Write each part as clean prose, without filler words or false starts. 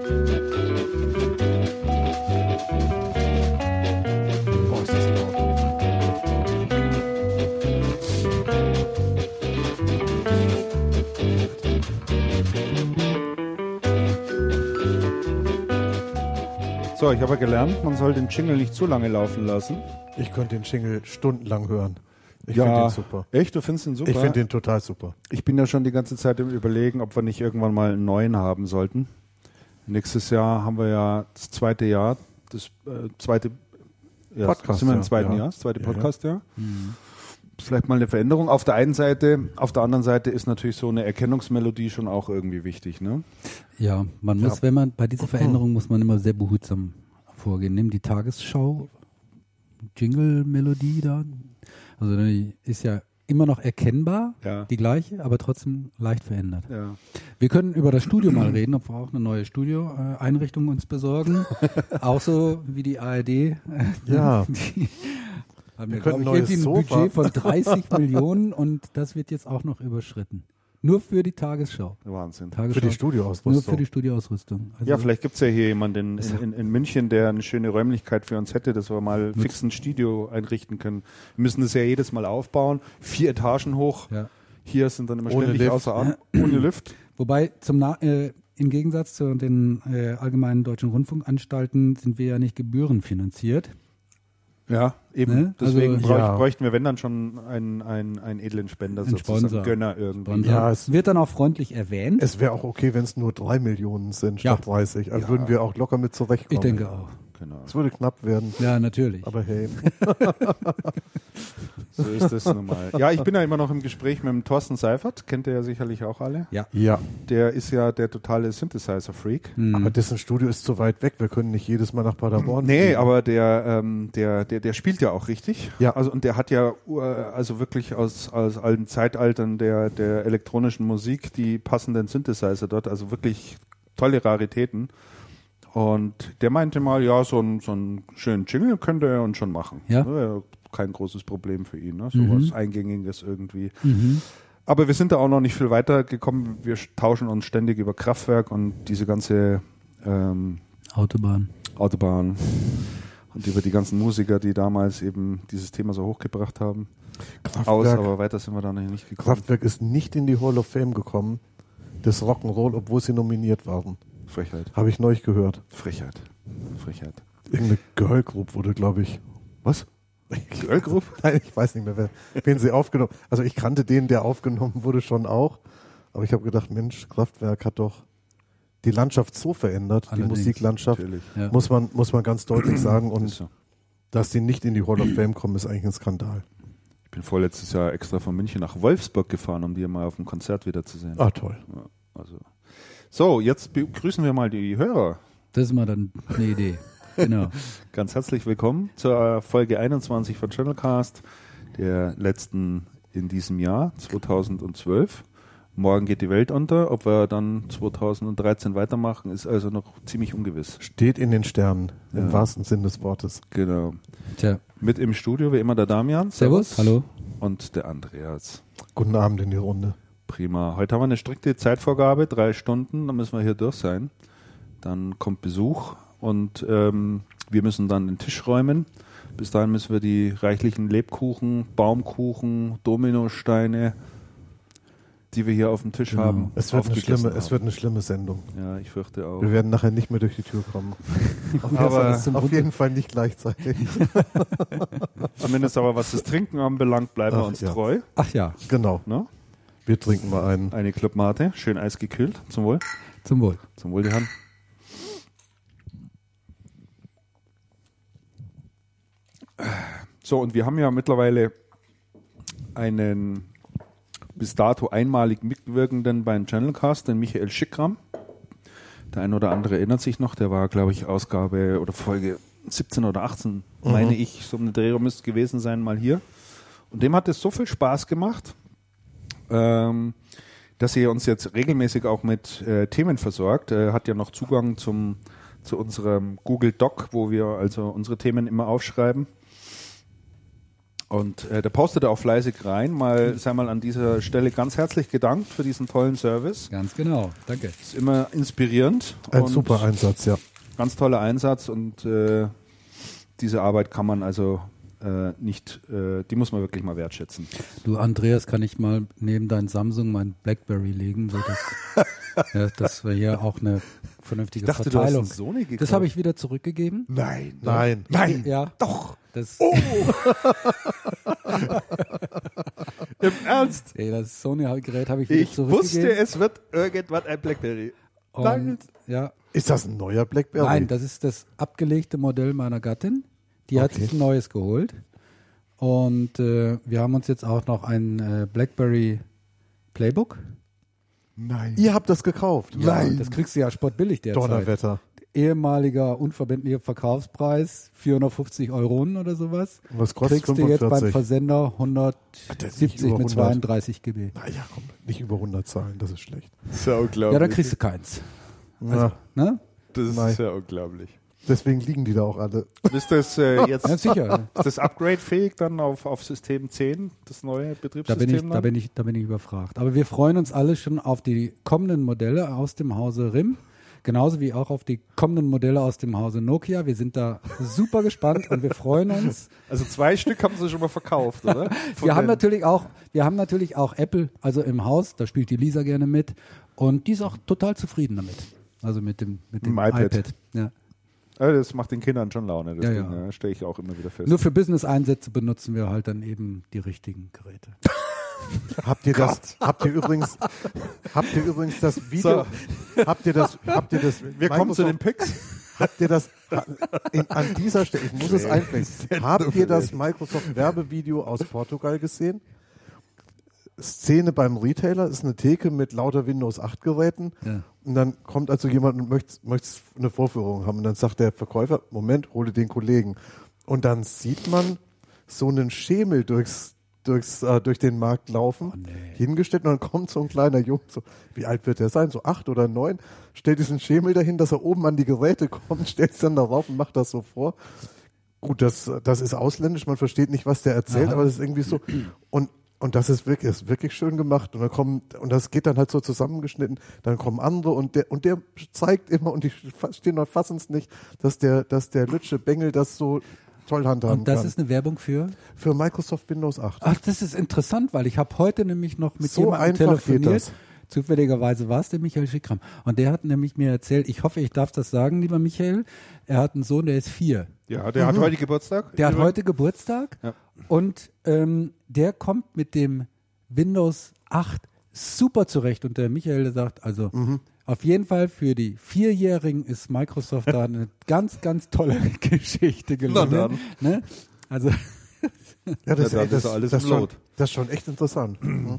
Boah, ist das laut. So, ich habe gelernt, man soll den Jingle nicht zu lange laufen lassen. Ich könnte den Jingle stundenlang hören. Ich Ja, finde den super. Echt? Du findest ihn super? Ich finde den total super. Ich bin ja schon die ganze Zeit im Überlegen, ob wir nicht irgendwann mal einen neuen haben sollten. Nächstes Jahr haben wir ja das zweite Jahr, das zweite Podcast, sind wir im ja. zweiten Ja. Jahr, das zweite Ja, ja. Podcastjahr. Vielleicht mal eine Veränderung. Auf der einen Seite, auf der anderen Seite ist natürlich so eine Erkennungsmelodie schon auch irgendwie wichtig, ne? Ja, man muss, wenn man bei dieser Veränderung muss man immer sehr behutsam vorgehen. Nimm die Tagesschau, Jingle-Melodie da. Also die ist ja immer noch erkennbar, Ja. die gleiche, aber trotzdem leicht verändert. Ja. Wir können über das Studio mal reden, ob wir auch eine neue Studioeinrichtung uns besorgen. Auch so wie die ARD. Ja. Die haben Wir ja, können glaube ich, ein neues irgendwie ein Sofa. Budget von 30 Millionen und das wird jetzt auch noch überschritten. Nur für die Tagesschau. Wahnsinn. Tagesschau. Für die Studioausrüstung. Nur für die Studioausrüstung. Also Ja, vielleicht gibt es ja hier jemanden in München, der eine schöne Räumlichkeit für uns hätte, dass wir mal fix ein Studio einrichten können. Wir müssen das ja jedes Mal aufbauen, 4 Etagen hoch. Ja. Hier sind dann immer Ohne ständig Lift. außer Atem, ohne Lift. Wobei im Gegensatz zu den allgemeinen deutschen Rundfunkanstalten sind wir ja nicht gebührenfinanziert. Ja, eben. Ne? Deswegen Also- Ja. bräuchten wir, wenn dann schon einen edlen Spender, Einen sozusagen, Sponsor. Gönner irgendwie. Sponsor. Ja, Es wird dann auch freundlich erwähnt. Es wäre auch okay, wenn es nur 3 Millionen sind statt Ja. 30. Also Ja. würden wir auch locker mit zurechtkommen. Ich denke auch. Genau. Es würde knapp werden. Ja, natürlich. Aber hey. So ist es normal. Ja, ich bin ja immer noch im Gespräch mit dem Thorsten Seifert, kennt ihr ja sicherlich auch alle. Ja. Ja. Der ist ja der totale Synthesizer-Freak. Aber dessen Studio ist zu weit weg. Wir können nicht jedes Mal nach Paderborn Nee, fliegen. aber der spielt ja auch richtig. Ja. Also, und der hat ja also wirklich aus allen Zeitaltern der elektronischen Musik die passenden Synthesizer dort, also wirklich tolle Raritäten. Und der meinte mal, ja, so einen schönen Jingle könnte er uns schon machen. Ja. Kein großes Problem für ihn, ne? So was Eingängiges irgendwie. Mhm. Aber wir sind da auch noch nicht viel weiter gekommen. Wir tauschen uns ständig über Kraftwerk und diese ganze Autobahn. Autobahn und über die ganzen Musiker, die damals eben dieses Thema so hochgebracht haben. Kraftwerk, Aber weiter sind wir da noch nicht gekommen. Kraftwerk ist nicht in die Hall of Fame gekommen, des Rock'n'Roll, obwohl sie nominiert waren. Frechheit. Habe ich neulich gehört. Frechheit. Irgendeine Girl Group wurde, glaube ich. Was? Girl Group? Nein, ich weiß nicht mehr, wen sie aufgenommen. Also ich kannte den, der aufgenommen wurde, schon auch. Aber ich habe gedacht, Mensch, Kraftwerk hat doch die Landschaft so verändert, Allerdings, die Musiklandschaft, Natürlich. Ja. muss man ganz deutlich sagen. Ist Und so. dass die nicht in die Hall of Fame kommen, ist eigentlich ein Skandal. Ich bin vorletztes Jahr extra von München nach Wolfsburg gefahren, um die mal auf dem Konzert wiederzusehen. Ah, toll. Ja, also. So, jetzt begrüßen wir mal die Hörer. Das ist mal dann eine Idee. Genau. Ganz herzlich willkommen zur Folge 21 von Channelcast, der letzten in diesem Jahr, 2012. Morgen geht die Welt unter. Ob wir dann 2013 weitermachen, ist also noch ziemlich ungewiss. Steht in den Sternen, Ja. im wahrsten Sinn des Wortes. Genau. Tja. Mit im Studio wie immer der Damian. Servus. Hallo. Und der Andreas. Guten Abend in die Runde. Prima. Heute haben wir eine strikte Zeitvorgabe, 3 Stunden, dann müssen wir hier durch sein. Dann kommt Besuch und wir müssen dann den Tisch räumen. Bis dahin müssen wir die reichlichen Lebkuchen, Baumkuchen, Dominosteine, die wir hier auf dem Tisch Genau. haben, Es wird aufgegessen eine schlimme Sendung. Ja, ich fürchte auch. Wir werden nachher nicht mehr durch die Tür kommen. Aber Auf jeden Fall nicht gleichzeitig. zumindest aber was das Trinken anbelangt, bleiben wir Ach, uns ja. treu. Ach ja, Genau. Ne? Wir trinken mal einen. Eine Club Mate, schön eisgekühlt. Zum Wohl. zum Wohl. Zum Wohl, die Hand. So, und wir haben ja mittlerweile einen bis dato einmalig Mitwirkenden beim Channelcast, den Michael Schickram. Der ein oder andere erinnert sich noch, der war, glaube ich, Ausgabe oder Folge 17 oder 18, meine ich, so eine Drehung müsste gewesen sein, mal hier. Und dem hat es so viel Spaß gemacht, dass er uns jetzt regelmäßig auch mit Themen versorgt. Er hat ja noch Zugang zu unserem Google Doc, wo wir also unsere Themen immer aufschreiben. Und der postete auch fleißig rein. Sei mal an dieser Stelle ganz herzlich gedankt für diesen tollen Service. Ganz genau, danke. Ist immer inspirierend. Ein und super Einsatz, ja. Ganz toller Einsatz und diese Arbeit kann man also nicht, die muss man wirklich mal wertschätzen. Du, Andreas, kann ich mal neben dein Samsung mein Blackberry legen, so dass wir hier auch eine vernünftige Verteilung. Du hast einen Sony gekauft. Das habe ich wieder zurückgegeben. Nein. Ja, Doch. das, Im Ernst? ey, das Sony-Gerät habe ich wieder Ich zurückgegeben. wusste, es wird irgendwann ein Blackberry. Und, ja, Ist das ein neuer Blackberry? nein, das ist das abgelegte Modell meiner Gattin. Die hat Okay. sich ein neues geholt. Und wir haben uns jetzt auch noch ein BlackBerry Playbook. Nein. Ihr habt das gekauft? Ja, das kriegst du ja spottbillig derzeit. Donnerwetter. Ehemaliger unverbindlicher Verkaufspreis 450 € oder sowas. Und was kostet Kriegst du jetzt beim 45? Versender das ist nicht 170 über mit 100. 32 GB. Naja, komm, nicht über 100 Zahlen, das ist schlecht. Das ist ja unglaublich. Ja, dann kriegst du keins. Ja, Ne? Das ist Nein. ja unglaublich. deswegen liegen die da auch alle. Ist das jetzt Ja, sicher. ist das upgrade-fähig dann auf System 10, das neue Da Betriebssystem? bin ich überfragt. Aber wir freuen uns alle schon auf die kommenden Modelle aus dem Hause RIM. Genauso wie auch auf die kommenden Modelle aus dem Hause Nokia. Wir sind da super gespannt und wir freuen uns. Also 2 Stück haben sie schon mal verkauft, oder? Wir haben natürlich auch Apple, also im Haus, da spielt die Lisa gerne mit und die ist auch total zufrieden damit. Also mit dem iPad. Ja. Das macht den Kindern schon Laune, deswegen Ja. stelle ich auch immer wieder fest. Nur für Business-Einsätze benutzen wir halt dann eben die richtigen Geräte. Habt ihr übrigens das Video? Habt ihr das? Wir kommen zu den Picks. Habt ihr das an dieser Stelle? Ich muss es einbringen. Habt ihr das Microsoft Werbevideo aus Portugal gesehen? Szene beim Retailer ist eine Theke mit lauter Windows 8 Geräten. Ja. Und dann kommt also jemand und möchte eine Vorführung haben. Und dann sagt der Verkäufer, Moment, hole den Kollegen. Und dann sieht man so einen Schemel durch den Markt laufen, Oh, nee. hingestellt, und dann kommt so ein kleiner Junge, so, wie alt wird der sein, so 8 oder 9, stellt diesen Schemel dahin, dass er oben an die Geräte kommt, stellt es dann darauf und macht das so vor. Gut, das ist ausländisch, man versteht nicht, was der erzählt, Aha. aber das ist irgendwie so, und das ist wirklich schön gemacht, und das geht dann halt so zusammengeschnitten, dann kommen andere, und der zeigt immer, und die stehen noch fassen es nicht, dass der Lütsche Bengel das so toll handhaben Und das kann. ist eine Werbung für? Für Microsoft Windows 8. Ach, das ist interessant, weil ich habe heute nämlich noch mit So jemandem einfach geht telefoniert. das. Zufälligerweise war es der Michael Schickram. Und der hat nämlich mir erzählt, ich hoffe, ich darf das sagen, lieber Michael, er hat einen Sohn, der ist 4. Ja, der hat heute Geburtstag. Der hat heute Geburtstag Ja. und der kommt mit dem Windows 8 super zurecht. Und der Michael, der sagt, also auf jeden Fall für die 4-Jährigen ist Microsoft da eine ganz, ganz tolle Geschichte gelungen. Ne? Also Ja, das Ja, das ist alles im schon, Lot. das ist schon echt interessant.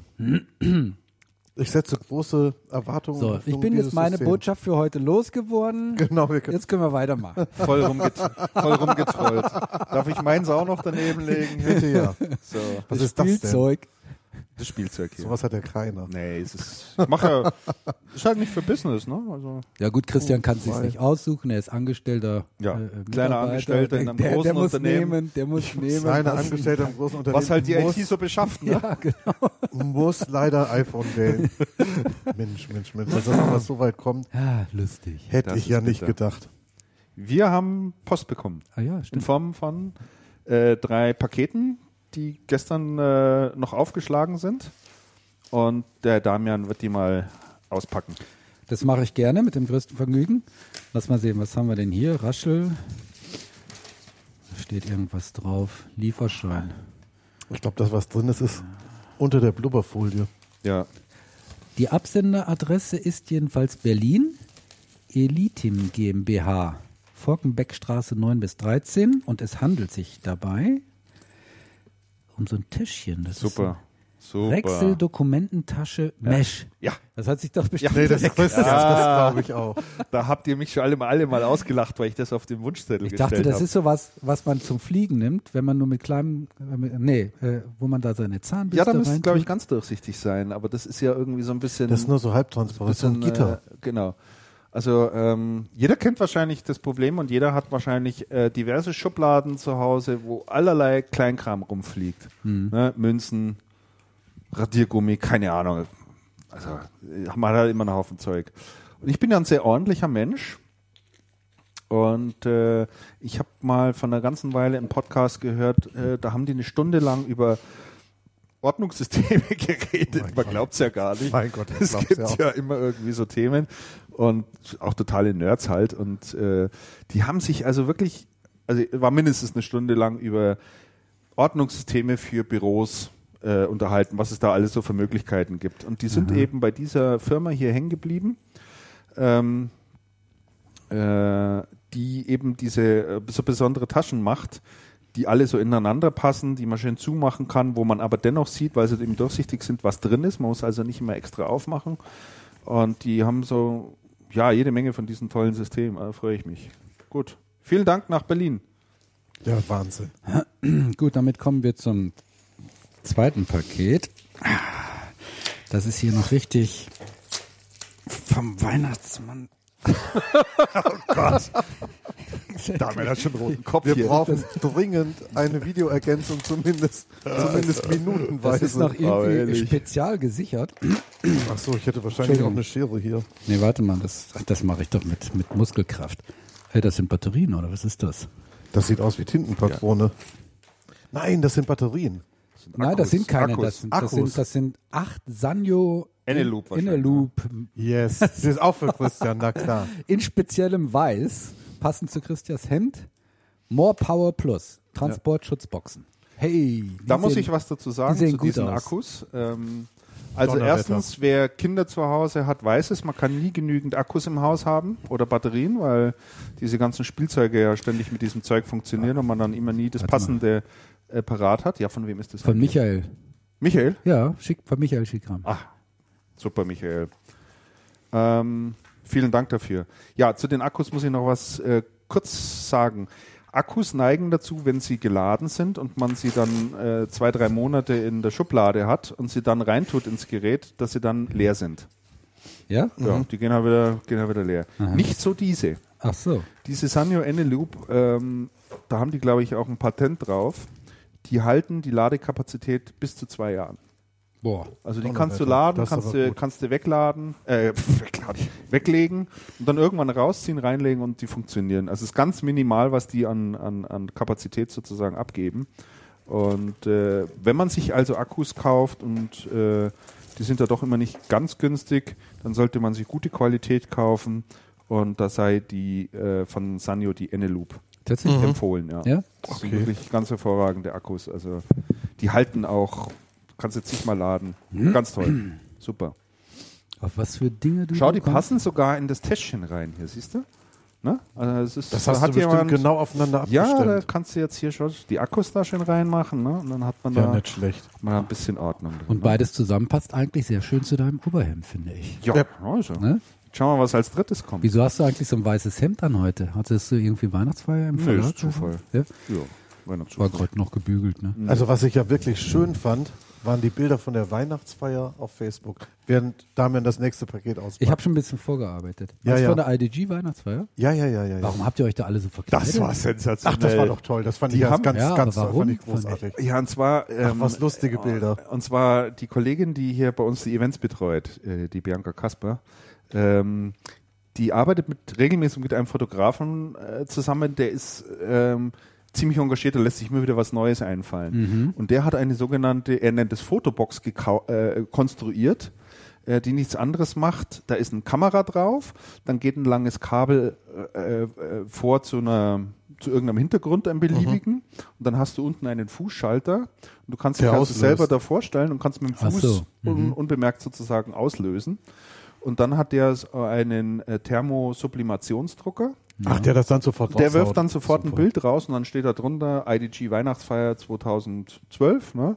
Ich setze große Erwartungen. so, und ich Hoffnungen bin in jetzt dieses meine System. Botschaft für heute losgeworden. Genau, wir können, Jetzt können wir weitermachen. Voll rumgetrollt. Darf ich meins auch noch daneben legen? bitte ja. So, Was ist das denn? Spielzeug. das Spielzeug hier. Sowas hat ja keiner. Nee, ich mache ja, ist halt nicht für Business, ne? Also, Ja gut, Christian kann es sich Wobei. nicht aussuchen, er ist Angestellter. Ja, Mitarbeiter. kleiner Angestellter in einem großen der muss Unternehmen. nehmen, der muss nehmen. Kleine Angestellte im großen Unternehmen was halt die muss, IT so beschafft, ne? Ja, genau. muss leider iPhone wählen. Mensch, dass das noch so weit kommt, Ja, lustig. hätte Das ich ja ist nicht bitter. gedacht. Wir haben Post bekommen. Ah ja, In stimmt. Form von 3 Paketen, die gestern noch aufgeschlagen sind. Und der Damian wird die mal auspacken. Das mache ich gerne mit dem größten Vergnügen. Lass mal sehen, was haben wir denn hier? Raschel. Da steht irgendwas drauf. Lieferschein. Ich glaube, das, was drin ist, ist unter der Blubberfolie. Ja. Die Absenderadresse ist jedenfalls Berlin, Elitim GmbH, Forkenbeckstraße 9-13 und es handelt sich dabei um so ein Täschchen. Das Super. ist Super. Wechseldokumententasche Mesh. Ja, Das hat sich doch bestimmt Nee, das glaube ich auch. da habt ihr mich schon alle mal ausgelacht, weil ich das auf den Wunschzettel Ich gestellt dachte, das habe. ist sowas, was man zum Fliegen nimmt, wenn man nur mit kleinem, wo man da seine Ja, Zahnbürste da müsste, glaube ich, reintut. ganz durchsichtig sein, aber das ist ja irgendwie so ein bisschen... Das ist nur so halbtransparent, so ein bisschen, Gitter. Genau. Also jeder kennt wahrscheinlich das Problem und jeder hat wahrscheinlich diverse Schubladen zu Hause, wo allerlei Kleinkram rumfliegt. Ne? Münzen, Radiergummi, keine Ahnung. Also man hat halt immer einen Haufen Zeug. Und ich bin ja ein sehr ordentlicher Mensch. Und ich habe mal von einer ganzen Weile einen Podcast gehört, da haben die eine Stunde lang über Ordnungssysteme geredet. Man glaubt es ja gar nicht. Mein Gott, es gibt ja immer irgendwie so Themen und auch totale Nerds halt. Und die haben sich also wirklich, also war mindestens eine Stunde lang über Ordnungssysteme für Büros unterhalten, was es da alles so für Möglichkeiten gibt. Und die sind eben bei dieser Firma hier hängen geblieben, die eben diese so besondere Taschen macht, die alle so ineinander passen, die man schön zumachen kann, wo man aber dennoch sieht, weil sie eben durchsichtig sind, was drin ist. Man muss also nicht immer extra aufmachen. Und die haben so, ja, jede Menge von diesen tollen Systemen. Da freue ich mich. Gut. Vielen Dank nach Berlin. Ja, Wahnsinn. Gut, damit kommen wir zum zweiten Paket. Das ist hier noch richtig vom Weihnachtsmann. Oh Gott. Damit hat schon einen roten Kopf. Wir brauchen dringend eine Videoergänzung, zumindest minutenweise. Das ist noch irgendwie spezial gesichert. Ach so, ich hätte wahrscheinlich auch eine Schere hier. Nee, warte mal, das mache ich doch mit Muskelkraft. Hey, das sind Batterien, oder was ist das? Das sieht aus wie Tintenpatrone. Ja. Nein, das sind Batterien. Nein, das sind keine. Akkus. Das sind 8 Sanyo Eneloop. Yes, das ist auch für Christian, na klar. In speziellem Weiß, passend zu Christians Hemd. More Power Plus, Transportschutzboxen. Hey, da muss ich was dazu sagen zu diesen Akkus. Also erstens, wer Kinder zu Hause hat, weiß es, man kann nie genügend Akkus im Haus haben oder Batterien, weil diese ganzen Spielzeuge ja ständig mit diesem Zeug funktionieren und man dann immer nie das passende parat hat. Ja, von wem ist das? Von Michael. Michael? Ja, von Michael Schickram. Ach, super, Michael. Vielen Dank dafür. Ja, zu den Akkus muss ich noch was kurz sagen. Akkus neigen dazu, wenn sie geladen sind und man sie dann 2-3 Monate in der Schublade hat und sie dann reintut ins Gerät, dass sie dann leer sind. Ja? Ja, die gehen halt wieder leer. Aha. Nicht so diese. Ach so. Diese Sanyo Eneloop, da haben die, glaube ich, auch ein Patent drauf. Die halten die Ladekapazität bis zu 2 Jahren. Boah. Also die kannst du laden, kannst du weglegen und dann irgendwann rausziehen, reinlegen und die funktionieren. Also es ist ganz minimal, was die an Kapazität sozusagen abgeben. Und wenn man sich also Akkus kauft und die sind ja doch immer nicht ganz günstig, dann sollte man sich gute Qualität kaufen und da sei die von Sanyo die Eneloop empfohlen. Ja? Das sind wirklich ganz hervorragende Akkus. Also die halten auch. Kannst jetzt nicht mal laden. Ganz toll. Super. Auf was für Dinge du Schau, die passen sogar in das Täschchen rein hier, siehst du? Ne? Also das hast du bestimmt genau aufeinander abgestimmt. Ja, da kannst du jetzt hier schon die Akkus da schön reinmachen, ne? Und dann hat man da nicht schlecht. Mal ein bisschen Ordnung drin. Und beides zusammen passt eigentlich sehr schön zu deinem Oberhemd, finde ich. Ja, also. Ne? Schauen wir mal, was als drittes kommt. Wieso hast du eigentlich so ein weißes Hemd an heute? Hattest du irgendwie Weihnachtsfeier im Verlag? Nö, ist Zufall. Ja? Weihnachtszufall. War gerade noch gebügelt, ne? Also was ich ja wirklich schön fand, waren die Bilder von der Weihnachtsfeier auf Facebook, während Damian das nächste Paket auspackt. Ich habe schon ein bisschen vorgearbeitet. Ja, von der IDG Weihnachtsfeier? Ja. Warum habt ihr euch da alle so verkleidet? Das war sensationell. Ach, das war doch toll. Das fand ich ganz fand ich großartig. Ja, und zwar was lustige Bilder. Und zwar die Kollegin, die hier bei uns die Events betreut, die Bianca Kasper, die arbeitet regelmäßig mit einem Fotografen zusammen, der ist ziemlich engagiert, da lässt sich immer wieder was Neues einfallen. Und der hat eine sogenannte, er nennt es Fotobox konstruiert, die nichts anderes macht. Da ist eine Kamera drauf, dann geht ein langes Kabel vor zu irgendeinem Hintergrund, einem beliebigen, und dann hast du unten einen Fußschalter und du kannst dich also selber da vorstellen und kannst mit dem Fuß unbemerkt sozusagen auslösen. Und dann hat der einen Thermosublimationsdrucker. Ach, der das dann sofort raushaut. Der wirft dann sofort ein Bild raus und dann steht da drunter IDG Weihnachtsfeier 2012. Ne?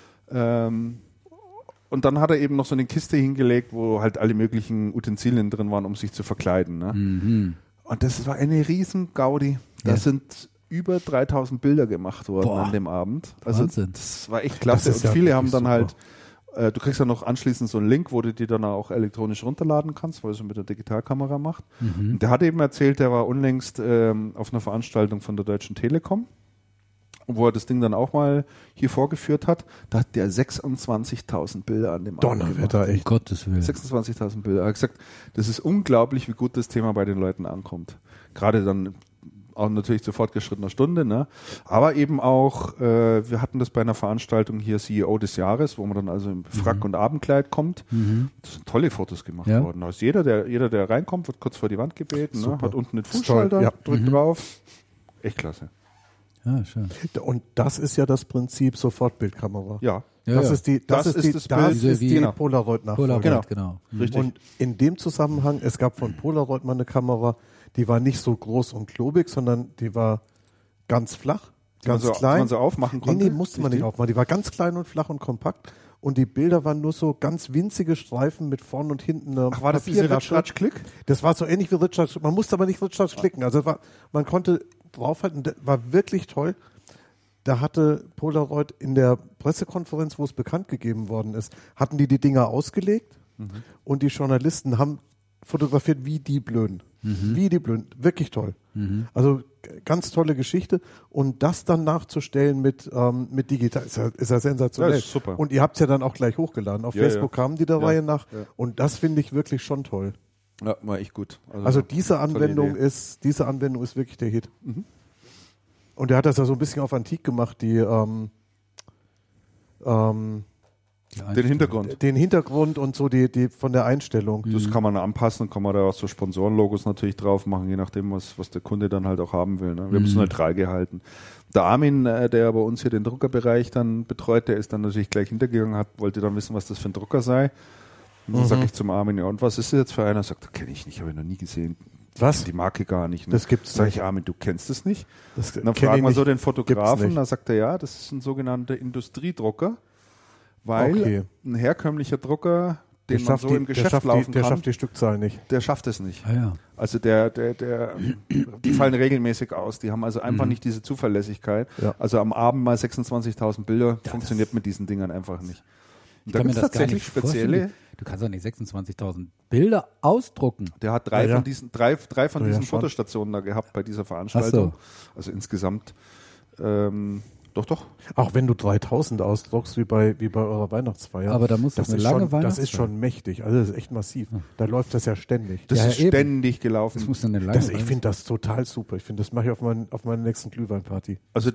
Und dann hat er eben noch so eine Kiste hingelegt, wo halt alle möglichen Utensilien drin waren, um sich zu verkleiden. Ne? Und das war eine riesen Gaudi. Da sind über 3000 Bilder gemacht worden an dem Abend. Also Wahnsinn. das war echt klasse. Und viele haben dann halt Du kriegst dann noch anschließend so einen Link, wo du die dann auch elektronisch runterladen kannst, weil er es mit der Digitalkamera macht. Und der hat eben erzählt, der war unlängst auf einer Veranstaltung von der Deutschen Telekom, wo er das Ding dann auch mal hier vorgeführt hat. Da hat der 26.000 Bilder an dem Abend gemacht. Donnerwetter, echt. Um Gottes Willen. 26.000 Bilder. Er hat gesagt, das ist unglaublich, wie gut das Thema bei den Leuten ankommt. Gerade dann auch natürlich zu fortgeschrittener Stunde, ne? Aber eben auch, wir hatten das bei einer Veranstaltung hier CEO des Jahres, wo man dann also im Frack und Abendkleid kommt. Das sind tolle Fotos gemacht worden. Also jeder, der reinkommt, wird kurz vor die Wand gebeten, ne? Hat unten den Fußschalter, drückt drauf. Echt klasse. Ja, schön. Und das ist ja das Prinzip Sofortbildkamera. Ja. Das ist die Bild. Polaroid-Nachfolge. Genau. Richtig. Und in dem Zusammenhang, es gab von Polaroid mal eine Kamera, die war nicht so groß und klobig, sondern die war ganz flach, ganz klein. Die man so aufmachen konnte? Nee, musste man nicht aufmachen. Die war ganz klein und flach und kompakt. Und die Bilder waren nur so ganz winzige Streifen mit vorn und hinten einer Ach, war das diese Ritschratsch-Klick? Das war so ähnlich wie Ritschratsch. Man musste aber nicht Ritschratsch klicken. Also man konnte draufhalten. Das war wirklich toll. Da hatte Polaroid in der Pressekonferenz, wo es bekannt gegeben worden ist, hatten die Dinger ausgelegt und die Journalisten haben fotografiert wie die Blöden. Wie die Blöden. Wirklich toll. Also ganz tolle Geschichte. Und das dann nachzustellen mit digital ist ja sensationell. Ja, ist super. Und ihr habt es ja dann auch gleich hochgeladen. Auf Facebook kamen die der Reihe nach. Ja. Und das finde ich wirklich schon toll. Ja, war echt gut. Also diese Anwendung Idee. ist wirklich der Hit. Und er hat das ja so ein bisschen auf Antik gemacht, Den Hintergrund. den Hintergrund und so die von der Einstellung. Das kann man anpassen, kann man da auch so Sponsorenlogos natürlich drauf machen, je nachdem, was der Kunde dann halt auch haben will. Ne? Wir haben es neutral gehalten. Der Armin, der bei uns hier den Druckerbereich dann betreut, der ist dann natürlich gleich hintergegangen, wollte dann wissen, was das für ein Drucker sei. Und dann sage ich zum Armin, ja, und was ist das jetzt für einer? Er sagt, kenne ich nicht, habe ich noch nie gesehen. Was? Die Marke gar nicht. Ne? Das gibt's Sag nicht. ich, Armin, du kennst es nicht? Das Und dann kenn fragen ich wir so nicht. den Gibt's Fotografen, nicht. dann sagt er, ja, das ist ein sogenannter Industriedrucker, weil ein herkömmlicher Drucker, den man so im Geschäft laufen der kann, schafft die Stückzahl nicht. der schafft es nicht. Ah, ja. Also die fallen regelmäßig aus. Die haben also einfach nicht diese Zuverlässigkeit. Ja. Also am Abend mal 26.000 Bilder funktioniert mit diesen Dingern einfach nicht. Und da kann gibt mir es das gar tatsächlich nicht vorstellen. spezielle. Du kannst doch nicht 26.000 Bilder ausdrucken. Der hat drei Ja, ja. von diesen schon. Fotostationen da gehabt bei dieser Veranstaltung. Ach Also insgesamt doch. Auch wenn du 3000 ausdruckst, wie bei eurer Weihnachtsfeier. Aber da muss das eine ist lange schon, das Weihnachtsfeier. ist schon mächtig. Also das ist echt massiv. Da läuft das ja ständig. Das Ja, ist eben. ständig gelaufen. Das muss eine lange Ich finde das total super. Ich finde, das mache ich auf meiner nächsten Glühweinparty. Also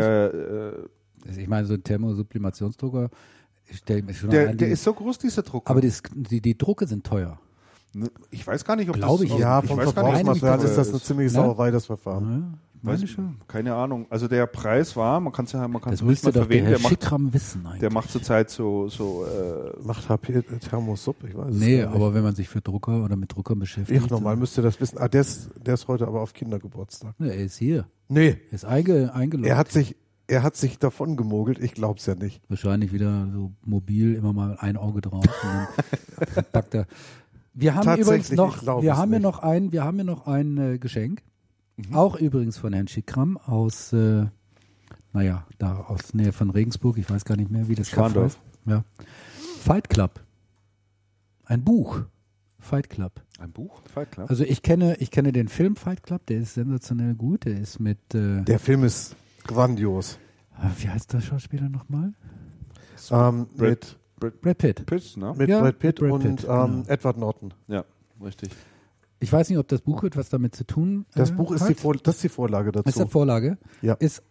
Ich meine, so ein Thermosublimationsdrucker, ich stelle mir schon der ist so groß, dieser Drucker. aber die Drucke sind teuer. Ich weiß gar nicht, ob Glaube das... ich. Ja, ich vom weiß gar nicht, ob Verbrauchsmaterial das ist das eine ziemliche Ne? Sauerei, das Verfahren. Ja, meine Weiß, schon. keine Ahnung. Also der Preis war, man kann es Das ruhig mal müsste doch der verwenden, Herr Schickram wissen eigentlich. der macht zurzeit so Macht HP Thermosub? Ich weiß es Nee, gar nicht. aber wenn man sich für Drucker oder mit Druckern beschäftigt. Ich normal müsste das wissen. Der ist heute aber auf Kindergeburtstag. Ne, er ist hier. Nee, Er ist eingeloggt. er hat sich davon gemogelt. Ich glaub's ja nicht. Wahrscheinlich wieder so mobil, immer mal ein Auge drauf. Und dann packt er. Wir haben Tatsächlich, übrigens noch, ich glaub wir es haben hier nicht. noch ein Geschenk. Auch übrigens von Herrn Schickram aus, da aus Nähe von Regensburg. Ich weiß gar nicht mehr, wie das Kaff Schwandorf. heißt. Ja. Fight Club. Ein Buch. Fight Club. ein Buch, Fight Club. Also ich kenne den Film Fight Club, der ist sensationell gut. Der ist mit, Der Film ist grandios. wie heißt der Schauspieler nochmal? Mit Brad Pitt. Piss, ne? Ja, Brad Pitt mit Brad und Pitt, genau. Edward Norton. Ja, richtig. Ich weiß nicht, ob das Buch etwas damit zu tun Das Buch ist hat. das ist die Vorlage dazu. Ist der Vorlage? Ja. Ist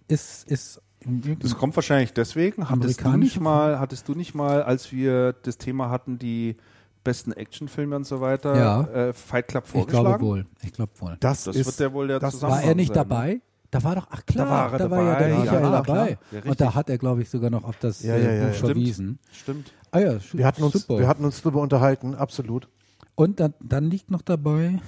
Das kommt wahrscheinlich deswegen. Hattest du nicht mal, als wir das Thema hatten, die besten Actionfilme und so weiter, Ja. Fight Club ich vorgeschlagen? glaube wohl. Das Das ist, wird der wohl der das- Zusammenhang War er nicht sein, ne? dabei? Da war doch, ach klar, Da war er war ja dabei, der ja, Michael klar, dabei. klar. Ja, Und da richtig. hat er, glaube ich, sogar noch auf das Ja, Buch stimmt. verwiesen. Stimmt. Ah ja, wir hatten uns drüber unterhalten, absolut. Und dann liegt noch dabei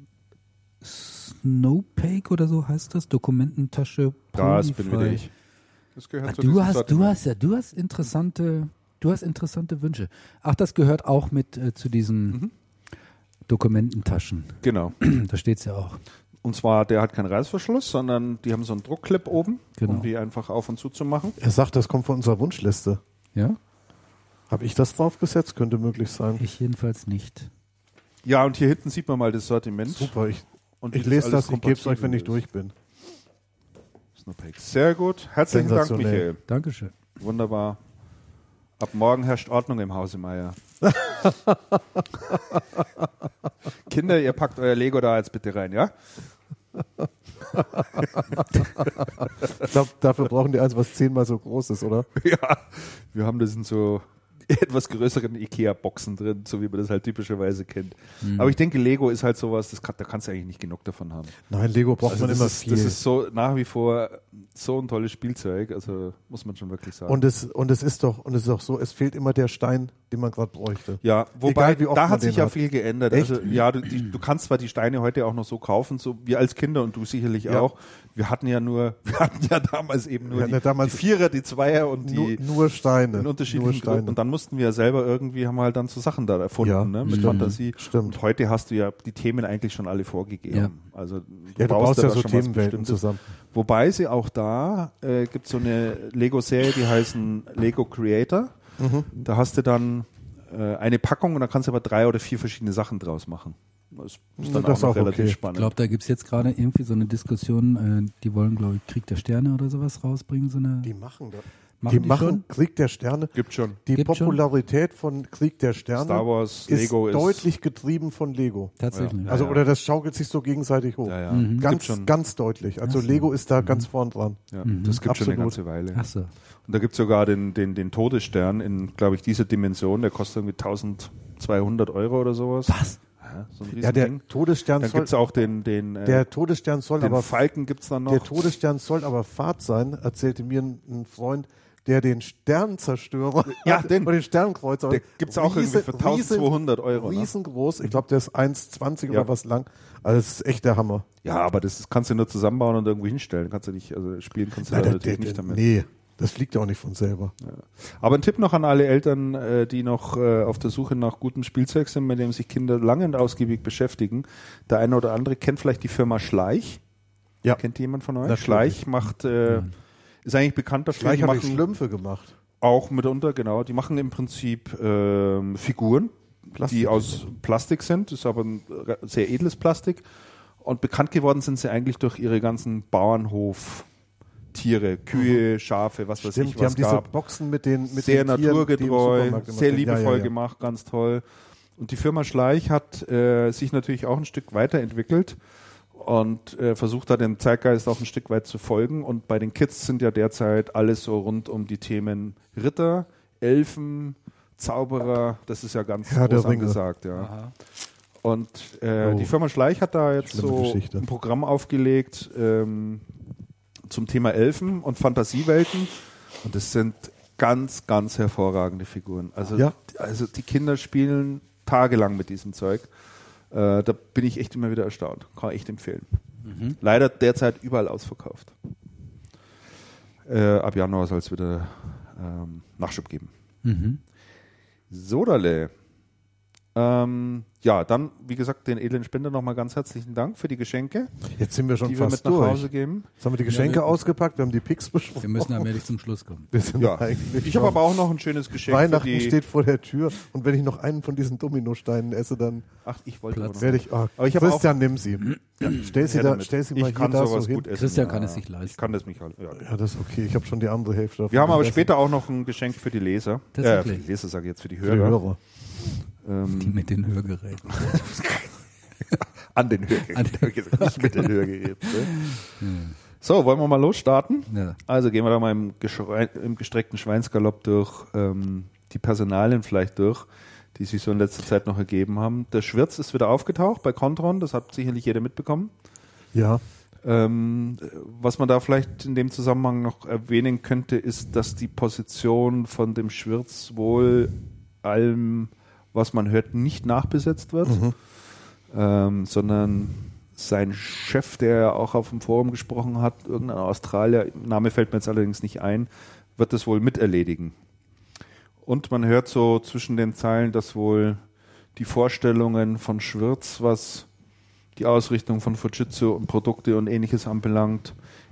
Snowpake oder so heißt das, Dokumententasche. Das bin Polyfy. wieder ich. Das gehört zu Du diesem hast Sortiment. du hast interessante Wünsche. Ach, das gehört auch mit zu diesen Dokumententaschen. Genau. Da steht's ja auch. Und zwar, der hat keinen Reißverschluss, sondern die haben so einen Druckclip oben, Genau. um die einfach auf und zu zu machen. Er sagt, das kommt von unserer Wunschliste. Ja? Habe ich das draufgesetzt? Könnte möglich sein. Ich jedenfalls nicht. Ja, und hier hinten sieht man mal das Sortiment. Super, Und ich wie lese alles das, ich gebe es euch, wenn ich kompatibel durch bin. ist. Snowpack. Sehr gut. Herzlichen Dank, Sensationell. Michael. Dankeschön. Wunderbar. Ab morgen herrscht Ordnung im Hause Meier. Kinder, ihr packt euer Lego da jetzt bitte rein, ja? Ich glaube, dafür brauchen die eins, was 10-mal so groß ist, oder? Ja, wir haben das in so etwas größeren Ikea-Boxen drin, so wie man das halt typischerweise kennt. Aber ich denke, Lego ist halt sowas, da kannst du eigentlich nicht genug davon haben. Nein, Lego braucht man immer das viel. ist so nach wie vor so ein tolles Spielzeug, also muss man schon wirklich sagen. Und es ist doch so, es fehlt immer der Stein, den man gerade bräuchte. Ja, wobei, Egal, wie oft da man hat sich den ja hat. viel geändert. Echt? Also, ja, du kannst zwar die Steine heute auch noch so kaufen, so wir als Kinder und du sicherlich Ja. auch. Wir hatten ja damals eben nur Wir hatten ja damals die Vierer, die Zweier und die nur Steine. in unterschiedlichen Nur Steine. Größen. Und dann mussten wir ja selber irgendwie, haben wir halt dann so Sachen da erfunden, Ja, ne, mit stimmt. Fantasie. Stimmt. Und heute hast du ja die Themen eigentlich schon alle vorgegeben. Ja. Also Ja, du brauchst ja da so schon was Themenwelten Bestimmtes. zusammen. Wobei sie auch da, gibt so eine Lego-Serie, die heißen Lego Creator. Mhm. Da hast du dann eine Packung und da kannst du aber 3 oder 4 verschiedene Sachen draus machen. Das ist dann Das auch noch ist auch relativ okay. Ich spannend. glaube, da gibt es jetzt gerade irgendwie so eine Diskussion, die wollen, glaube ich, Krieg der Sterne oder sowas rausbringen. So eine, Die machen das. Machen Die die schon? Krieg der Sterne. Gibt schon. Die Gibt schon? Popularität von Krieg der Sterne Star Wars, ist Lego ist deutlich getrieben von Lego. Tatsächlich. Ja. Also oder das schaukelt sich so gegenseitig hoch. Ja, ja. Mhm. Gibt schon. Ganz deutlich. Also Ach so. Lego ist da ganz vorn dran. Ja, das gibt schon eine Absolut. ganze Weile. Ach so. Und da gibt es sogar den Todesstern in, glaube ich, dieser Dimension. Der kostet irgendwie 1200 Euro oder sowas. Was? Ja, so ein Ja, der Riesending. Todesstern Dann soll, gibt es auch den der Todesstern soll aber Falken gibt es dann noch. der Todesstern soll aber Fahrt sein, erzählte mir ein Freund, der den Sternzerstörer Ja, hat, den. oder den Sternkreuzer. Der gibt es auch irgendwie für 1200 Euro. Ne? Riesengroß. Ich glaube, der ist 1,20 Ja. oder was lang. Also das ist echt der Hammer. Ja, aber das kannst du nur zusammenbauen und irgendwo hinstellen. Kannst du nicht, also spielen kannst du da natürlich nicht damit. Nee, das fliegt ja auch nicht von selber. Aber ein Tipp noch an alle Eltern, die noch auf der Suche nach gutem Spielzeug sind, mit dem sich Kinder lange und ausgiebig beschäftigen. Der eine oder andere kennt vielleicht die Firma Schleich. Ja. Kennt jemand von euch? Natürlich. Schleich macht, ist eigentlich bekannt dafür. Gleich die habe ich machen Schlümpfe gemacht. auch mitunter, genau. Die machen im Prinzip Figuren, Plastik. die aus Plastik sind. Das ist aber ein sehr edles Plastik. Und bekannt geworden sind sie eigentlich durch ihre ganzen Bauernhof-Tiere, Kühe, Schafe, was weiß Stimmt, ich, die was haben diese gab. Boxen mit den Sehr den Tieren, die im naturgetreu, Supermarkt immer sehr sind. liebevoll Ja. gemacht, ganz toll. Und die Firma Schleich hat sich natürlich auch ein Stück weiterentwickelt und versucht da den Zeitgeist auch ein Stück weit zu folgen. Und bei den Kids sind ja derzeit alles so rund um die Themen Ritter, Elfen, Zauberer, das ist ja ganz Herr der groß Ringe. angesagt. Ja. Aha. Und Oh. die Firma Schleich hat da jetzt Schlimme so Geschichte. ein Programm aufgelegt zum Thema Elfen und Fantasiewelten. Und das sind ganz, ganz hervorragende Figuren. Also, Ja. also die Kinder spielen tagelang mit diesem Zeug. Da bin ich echt immer wieder erstaunt. Kann ich echt empfehlen. Leider derzeit überall ausverkauft. Ab Januar soll es wieder Nachschub geben. Mhm. Sodale. Ja, dann, wie gesagt, den edlen Spender nochmal ganz herzlichen Dank für die Geschenke, Jetzt sind wir schon die wir mit fast nach durch. Hause geben. Jetzt haben wir die Geschenke Ja, ausgepackt, wir haben die Picks besprochen. Wir müssen allmählich zum Schluss kommen. Wir sind Ja, eigentlich ich habe aber auch noch ein schönes Geschenk Weihnachten für die... steht vor der Tür und wenn ich noch einen von diesen Dominosteinen esse, dann Ach, ich wollte Platz. aber noch- werde ich. Aber ich habe Christian, nimm sie. Stell sie her da, damit. stell sie Ich mal hier kann da sowas so hin. gut essen. Christian kann es sich leisten. Ich kann das mich halt. Ja. Ja, das ist okay. Ich habe schon die andere Hälfte davon. Wir haben aber gegessen. später auch noch ein Geschenk für die Leser. Für Tatsächlich. die Leser sage ich jetzt, für die Für die Hörer. Hörer. Die mit den Hörgeräten. An den Hörgeräten. Nicht mit den Hörgeräten. Ne? So, wollen wir mal losstarten? Ja. Also gehen wir da mal im gestreckten Schweinsgalopp durch die Personalien vielleicht durch, die sich so in letzter Zeit noch ergeben haben. Der Schwirz ist wieder aufgetaucht bei Contron, das hat sicherlich jeder mitbekommen. Ja. Was man da vielleicht in dem Zusammenhang noch erwähnen könnte, ist, dass die Position von dem Schwirz wohl allem, was man hört, nicht nachbesetzt wird, sondern sein Chef, der auch auf dem Forum gesprochen hat, irgendein Australier, Name fällt mir jetzt allerdings nicht ein, wird das wohl miterledigen. Und man hört so zwischen den Zeilen, dass wohl die Vorstellungen von Schwirz, was die Ausrichtung von Fujitsu und Produkte und Ähnliches anbelangt,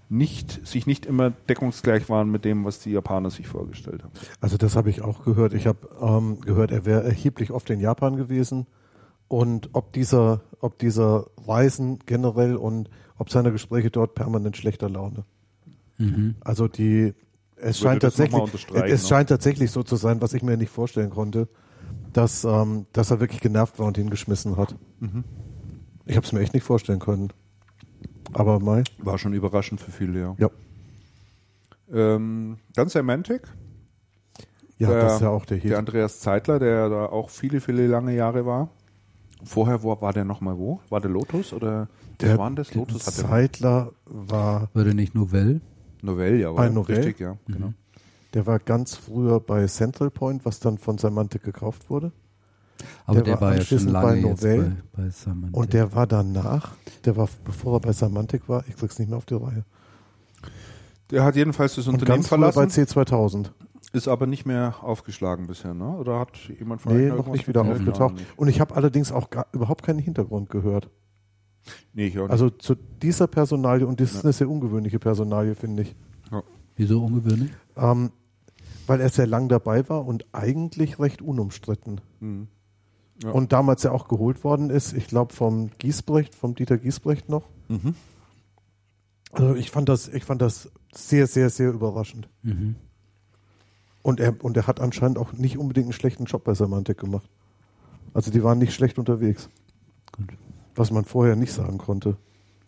sich nicht immer deckungsgleich waren mit dem, was die Japaner sich vorgestellt haben. Also das habe ich auch gehört. Ich habe gehört, er wäre erheblich oft in Japan gewesen und ob dieser Reisen generell und ob seine Gespräche dort permanent schlechter Laune. Also es scheint tatsächlich so zu sein, was ich mir nicht vorstellen konnte, dass er wirklich genervt war und ihn geschmissen hat. Ich habe es mir echt nicht vorstellen können. Aber war schon überraschend für viele, ja. Ja. Dann Semantic. Ja, das ist ja auch der Hit. Der Andreas Zeitler, der da auch viele, viele lange Jahre war. Vorher war der nochmal wo? War der Lotus oder der war das? Lotus hatte Zeitler war der nicht Novell? Novell, ja. Bei Novell? Richtig, ja. Genau. Der war ganz früher bei Central Point, was dann von Semantic gekauft wurde. Aber der war ja schon lange bei Novell bei Semantic. Und der war danach, bevor er bei Semantic war, ich krieg's nicht mehr auf die Reihe. Der hat jedenfalls das Unternehmen ganz verlassen. Bei C2000. Ist aber nicht mehr aufgeschlagen bisher, ne? Oder hat jemand von euch noch nicht wieder aufgetaucht. Und ich habe allerdings auch überhaupt keinen Hintergrund gehört. Nee, ich auch nicht. Also zu dieser Personalie, und das ist eine sehr ungewöhnliche Personalie, finde ich. Ja. Wieso ungewöhnlich? Weil er sehr lang dabei war und eigentlich recht unumstritten. Ja. Und damals ja auch geholt worden ist, ich glaube vom Dieter Giesbrecht noch. Also ich fand das sehr, sehr, sehr überraschend. Und er hat anscheinend auch nicht unbedingt einen schlechten Job bei Semantic gemacht. Also die waren nicht schlecht unterwegs. Gut. Was man vorher nicht sagen konnte.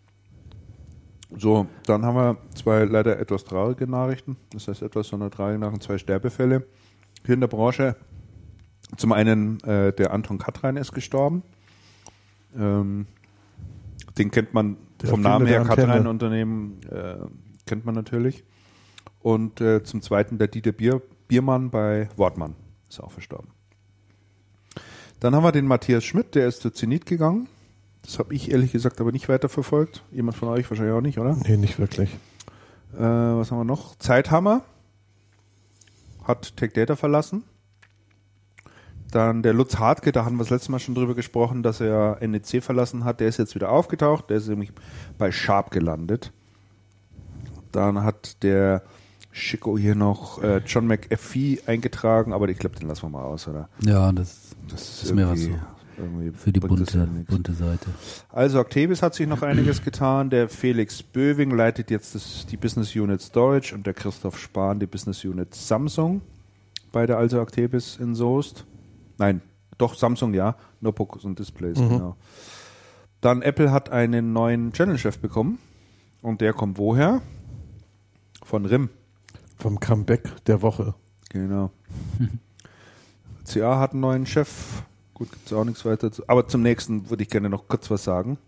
So, dann haben wir zwei leider etwas traurige Nachrichten. Das heißt etwas so eine traurige Nachrichten, 2 Sterbefälle hier in der Branche. Zum einen der Anton Katrein ist gestorben. Den kennt man vom Namen her, Katrein-Unternehmen kennt man natürlich. Und zum zweiten der Dieter Biermann bei Wortmann ist auch verstorben. Dann haben wir den Matthias Schmidt, der ist zu Zenit gegangen. Das habe ich ehrlich gesagt aber nicht weiterverfolgt. Jemand von euch wahrscheinlich auch nicht, oder? Nee, nicht wirklich. Was haben wir noch? Zeithammer hat Tech Data verlassen. Dann der Lutz Hartke, da haben wir das letzte Mal schon drüber gesprochen, dass er NEC verlassen hat. Der ist jetzt wieder aufgetaucht. Der ist nämlich bei Sharp gelandet. Dann hat der Schicko hier noch John McAfee eingetragen, aber ich glaube, den lassen wir mal aus, oder? Ja, das ist mir was so. Für die bunte Seite. Also Actebis hat sich noch einiges getan. Der Felix Böwing leitet jetzt die Business Unit Storage und der Christoph Spahn die Business Unit Samsung bei der also Actebis in Soest. Nein, doch Samsung, ja. Notebooks und Displays, genau. Dann Apple hat einen neuen Channel-Chef bekommen und der kommt woher? Von RIM. Vom Comeback der Woche. Genau. CA hat einen neuen Chef. Gut, gibt es auch nichts weiter zu. Aber zum nächsten würde ich gerne noch kurz was sagen.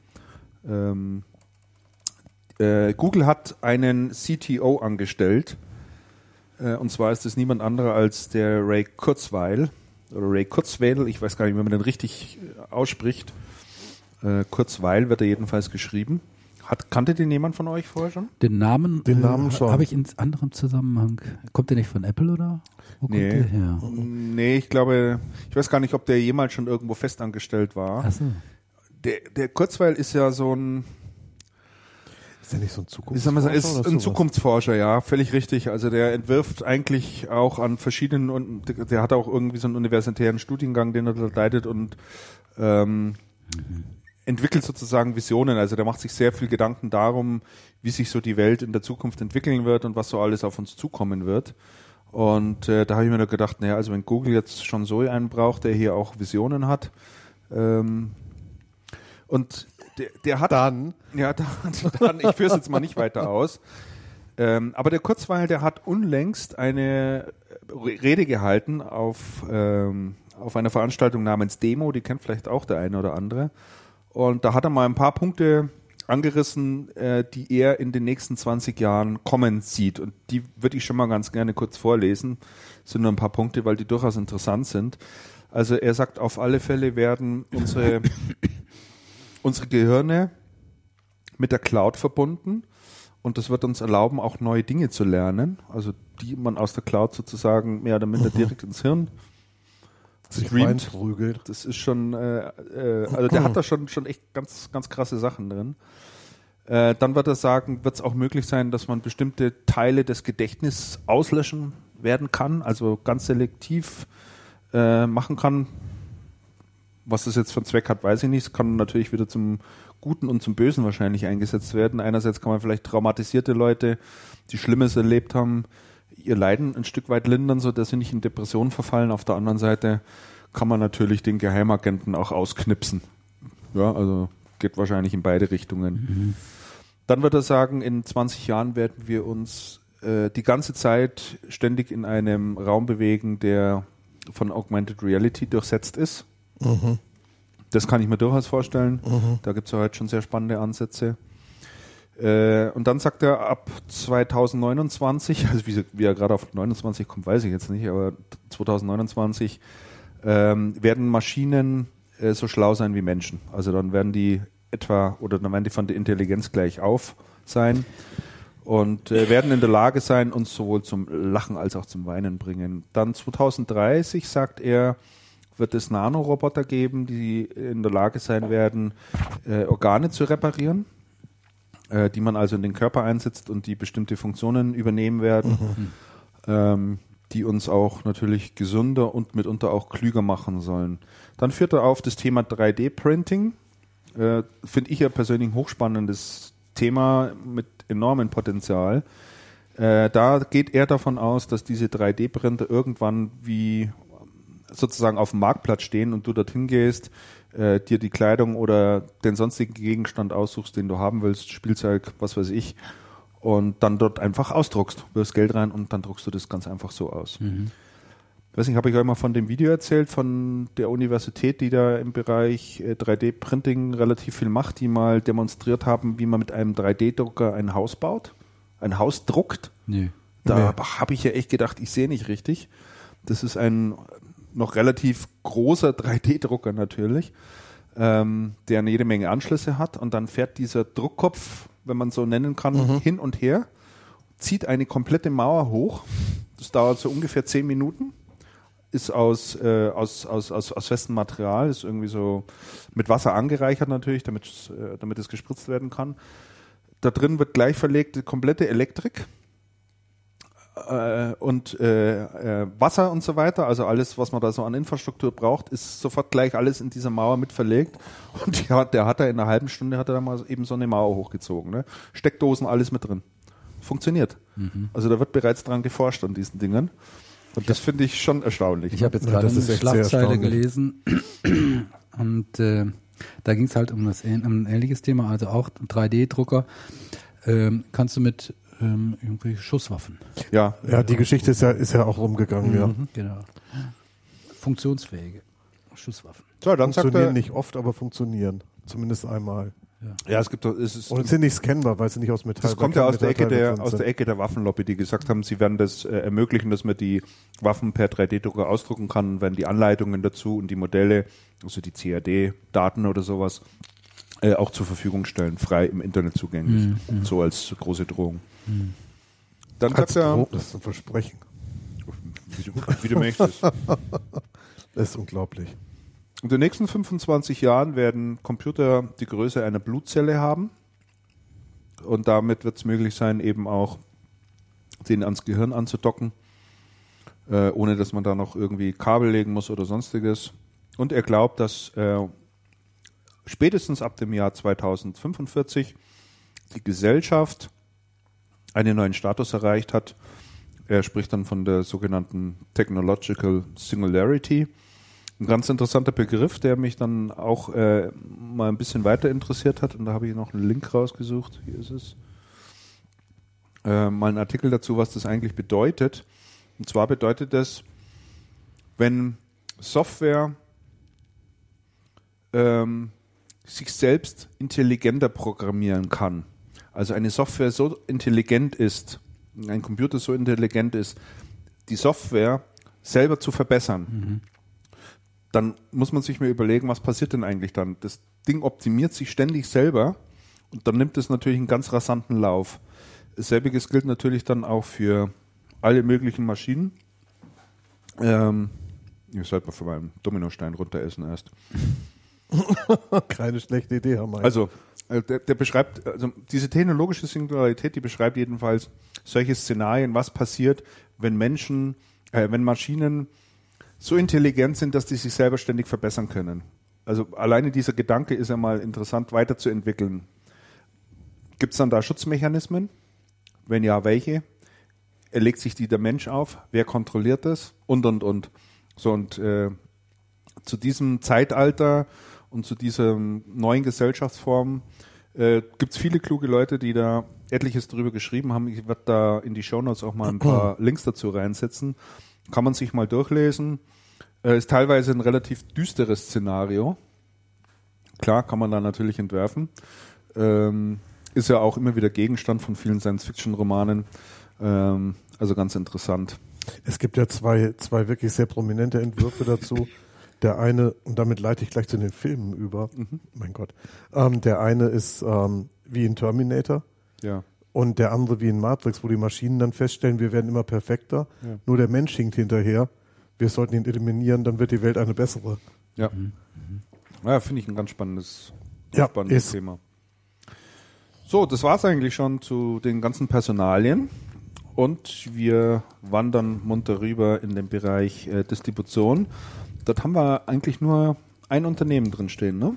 Google hat einen CTO angestellt. Und zwar ist es niemand anderer als der Ray Kurzweil. Oder Ray Kurzweil, ich weiß gar nicht, wie man den richtig ausspricht. Kurzweil wird er jedenfalls geschrieben. Kannte den jemand von euch vorher schon? Den Namen schon. Habe ich in anderem Zusammenhang. Kommt der nicht von Apple oder? Wo kommt der her? Nee, ich glaube, ich weiß gar nicht, ob der jemals schon irgendwo festangestellt war. Ach so. Der Kurzweil ist ja so ein... Ist der nicht so ein Zukunftsforscher? Ist ein Zukunftsforscher, ja, völlig richtig. Also der entwirft eigentlich auch an verschiedenen, und der hat auch irgendwie so einen universitären Studiengang, den er da leitet und entwickelt sozusagen Visionen. Also der macht sich sehr viel Gedanken darum, wie sich so die Welt in der Zukunft entwickeln wird und was so alles auf uns zukommen wird. Und da habe ich mir nur gedacht, naja, also wenn Google jetzt schon so einen braucht, der hier auch Visionen hat, und der hat... Dann, ich führe es jetzt mal nicht weiter aus. Aber der Kurzweil, der hat unlängst eine Rede gehalten auf einer Veranstaltung namens Demo, die kennt vielleicht auch der eine oder andere. Und da hat er mal ein paar Punkte angerissen, die er in den nächsten 20 Jahren kommen sieht. Und die würde ich schon mal ganz gerne kurz vorlesen. Das sind nur ein paar Punkte, weil die durchaus interessant sind. Also er sagt, auf alle Fälle werden unsere Gehirne mit der Cloud verbunden und das wird uns erlauben, auch neue Dinge zu lernen, also die man aus der Cloud sozusagen mehr oder minder direkt ins Hirn streamt. Das ist schon, also der hat da schon echt ganz, ganz krasse Sachen drin. Dann wird er sagen, wird es auch möglich sein, dass man bestimmte Teile des Gedächtnisses auslöschen werden kann, also ganz selektiv machen kann. Was das jetzt für einen Zweck hat, weiß ich nicht. Es kann natürlich wieder zum Guten und zum Bösen wahrscheinlich eingesetzt werden. Einerseits kann man vielleicht traumatisierte Leute, die Schlimmes erlebt haben, ihr Leiden ein Stück weit lindern, sodass sie nicht in Depressionen verfallen. Auf der anderen Seite kann man natürlich den Geheimagenten auch ausknipsen. Ja, also geht wahrscheinlich in beide Richtungen. Mhm. Dann wird er sagen, in 20 Jahren werden wir uns die ganze Zeit ständig in einem Raum bewegen, der von Augmented Reality durchsetzt ist. Mhm. Das kann ich mir durchaus vorstellen. Mhm. Da gibt es ja heute schon sehr spannende Ansätze. Und dann sagt er, ab 2029, also wie er gerade auf 29 kommt, weiß ich jetzt nicht, aber 2029 werden Maschinen so schlau sein wie Menschen. Also dann werden die dann werden die von der Intelligenz gleich auf sein und werden in der Lage sein, uns sowohl zum Lachen als auch zum Weinen bringen. Dann 2030, sagt er, wird es Nanoroboter geben, die in der Lage sein werden, Organe zu reparieren, die man also in den Körper einsetzt und die bestimmte Funktionen übernehmen werden, die uns auch natürlich gesünder und mitunter auch klüger machen sollen. Dann führt er auf das Thema 3D-Printing. Finde ich ja persönlich ein hochspannendes Thema mit enormem Potenzial. Da geht er davon aus, dass diese 3D-Printer irgendwann wie sozusagen auf dem Marktplatz stehen und du dorthin gehst, dir die Kleidung oder den sonstigen Gegenstand aussuchst, den du haben willst, Spielzeug, was weiß ich, und dann dort einfach ausdruckst, wirfst Geld rein und dann druckst du das ganz einfach so aus. Mhm. Ich weiß nicht, habe ich euch mal von dem Video erzählt, von der Universität, die da im Bereich 3D-Printing relativ viel macht, die mal demonstriert haben, wie man mit einem 3D-Drucker ein Haus baut, ein Haus druckt. Nee. Da habe ich ja echt gedacht, ich sehe nicht richtig. Das ist ein noch relativ großer 3D-Drucker natürlich, der eine jede Menge Anschlüsse hat, und dann fährt dieser Druckkopf, wenn man so nennen kann, hin und her, zieht eine komplette Mauer hoch. Das dauert so ungefähr 10 Minuten. Ist aus festem Material, ist irgendwie so mit Wasser angereichert natürlich, damit es gespritzt werden kann. Da drin wird gleich verlegt die komplette Elektrik und Wasser und so weiter, also alles, was man da so an Infrastruktur braucht, ist sofort gleich alles in dieser Mauer mit verlegt. Und der hat da in einer halben Stunde da mal eben so eine Mauer hochgezogen. Ne? Steckdosen, alles mit drin. Funktioniert. Mhm. Also da wird bereits dran geforscht an diesen Dingen. Und das finde ich schon erstaunlich. Ich habe jetzt gerade eine Schlagzeile gelesen und da ging es halt um ein ähnliches Thema, also auch 3D-Drucker. Kannst du mit irgendwie Schusswaffen. Ja, die Geschichte ist ja auch rumgegangen, ja. Genau. Funktionsfähige Schusswaffen. So, dann funktionieren nicht oft, aber funktionieren. Zumindest einmal. Ja, es gibt und es sind nicht scannbar, weil sie nicht aus Metall. Das kommt ja aus der Ecke der Waffenlobby, die gesagt haben, sie werden das ermöglichen, dass man die Waffen per 3D-Drucker ausdrucken kann, werden die Anleitungen dazu und die Modelle, also die CAD-Daten oder sowas, auch zur Verfügung stellen, frei im Internet zugänglich. So als große Drohung. Dann sagt er, das ist ein Versprechen. Wie du möchtest. Das ist unglaublich. In den nächsten 25 Jahren werden Computer die Größe einer Blutzelle haben. Und damit wird es möglich sein, eben auch den ans Gehirn anzudocken, ohne dass man da noch irgendwie Kabel legen muss oder sonstiges. Und er glaubt, dass spätestens ab dem Jahr 2045 die Gesellschaft einen neuen Status erreicht hat. Er spricht dann von der sogenannten Technological Singularity. Ein ganz interessanter Begriff, der mich dann auch mal ein bisschen weiter interessiert hat. Und da habe ich noch einen Link rausgesucht. Hier ist es. Mal einen Artikel dazu, was das eigentlich bedeutet. Und zwar bedeutet das, wenn Software sich selbst intelligenter programmieren kann. Also eine Software so intelligent ist, ein Computer so intelligent ist, die Software selber zu verbessern, dann muss man sich mal überlegen, was passiert denn eigentlich dann? Das Ding optimiert sich ständig selber und dann nimmt es natürlich einen ganz rasanten Lauf. Selbiges gilt natürlich dann auch für alle möglichen Maschinen. Ich sollte mal von meinem Dominostein runteressen erst. Keine schlechte Idee, Herr Meier. Also der beschreibt, also diese technologische Singularität, die beschreibt jedenfalls solche Szenarien, was passiert, wenn wenn Maschinen so intelligent sind, dass die sich selber ständig verbessern können. Also alleine dieser Gedanke ist ja mal interessant weiterzuentwickeln. Gibt es dann da Schutzmechanismen? Wenn ja, welche? Legt sich die der Mensch auf? Wer kontrolliert das? Und. So, und zu diesem Zeitalter und zu dieser neuen Gesellschaftsform gibt es viele kluge Leute, die da etliches drüber geschrieben haben. Ich werde da in die Shownotes auch mal ein paar Links dazu reinsetzen. Kann man sich mal durchlesen. Ist teilweise ein relativ düsteres Szenario. Klar, kann man da natürlich entwerfen. Ist ja auch immer wieder Gegenstand von vielen Science-Fiction-Romanen. Also ganz interessant. Es gibt ja zwei wirklich sehr prominente Entwürfe dazu. Der eine, und damit leite ich gleich zu den Filmen über, mein Gott. Der eine ist wie in Terminator. Ja. Und der andere wie in Matrix, wo die Maschinen dann feststellen, wir werden immer perfekter. Ja. Nur der Mensch hinkt hinterher. Wir sollten ihn eliminieren, dann wird die Welt eine bessere. Ja. Ja, finde ich ein ganz spannendes Thema. So, das war's eigentlich schon zu den ganzen Personalien. Und wir wandern munter rüber in den Bereich Distribution. Dort haben wir eigentlich nur ein Unternehmen drin stehen, ne?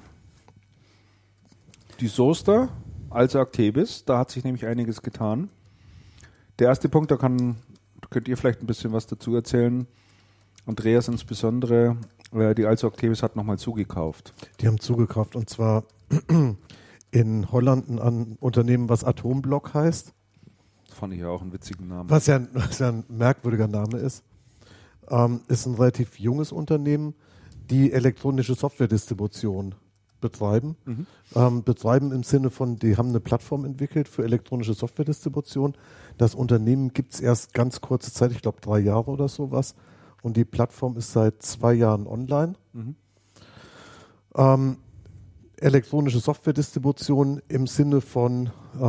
Die Soester, also Actebis. Da hat sich nämlich einiges getan. Der erste Punkt, da könnt ihr vielleicht ein bisschen was dazu erzählen. Andreas insbesondere, die Also Actebis hat nochmal zugekauft. Die haben zugekauft und zwar in Holland ein Unternehmen, was Atomblock heißt. Das fand ich ja auch einen witzigen Namen. Was ja ein merkwürdiger Name ist. Ist ein relativ junges Unternehmen, die elektronische Softwaredistribution betreiben. Betreiben im Sinne von, die haben eine Plattform entwickelt für elektronische Softwaredistribution. Das Unternehmen gibt es erst ganz kurze Zeit, ich glaube 3 Jahre oder sowas. Und die Plattform ist seit 2 Jahren online. Elektronische Softwaredistribution im Sinne von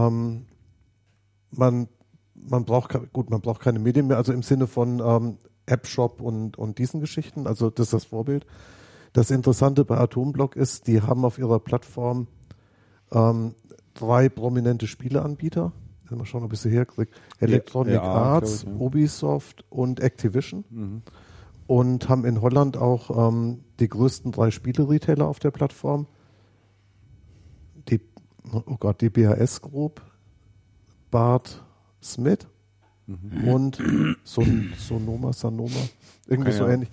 man braucht keine Medien mehr, also im Sinne von App-Shop und diesen Geschichten, also das ist das Vorbild. Das Interessante bei Atomblock ist, die haben auf ihrer Plattform 3 prominente Spieleanbieter. Mal schauen, ob ich sie herkriege. Electronic Arts, Ubisoft und Activision. Und haben in Holland auch die größten 3 Spiele-Retailer auf der Plattform. Die BHS Group, Bart Smith und Sanoma, irgendwie so ähnlich.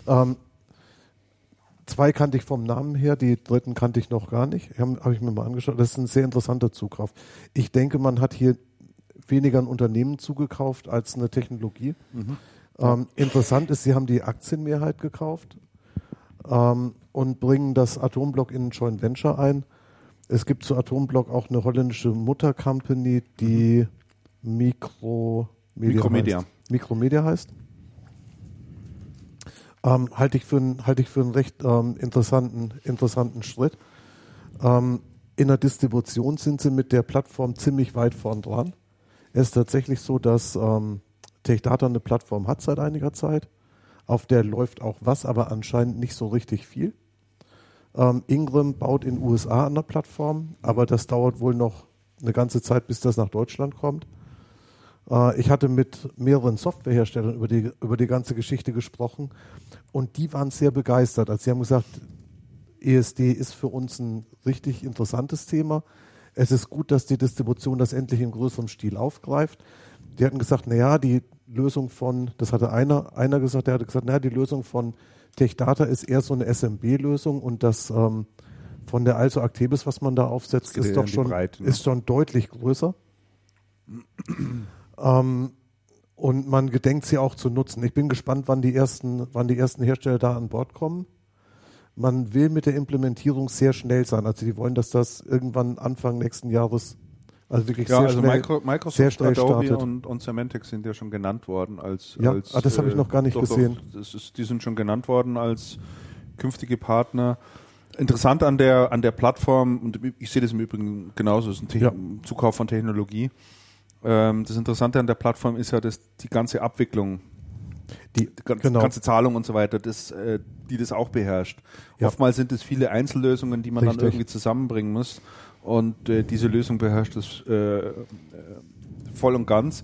2 kannte ich vom Namen her, die dritten kannte ich noch gar nicht. Habe ich mir mal angeschaut. Das ist ein sehr interessanter Zukauf. Ich denke, man hat hier weniger ein Unternehmen zugekauft als eine Technologie. Interessant ist, sie haben die Aktienmehrheit gekauft und bringen das Atomblock in ein Joint Venture ein. Es gibt zu Atomblock auch eine holländische Muttercompany, die Micromedia heißt. Halte ich für einen recht interessanten Schritt. In der Distribution sind sie mit der Plattform ziemlich weit vorn dran. Es ist tatsächlich so, dass TechData eine Plattform hat seit einiger Zeit. Auf der läuft auch was, aber anscheinend nicht so richtig viel. Ingram baut in den USA an der Plattform, aber das dauert wohl noch eine ganze Zeit, bis das nach Deutschland kommt. Ich hatte mit mehreren Softwareherstellern über die ganze Geschichte gesprochen und die waren sehr begeistert. Also sie haben gesagt, ESD ist für uns ein richtig interessantes Thema. Es ist gut, dass die Distribution das endlich in größerem Stil aufgreift. Die hatten gesagt, naja, die Lösung von, das hatte einer gesagt, der hatte gesagt, naja, die Lösung von TechData ist eher so eine SMB-Lösung und das von der Also Actebis, was man da aufsetzt, ist doch schon, Breite, ne? Ist schon deutlich größer. Und man gedenkt sie auch zu nutzen. Ich bin gespannt, wann die ersten Hersteller da an Bord kommen. Man will mit der Implementierung sehr schnell sein. Also die wollen, dass das irgendwann Anfang nächsten Jahres, also wirklich sehr schnell, Microsoft, sehr schnell Adobe startet. und Symantec sind ja schon genannt worden als das habe ich noch gar nicht gesehen. Die sind schon genannt worden als künftige Partner. Interessant an der Plattform, und ich sehe das im Übrigen genauso, ist ein Zukauf von Technologie. Das Interessante an der Plattform ist ja, dass die ganze Abwicklung, die ganze Zahlung und so weiter, die das auch beherrscht. Ja. Oftmals sind es viele Einzellösungen, die man dann irgendwie zusammenbringen muss. und diese Lösung beherrscht es voll und ganz.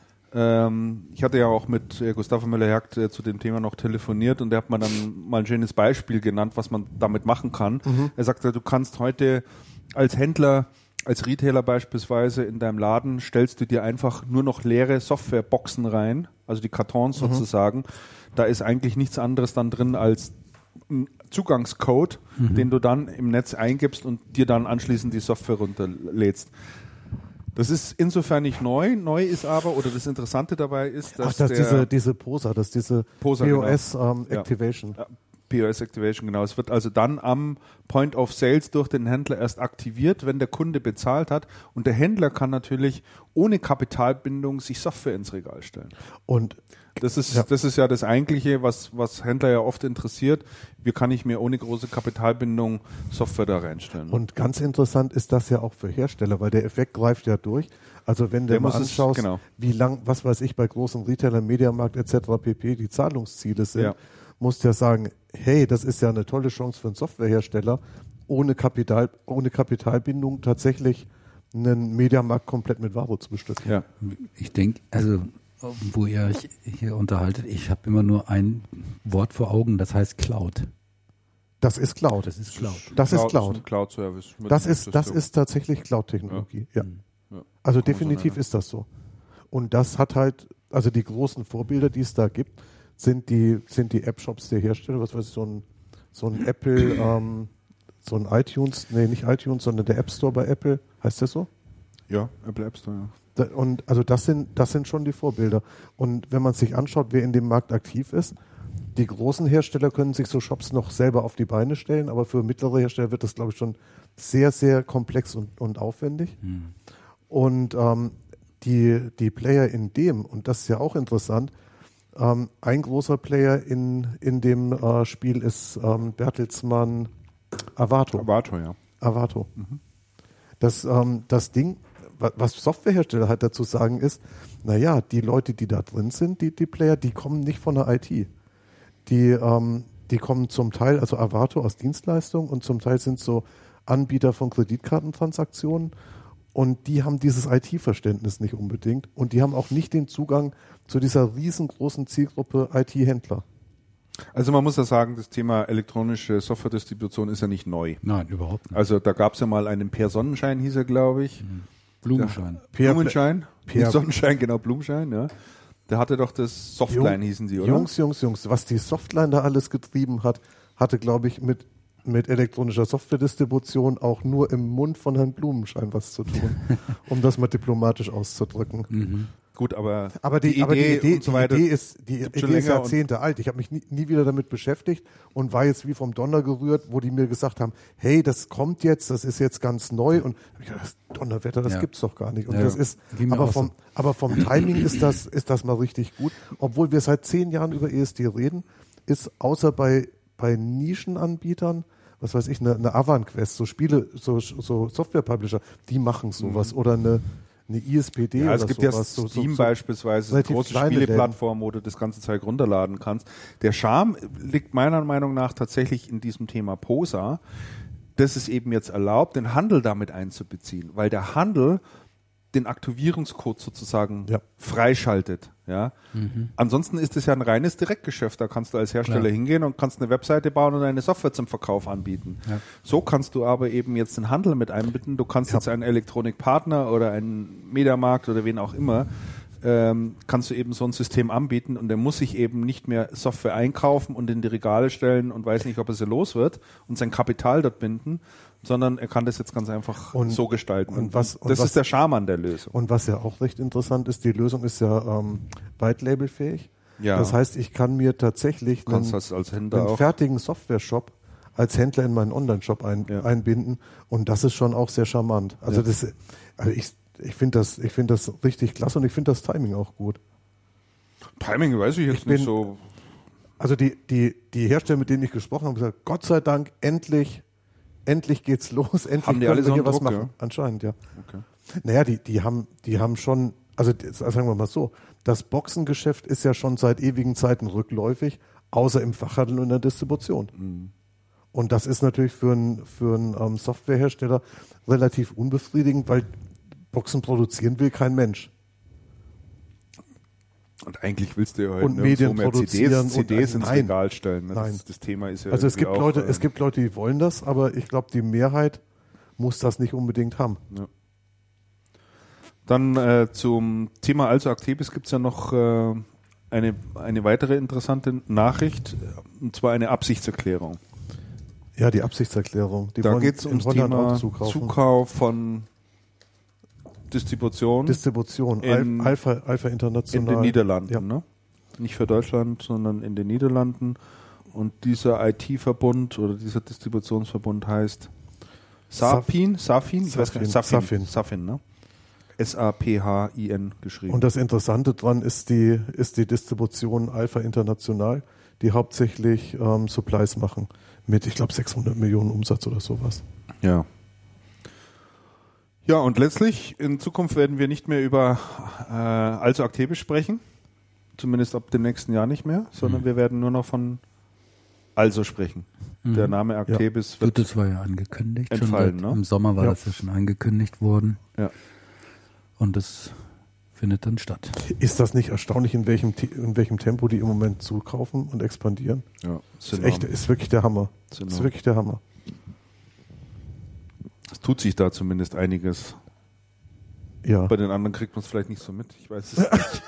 Ich hatte ja auch mit Gustavo Müller-Jagd zu dem Thema noch telefoniert und der hat mir dann mal ein schönes Beispiel genannt, was man damit machen kann. Er sagte, du kannst heute als Händler, als Retailer beispielsweise in deinem Laden, stellst du dir einfach nur noch leere Softwareboxen rein, also die Kartons sozusagen. Da ist eigentlich nichts anderes dann drin als ein Zugangscode, den du dann im Netz eingibst und dir dann anschließend die Software runterlädst. Das ist insofern nicht neu. Neu ist aber, oder das Interessante dabei ist, dass diese POSA, diese POSA, POS genau. Activation. Ja, POS Activation, genau. Es wird also dann am Point of Sales durch den Händler erst aktiviert, wenn der Kunde bezahlt hat. Und der Händler kann natürlich ohne Kapitalbindung sich Software ins Regal stellen. Und das ist ja das Eigentliche, was Händler ja oft interessiert. Wie kann ich mir ohne große Kapitalbindung Software da reinstellen? Und ganz interessant ist das ja auch für Hersteller, weil der Effekt greift ja durch. Also wenn du mal anschaust, wie lang, was weiß ich, bei großen Retailern, Mediamarkt etc. pp. Die Zahlungsziele sind, musst du ja sagen, hey, das ist ja eine tolle Chance für einen Softwarehersteller, ohne Kapitalbindung tatsächlich einen Mediamarkt komplett mit Ware zu bestücken. Ja. Ich denke, also wo ihr euch hier unterhaltet, ich habe immer nur ein Wort vor Augen, das heißt Cloud. Das ist Cloud. Das ist Cloud. Das ist Cloud. Ist ein Cloud-Service. Das ist tatsächlich Cloud-Technologie. Ja. Also definitiv ist das so. Und das hat halt, also die großen Vorbilder, die es da gibt, sind die App-Shops der Hersteller. Was weiß ich, so ein Apple, so ein iTunes, nee, nicht iTunes, sondern der App Store bei Apple. Heißt das so? Ja, Apple App Store, ja. Und also das sind schon die Vorbilder. Und wenn man sich anschaut, wer in dem Markt aktiv ist, die großen Hersteller können sich so Shops noch selber auf die Beine stellen, aber für mittlere Hersteller wird das, glaube ich, schon sehr, sehr komplex und aufwendig. Und die Player in dem, und das ist ja auch interessant, ein großer Player in dem Spiel ist Bertelsmann Avato. Avato. Das Ding, was Softwarehersteller halt dazu sagen ist, naja, die Leute, die da drin sind, die Player, die kommen nicht von der IT. Die kommen zum Teil, also Avato aus Dienstleistungen und zum Teil sind so Anbieter von Kreditkartentransaktionen und die haben dieses IT-Verständnis nicht unbedingt und die haben auch nicht den Zugang zu dieser riesengroßen Zielgruppe IT-Händler. Also man muss ja sagen, das Thema elektronische Softwaredistribution ist ja nicht neu. Nein, überhaupt nicht. Also da gab es ja mal einen Per Sonnenschein, hieß er, glaube ich. Blumenschein. Blumenschein? Nicht Sonnenschein, genau, Blumenschein, ja. Der hatte doch das Softline, hießen die, oder? Jungs, was die Softline da alles getrieben hat, hatte, glaube ich, mit elektronischer Softwaredistribution auch nur im Mund von Herrn Blumenschein was zu tun, um das mal diplomatisch auszudrücken. Gut, aber die Idee und so weiter ist Jahrzehnte alt. Ich habe mich nie wieder damit beschäftigt und war jetzt wie vom Donner gerührt, wo die mir gesagt haben, hey, das kommt jetzt, das ist jetzt ganz neu und das Donnerwetter, das gibt's doch gar nicht. Und das ist, aber vom Timing ist das mal richtig gut. Obwohl wir seit 10 Jahren über ESD reden, ist außer bei Nischenanbietern, was weiß ich, eine Avantquest, so Spiele, so Software-Publisher, die machen sowas oder eine ISPD oder es gibt sowas. Ja Steam beispielsweise, eine große Spieleplattform, wo du das ganze Zeug runterladen kannst. Der Charme liegt meiner Meinung nach tatsächlich in diesem Thema POSA, das es eben jetzt erlaubt, den Handel damit einzubeziehen, weil der Handel den Aktivierungscode sozusagen freischaltet. Ja? Ansonsten ist es ja ein reines Direktgeschäft. Da kannst du als Hersteller hingehen und kannst eine Webseite bauen und eine Software zum Verkauf anbieten. Ja. So kannst du aber eben jetzt den Handel mit einbinden. Du kannst jetzt einen Elektronikpartner oder einen Mediamarkt oder wen auch immer, kannst du eben so ein System anbieten und der muss sich eben nicht mehr Software einkaufen und in die Regale stellen und weiß nicht, ob er sie los wird und sein Kapital dort binden, sondern er kann das jetzt ganz einfach so gestalten. Das ist der Charme an der Lösung. Und was ja auch recht interessant ist, die Lösung ist ja White-Label-fähig. Ja. Das heißt, ich kann mir tatsächlich einen fertigen Software-Shop als Händler in meinen Online-Shop einbinden und das ist schon auch sehr charmant. Also ich finde das richtig klasse und ich finde das Timing auch gut. Timing weiß ich jetzt nicht so. Also die Hersteller, mit denen ich gesprochen habe, haben gesagt, Gott sei Dank, endlich geht's los, endlich haben die alle so hier was Druck, machen. Ja? Anscheinend, ja. Okay. Naja, die haben schon, also sagen wir mal so, das Boxengeschäft ist ja schon seit ewigen Zeiten rückläufig, außer im Fachhandel und in der Distribution. Und das ist natürlich für einen Softwarehersteller relativ unbefriedigend, weil Boxen produzieren will kein Mensch. Und eigentlich willst du ja heute Und Medien mehr produzieren CDs ins nein. Regal stellen. Ne? Nein. Das Thema ist ja Also es irgendwie gibt Leute, die wollen das, aber ich glaube, die Mehrheit muss das nicht unbedingt haben. Ja. Dann zum Thema Also Actebis gibt es ja noch eine weitere interessante Nachricht, und zwar eine Absichtserklärung. Ja, die Absichtserklärung. Die Da wollen geht es in ums Holland Thema auch zukaufen. Zukauf von Distribution in Alpha International. in den Niederlanden. Ja. Ne? Nicht für Deutschland, sondern in den Niederlanden. Und dieser IT-Verbund oder dieser Distributionsverbund heißt Safin, ich weiß gar nicht, Safin, ne? Saphin geschrieben. Und das Interessante dran ist die Distribution Alpha International, die hauptsächlich Supplies machen mit, ich glaube, 600 Millionen Umsatz oder sowas. Ja. Ja, und letztlich, in Zukunft werden wir nicht mehr über Also Actebis sprechen, zumindest ab dem nächsten Jahr nicht mehr, sondern wir werden nur noch von Also sprechen. Der Name Actebis wird das war ja angekündigt. entfallen. Im Sommer war das ja schon angekündigt worden. Ja. Und das findet dann statt. Ist das nicht erstaunlich, in welchem Tempo die im Moment zukaufen und expandieren? Ja, Ist wirklich der Hammer. Ist wirklich der Hammer. Es tut sich da zumindest einiges. Ja. Bei den anderen kriegt man es vielleicht nicht so mit. Ich weiß es nicht.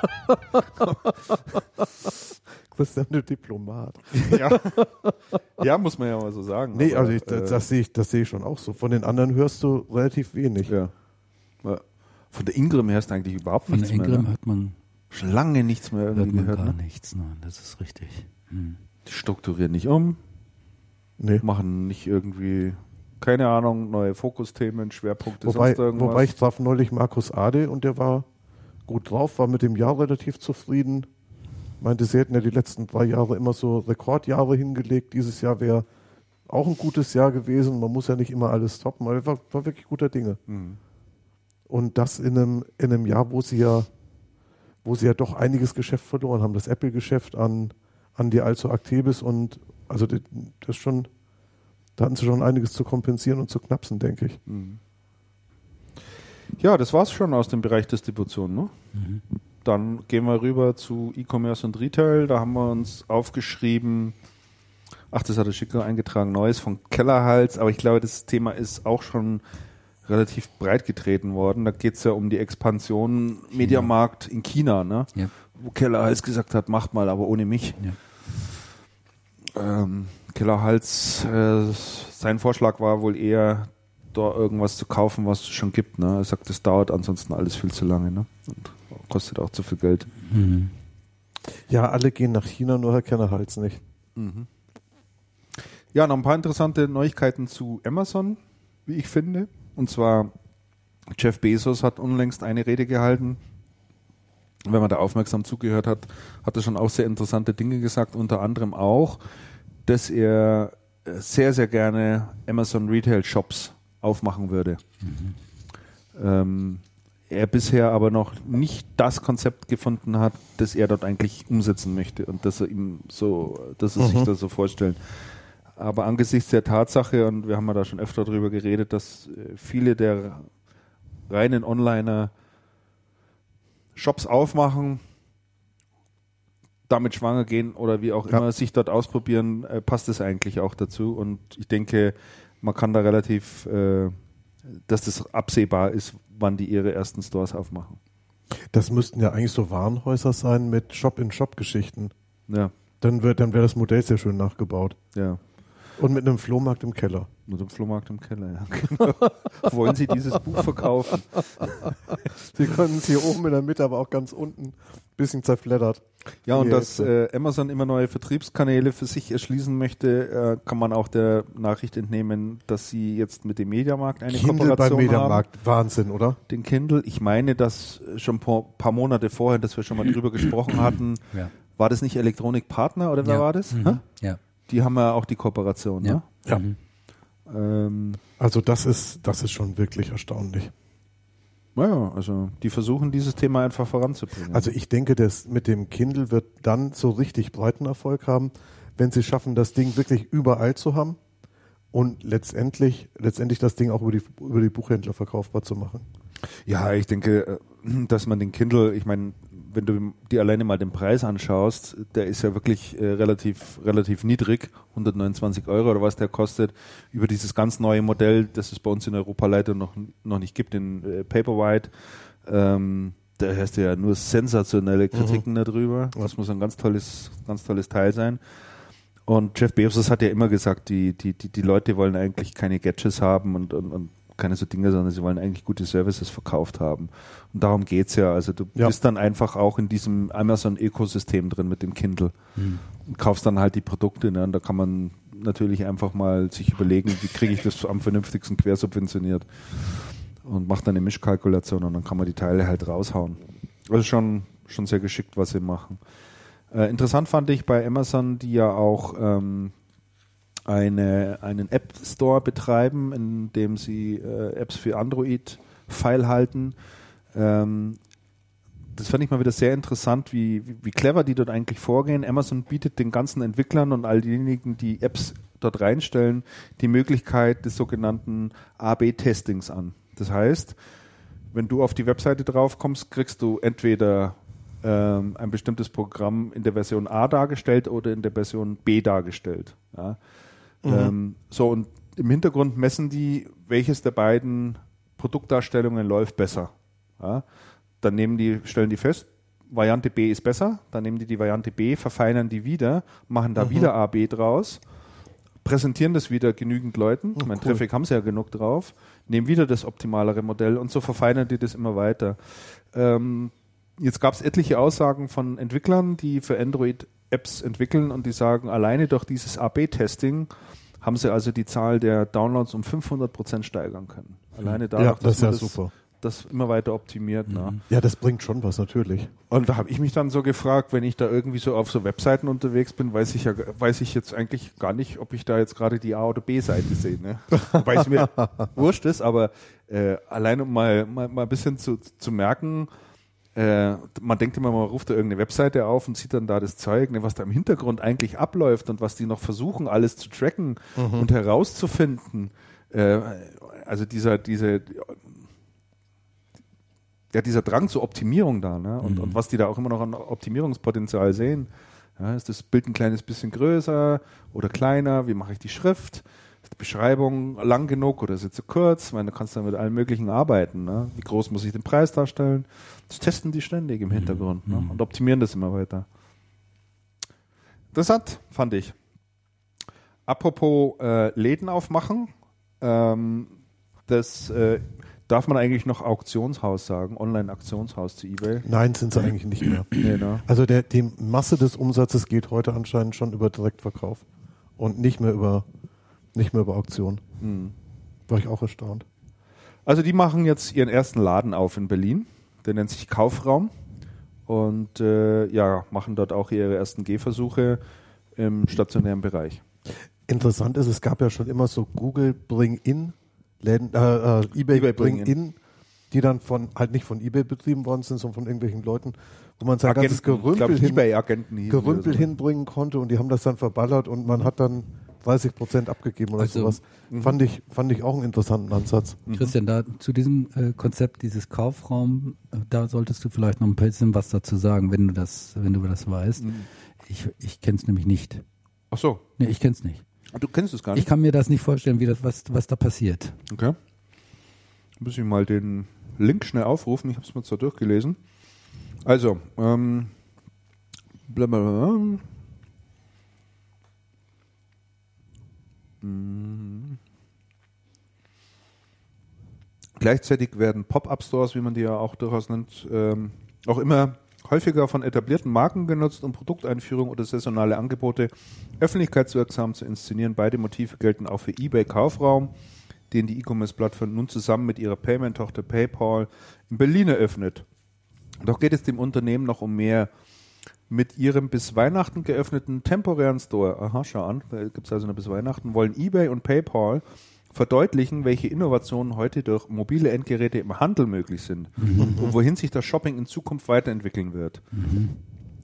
Christian, der Diplomat. Ja, muss man ja mal so sagen. Nee, aber, also das sehe ich schon auch so. Von den anderen hörst du relativ wenig. Ja. Von der Ingram hörst du eigentlich überhaupt Von nichts der mehr. Ingram Ne? hat man, Schon lange nichts mehr irgendwie gehört. gar Ne? nichts. Nein, das ist richtig. Die strukturieren nicht um, Nee. machen nicht irgendwie, keine Ahnung, neue Fokusthemen, Schwerpunkte, sonst irgendwas. Wobei ich traf neulich Markus Ade und der war gut drauf, war mit dem Jahr relativ zufrieden. Meinte, sie hätten ja die letzten 3 Jahre immer so Rekordjahre hingelegt. Dieses Jahr wäre auch ein gutes Jahr gewesen. Man muss ja nicht immer alles toppen, aber war wirklich guter Dinge. Mhm. Und das in einem Jahr, wo sie ja doch einiges Geschäft verloren haben. Das Apple-Geschäft an die Also Actebis und also da hatten sie schon einiges zu kompensieren und zu knapsen, denke ich. Ja, das war's schon aus dem Bereich Distribution. Ne? Dann gehen wir rüber zu E-Commerce und Retail. Da haben wir uns aufgeschrieben, das hat der Schicker eingetragen, Neues von Kellerhals, aber ich glaube, das Thema ist auch schon relativ breit getreten worden. Da geht es ja um die Expansion Mediamarkt in China, ne? Ja. Wo Kellerhals gesagt hat, macht mal, aber ohne mich. Ja. Kellerhals, sein Vorschlag war wohl eher, da irgendwas zu kaufen, was es schon gibt. Ne? Er sagt, das dauert ansonsten alles viel zu lange, ne? Und kostet auch zu viel Geld. Ja, alle gehen nach China, nur Herr Kellerhals nicht. Ja, noch ein paar interessante Neuigkeiten zu Amazon, wie ich finde. Und zwar, Jeff Bezos hat unlängst eine Rede gehalten. Wenn man da aufmerksam zugehört hat, hat er schon auch sehr interessante Dinge gesagt, unter anderem auch, dass er sehr, sehr gerne Amazon Retail Shops aufmachen würde. Er bisher aber noch nicht das Konzept gefunden hat, das er dort eigentlich umsetzen möchte und dass er sich das so vorstellt. Aber angesichts der Tatsache, und wir haben ja da schon öfter drüber geredet, dass viele der reinen Onliner Shops aufmachen, damit schwanger gehen oder wie auch immer, sich dort ausprobieren, passt es eigentlich auch dazu. Und ich denke, man kann da relativ, dass das absehbar ist, wann die ihre ersten Stores aufmachen. Das müssten ja eigentlich so Warenhäuser sein mit Shop-in-Shop-Geschichten. Ja. Dann wäre das Modell sehr schön nachgebaut. Ja. Und mit einem Flohmarkt im Keller. Mit dem Flohmarkt im Keller, ja. Genau. Wollen Sie dieses Buch verkaufen? Sie können es hier oben in der Mitte, aber auch ganz unten ein bisschen zerfleddert. Ja, und dass Amazon immer neue Vertriebskanäle für sich erschließen möchte, kann man auch der Nachricht entnehmen, dass sie jetzt mit dem Mediamarkt eine Kindle Kooperation beim Mediamarkt, haben. Wahnsinn, oder? Den Kindle. Ich meine, dass schon ein paar Monate vorher, dass wir schon mal drüber gesprochen hatten, war das nicht Elektronikpartner oder wer war das? Ja. Die haben ja auch die Kooperation, ne? Ja. Also das ist schon wirklich erstaunlich. Naja, also die versuchen dieses Thema einfach voranzubringen. Also ich denke, das mit dem Kindle wird dann so richtig breiten Erfolg haben, wenn sie schaffen, das Ding wirklich überall zu haben und letztendlich das Ding auch über die Buchhändler verkaufbar zu machen. Ja, ich denke, dass man den Kindle, ich meine, wenn du dir alleine mal den Preis anschaust, der ist ja wirklich relativ niedrig, 129 € oder was der kostet, über dieses ganz neue Modell, das es bei uns in Europa leider noch nicht gibt, den Paperwhite. Da hast du ja nur sensationelle Kritiken darüber. Das muss ein ganz tolles Teil sein. Und Jeff Bezos hat ja immer gesagt, die Leute wollen eigentlich keine Gadgets haben und keine so Dinge, sondern sie wollen eigentlich gute Services verkauft haben. Und darum geht's ja. Also du bist dann einfach auch in diesem Amazon-Ökosystem drin mit dem Kindle und kaufst dann halt die Produkte. Ne? Und da kann man natürlich einfach mal sich überlegen, wie kriege ich das am vernünftigsten quersubventioniert und macht dann eine Mischkalkulation und dann kann man die Teile halt raushauen. Also schon sehr geschickt, was sie machen. Interessant fand ich bei Amazon, die ja auch einen App Store betreiben, in dem sie Apps für Android feilhalten. Das fand ich mal wieder sehr interessant, wie clever die dort eigentlich vorgehen. Amazon bietet den ganzen Entwicklern und all diejenigen, die Apps dort reinstellen, die Möglichkeit des sogenannten A/B-Testings an. Das heißt, wenn du auf die Webseite drauf kommst, kriegst du entweder ein bestimmtes Programm in der Version A dargestellt oder in der Version B dargestellt. Ja. So, und im Hintergrund messen die, welches der beiden Produktdarstellungen läuft besser. Ja. Dann stellen die fest, Variante B ist besser, dann nehmen die Variante B, verfeinern die wieder, machen da wieder A, B draus, präsentieren das wieder genügend Leuten, cool. Traffic haben sie ja genug drauf, nehmen wieder das optimalere Modell und so verfeinern die das immer weiter. Jetzt gab es etliche Aussagen von Entwicklern, die für Android Apps entwickeln und die sagen, alleine durch dieses A/B-Testing haben sie also die Zahl der Downloads um 500% steigern können. Alleine dadurch, das ist ja super. Das immer weiter optimiert. Ne? Ja, das bringt schon was, natürlich. Und da habe ich mich dann so gefragt, wenn ich da irgendwie so auf so Webseiten unterwegs bin, weiß ich jetzt eigentlich gar nicht, ob ich da jetzt gerade die A- oder B-Seite sehe. Ne? Weil es mir wurscht ist, aber allein um mal ein bisschen zu merken, man denkt immer, man ruft da irgendeine Webseite auf und sieht dann da das Zeug, ne, was da im Hintergrund eigentlich abläuft und was die noch versuchen, alles zu tracken und herauszufinden. Also dieser Drang zur Optimierung da, ne? Und was die da auch immer noch an Optimierungspotenzial sehen. Ja, ist das Bild ein kleines bisschen größer oder kleiner? Wie mache ich die Schrift? Ist die Beschreibung lang genug oder ist sie zu kurz? Ich meine, du kannst dann mit allem Möglichen arbeiten. Ne? Wie groß muss ich den Preis darstellen? Das testen die ständig im Hintergrund ne? Und optimieren das immer weiter. Interessant, fand ich. Apropos Läden aufmachen, das darf man eigentlich noch Auktionshaus sagen, Online-Auktionshaus zu eBay? Nein, sind sie eigentlich nicht mehr. Nee, ne? Also die Masse des Umsatzes geht heute anscheinend schon über Direktverkauf und nicht mehr über Auktion. War ich auch erstaunt. Also die machen jetzt ihren ersten Laden auf in Berlin, der nennt sich Kaufraum und machen dort auch ihre ersten Gehversuche im stationären Bereich. Interessant ist, es gab ja schon immer so Google Bring-In Läden, eBay Bring-In, die dann nicht von eBay betrieben worden sind, sondern von irgendwelchen Leuten, wo man sein ganzes Gerümpel hinbringen konnte und die haben das dann verballert und man hat dann 30% abgegeben oder sowas. Fand ich auch einen interessanten Ansatz. Christian, da zu diesem Konzept, dieses Kaufraum, da solltest du vielleicht noch ein bisschen was dazu sagen, wenn du das weißt. Ich kenne es nämlich nicht. Ach so. Nee, ich kenne es nicht. Du kennst es gar nicht? Ich kann mir das nicht vorstellen, was da passiert. Okay. Muss ich mal den Link schnell aufrufen. Ich habe es mir zwar durchgelesen. Also, blablabla. Gleichzeitig werden Pop-Up-Stores, wie man die ja auch durchaus nennt, auch immer häufiger von etablierten Marken genutzt, um Produkteinführung oder saisonale Angebote öffentlichkeitswirksam zu inszenieren. Beide Motive gelten auch für eBay Kaufraum, den die E-Commerce-Plattform nun zusammen mit ihrer Payment-Tochter PayPal in Berlin eröffnet. Doch geht es dem Unternehmen noch um mehr. Mit ihrem bis Weihnachten geöffneten temporären Store, schau an, da gibt es also noch bis Weihnachten, wollen eBay und PayPal verdeutlichen, welche Innovationen heute durch mobile Endgeräte im Handel möglich sind und wohin sich das Shopping in Zukunft weiterentwickeln wird.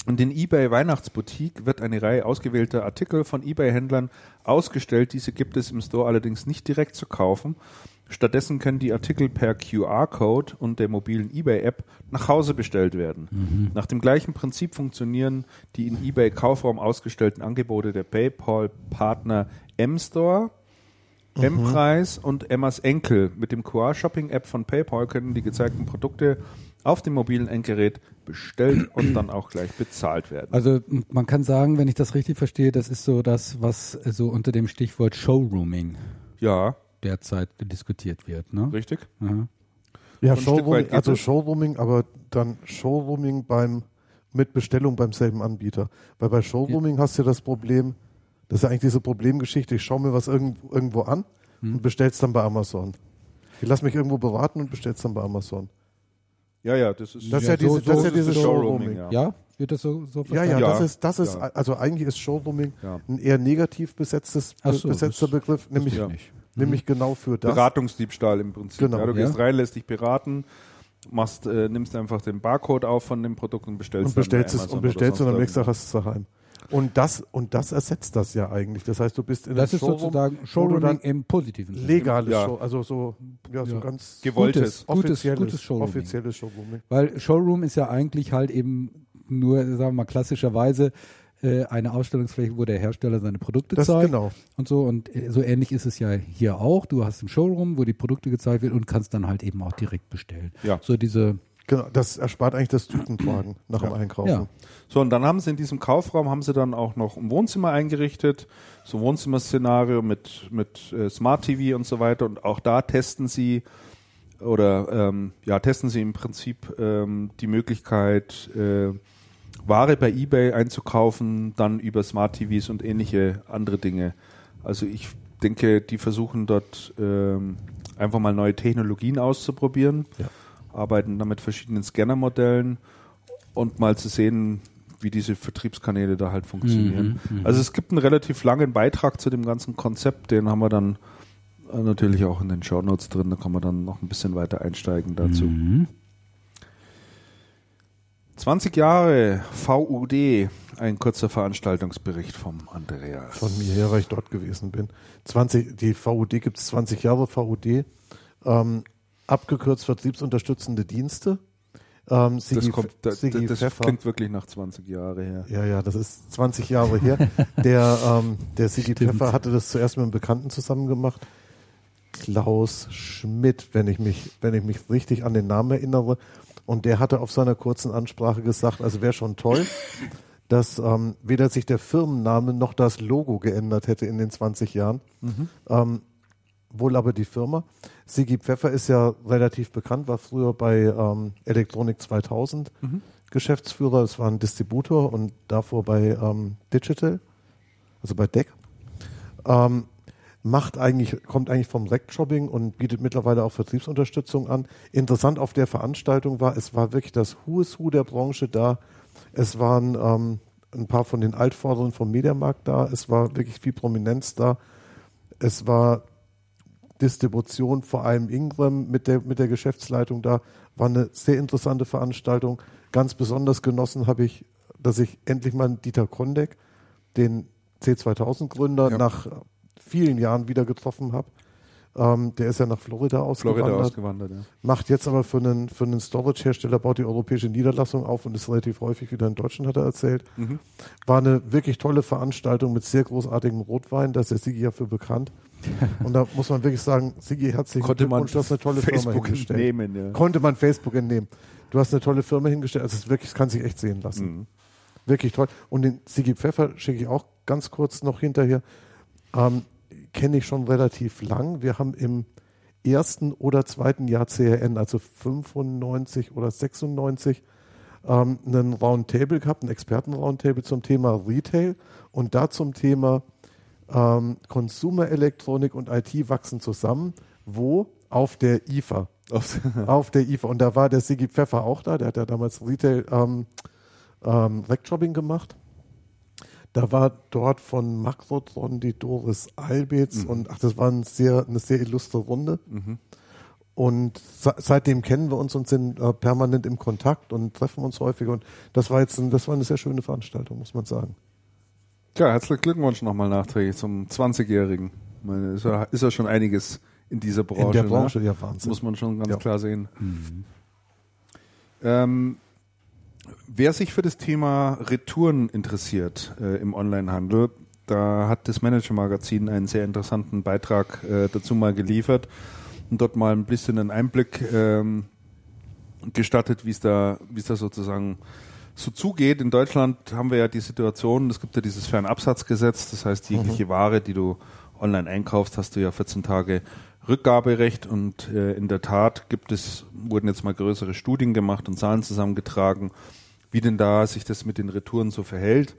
Und in eBay Weihnachtsboutique wird eine Reihe ausgewählter Artikel von eBay-Händlern ausgestellt. Diese gibt es im Store allerdings nicht direkt zu kaufen. Stattdessen können die Artikel per QR-Code und der mobilen eBay-App nach Hause bestellt werden. Nach dem gleichen Prinzip funktionieren die in eBay-Kaufraum ausgestellten Angebote der PayPal-Partner M-Store, M-Preis und Emmas Enkel. Mit dem QR-Shopping-App von PayPal können die gezeigten Produkte auf dem mobilen Endgerät bestellt und dann auch gleich bezahlt werden. Also man kann sagen, wenn ich das richtig verstehe, das ist so das, was so unter dem Stichwort Showrooming Ja, derzeit diskutiert wird. Ne? richtig. Aha. Ja, Und ein Stück weit geht es. Showrooming, aber dann Showrooming mit Bestellung beim selben Anbieter. Weil bei Showrooming hast du ja das Problem, das ist ja eigentlich diese Problemgeschichte, ich schaue mir was irgendwo an und bestell's dann bei Amazon. Ich lasse mich irgendwo beraten und bestell's dann bei Amazon. Ja, das ist Das ist ja dieses Showrooming, Showrooming. Ja, wird das so Ja, verstanden? Ja. das ist, Ja. also eigentlich ist Showrooming Ja. ein eher negativ besetzter Begriff, nämlich genau für das. Beratungsdiebstahl im Prinzip. Genau. Ja, du gehst Ja. rein, lässt dich beraten, nimmst einfach den Barcode auf von dem Produkt und bestellst Und bestellst dann es bei und Amazon bestellst oder und am sonst nächsten Tag hast du es daheim. Und das ersetzt das ja eigentlich. Das heißt, du bist in Das einem ist Showroom, sozusagen wo du Showrooming dann im positiven Sinne. legales Ja. Show, also so ganz Gewolltes. Gutes Showrooming. offizielles Showrooming. Weil Showroom ist ja eigentlich halt eben nur, sagen wir mal, klassischerweise eine Ausstellungsfläche, wo der Hersteller seine Produkte Das zeigt. genau. Und so so ähnlich ist es ja hier auch. Du hast einen Showroom, wo die Produkte gezeigt werden und kannst dann halt eben auch direkt bestellen. Ja. So diese, Genau, das erspart eigentlich das Tütentragen nach dem Einkaufen. ja. So, und dann haben sie in diesem Kaufraum dann auch noch ein Wohnzimmer eingerichtet, so ein Wohnzimmerszenario mit Smart TV und so weiter. Und auch da testen sie im Prinzip die Möglichkeit, Ware bei eBay einzukaufen, dann über Smart TVs und ähnliche andere Dinge. Also ich denke, die versuchen dort einfach mal neue Technologien auszuprobieren, arbeiten da mit verschiedenen Scannermodellen und mal zu sehen, wie diese Vertriebskanäle da halt funktionieren. Also es gibt einen relativ langen Beitrag zu dem ganzen Konzept, den haben wir dann natürlich auch in den Shownotes drin, da kann man dann noch ein bisschen weiter einsteigen dazu. 20 Jahre VUD, ein kurzer Veranstaltungsbericht vom Andreas. Von mir her, weil ich dort gewesen bin. Die VUD gibt es 20 Jahre VUD, abgekürzt Vertriebsunterstützende Dienste. Sigi Das Pfeffer. klingt wirklich nach 20 Jahre her. Ja, das ist 20 Jahre her. Der Sigi Pfeffer hatte das zuerst mit einem Bekannten zusammen gemacht. Klaus Schmidt, wenn ich mich richtig an den Namen erinnere. Und der hatte auf seiner kurzen Ansprache gesagt, also wäre schon toll, dass weder sich der Firmenname noch das Logo geändert hätte in den 20 Jahren. Wohl aber die Firma. Sigi Pfeffer ist ja relativ bekannt, war früher bei Elektronik 2000 Geschäftsführer. Es war ein Distributor und davor bei Digital, also bei DEC. Kommt eigentlich vom Rec-Shopping und bietet mittlerweile auch Vertriebsunterstützung an. Interessant auf der Veranstaltung es war wirklich das Who is Who der Branche da. Es waren ein paar von den Altvorderen vom Mediamarkt da. Es war wirklich viel Prominenz da. Es war Distribution, vor allem Ingram mit der Geschäftsleitung da. War eine sehr interessante Veranstaltung. Ganz besonders genossen habe ich, dass ich endlich mal Dieter Kondek, den C2000-Gründer, nach vielen Jahren wieder getroffen habe. Der ist ja nach Florida ausgewandert. Ja. Macht jetzt aber für einen Storage-Hersteller, baut die europäische Niederlassung auf und ist relativ häufig wieder in Deutschland, hat er erzählt. War eine wirklich tolle Veranstaltung mit sehr großartigem Rotwein, da ist der Sigi ja für bekannt. Und da muss man wirklich sagen, Sigi, herzlichen Glückwunsch, du hast eine tolle Firma hingestellt. Entnehmen, ja. Konnte man Facebook entnehmen. Du hast eine tolle Firma hingestellt, also es kann sich echt sehen lassen. Wirklich toll. Und den Sigi Pfeffer schicke ich auch ganz kurz noch hinterher. Kenne ich schon relativ lang. Wir haben im ersten oder zweiten Jahr CRN, also 95 oder 96, einen Roundtable gehabt, einen Experten-Roundtable zum Thema Retail und da zum Thema Consumer-Elektronik und IT wachsen zusammen. Wo? Auf der IFA. Auf der IFA. Und da war der Sigi Pfeffer auch da, der hat ja damals Retail Rec-Shopping gemacht. Da war dort von Makrotron die Doris Albitz und das war eine sehr illustre Runde. Und seitdem kennen wir uns und sind permanent im Kontakt und treffen uns häufiger. Und das war eine sehr schöne Veranstaltung, muss man sagen. Ja, herzlichen Glückwunsch nochmal nachträglich zum 20-Jährigen. Ich meine, ist ja schon einiges in dieser Branche. In der Branche, ne? ja, Wahnsinn. Muss man schon ganz klar sehen. Wer sich für das Thema Retouren interessiert im Onlinehandel, da hat das Manager-Magazin einen sehr interessanten Beitrag dazu mal geliefert und dort mal ein bisschen einen Einblick gestattet, wie es da sozusagen so zugeht. In Deutschland haben wir ja die Situation, es gibt ja dieses Fernabsatzgesetz, das heißt, jegliche Ware, die du online einkaufst, hast du ja 14 Tage Rückgaberecht und in der Tat wurden jetzt mal größere Studien gemacht und Zahlen zusammengetragen, wie denn da sich das mit den Retouren so verhält.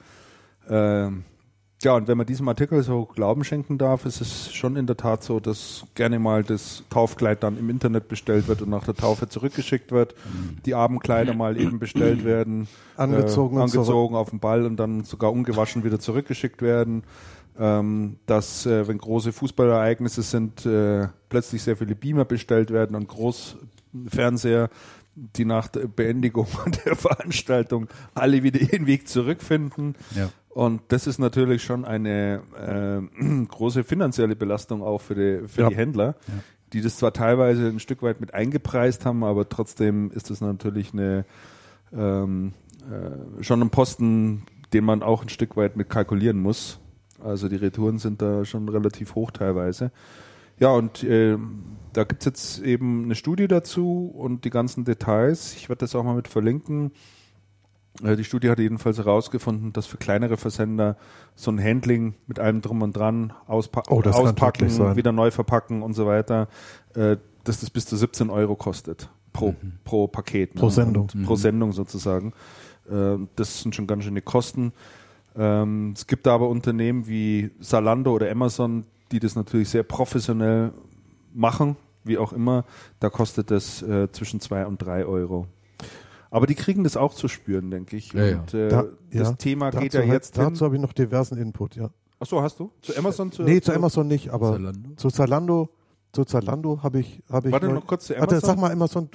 Ja, und wenn man diesem Artikel so Glauben schenken darf, ist es schon in der Tat so, dass gerne mal das Taufkleid dann im Internet bestellt wird und nach der Taufe zurückgeschickt wird, die Abendkleider mal eben bestellt werden, angezogen auf den Ball und dann sogar ungewaschen wieder zurückgeschickt werden. Dass, wenn große Fußballereignisse sind, plötzlich sehr viele Beamer bestellt werden und Großfernseher, die nach der Beendigung der Veranstaltung alle wieder ihren Weg zurückfinden. Ja. Und das ist natürlich schon eine große finanzielle Belastung auch für die Händler, die das zwar teilweise ein Stück weit mit eingepreist haben, aber trotzdem ist das natürlich schon ein Posten, den man auch ein Stück weit mit kalkulieren muss. Also die Retouren sind da schon relativ hoch teilweise. Ja, und da gibt's jetzt eben eine Studie dazu und die ganzen Details. Ich werde das auch mal mit verlinken. Die Studie hat jedenfalls herausgefunden, dass für kleinere Versender so ein Handling mit allem drum und dran, auspacken, wieder neu verpacken und so weiter, dass das bis zu 17 € kostet pro Paket. Pro Sendung. Pro Sendung sozusagen. Das sind schon ganz schöne Kosten. Es gibt aber Unternehmen wie Zalando oder Amazon, die das natürlich sehr professionell machen, wie auch immer. Da kostet das zwischen 2 und 3 €. Aber die kriegen das auch zu spüren, denke ich. Ja, und das Thema geht ja jetzt dazu habe ich noch diversen Input, ja. Ach so, hast du? Zu Amazon? Nee, zu Amazon nicht, aber Zalando? zu Zalando habe ich Warte noch kurz zu Amazon. Warte, sag mal Amazon.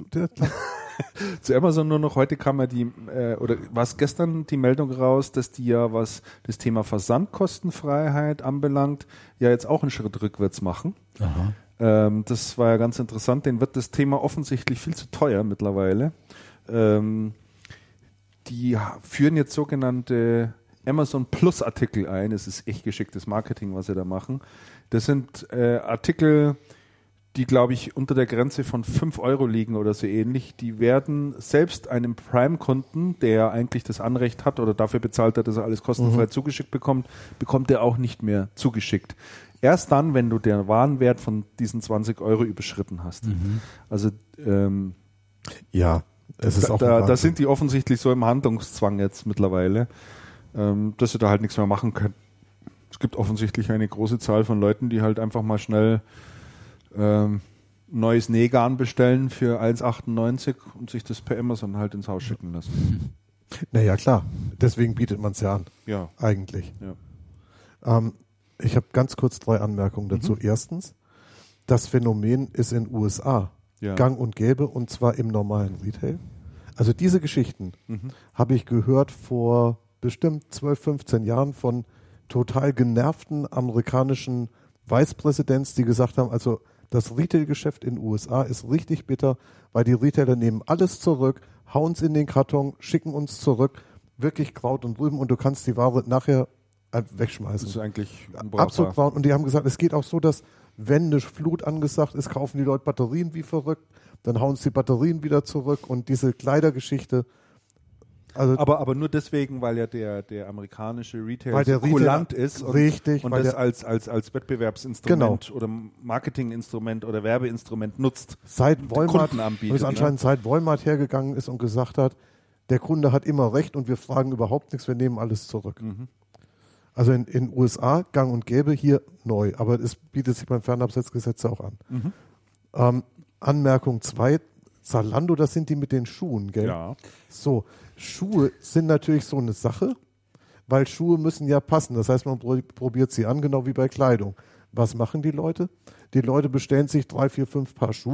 Zu Amazon nur noch, heute kam ja oder war es gestern die Meldung raus, dass die ja, was das Thema Versandkostenfreiheit anbelangt, ja jetzt auch einen Schritt rückwärts machen. Aha. Das war ja ganz interessant, denen wird das Thema offensichtlich viel zu teuer mittlerweile. Die führen jetzt sogenannte Amazon Plus Artikel ein. Es ist echt geschicktes Marketing, was sie da machen. Das sind Artikel, die, glaube ich, unter der Grenze von 5 € liegen oder so ähnlich. Die werden selbst einem Prime-Kunden, der eigentlich das Anrecht hat oder dafür bezahlt hat, dass er alles kostenfrei zugeschickt bekommt er auch nicht mehr zugeschickt. Erst dann, wenn du den Warenwert von diesen 20 € überschritten hast. Also ja, es ist auch da sind die offensichtlich so im Handlungszwang jetzt mittlerweile, dass sie da halt nichts mehr machen können. Es gibt offensichtlich eine große Zahl von Leuten, die halt einfach mal schnell neues Nähgarn bestellen für 1,98 und sich das per Amazon halt ins Haus schicken lassen. Naja, klar. Deswegen bietet man es ja an. Ja. Eigentlich. Ja. Ich habe ganz kurz 3 Anmerkungen dazu. Erstens, das Phänomen ist in den USA gang und gäbe, und zwar im normalen Retail. Also diese Geschichten habe ich gehört vor bestimmt 12, 15 Jahren von total genervten amerikanischen Vicepräsidents, die gesagt haben, also das Retail-Geschäft in den USA ist richtig bitter, weil die Retailer nehmen alles zurück, hauen es in den Karton, schicken uns zurück, wirklich Kraut und Rüben, und du kannst die Ware nachher wegschmeißen. Das ist eigentlich absolut Kraut. Und die haben gesagt, es geht auch so, dass wenn eine Flut angesagt ist, kaufen die Leute Batterien wie verrückt, dann hauen sie die Batterien wieder zurück, und diese Kleidergeschichte. Also aber nur deswegen, weil ja der amerikanische Retail so kulant ist und das als Wettbewerbsinstrument oder Marketinginstrument oder Werbeinstrument nutzt. Seit Walmart, Kunden anbietet, anscheinend seit Walmart hergegangen ist und gesagt hat, der Kunde hat immer recht und wir fragen überhaupt nichts, wir nehmen alles zurück. Also in den USA gang und gäbe, hier neu, aber es bietet sich beim Fernabsatzgesetz auch an. Anmerkung 2, Zalando, das sind die mit den Schuhen, gell? Ja. So, Schuhe sind natürlich so eine Sache, weil Schuhe müssen ja passen. Das heißt, man probiert sie an, genau wie bei Kleidung. Was machen die Leute? Die Leute bestellen sich 3, 4, 5 Paar Schuhe,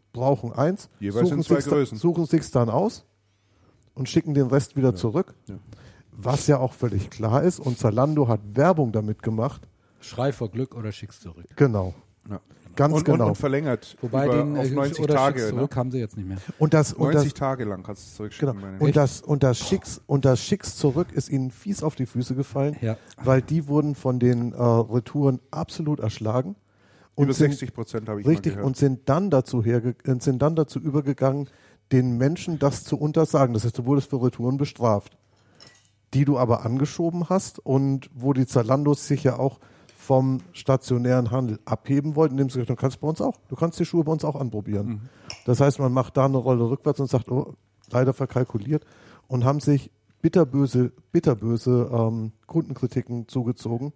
brauchen eins, Jeweils in 2 Größen. suchen sich's dann aus und schicken den Rest wieder zurück. Ja. Was ja auch völlig klar ist. Und Zalando hat Werbung damit gemacht. Schrei vor Glück oder schick's zurück. Genau. Ja. Ganz genau. Und verlängert Wobei auf 90 oder Tage. schick's zurück haben sie jetzt nicht mehr. Und das 90 Tage lang kannst du es zurückschicken. Genau. meine ich. Und das Schicks zurück ist ihnen fies auf die Füße gefallen, Ja. weil die wurden von den Retouren absolut erschlagen. Und Über sind, 60% habe ich richtig, mal gehört. und sind dann dazu übergegangen, den Menschen das zu untersagen. Das heißt, du wurdest für Retouren bestraft, die du aber angeschoben hast und wo die Zalandos sich ja auch vom stationären Handel abheben wollten, indem sie gesagt haben, du kannst die Schuhe bei uns auch anprobieren. Das heißt, man macht da eine Rolle rückwärts und sagt, oh, leider verkalkuliert, und haben sich bitterböse Kundenkritiken zugezogen.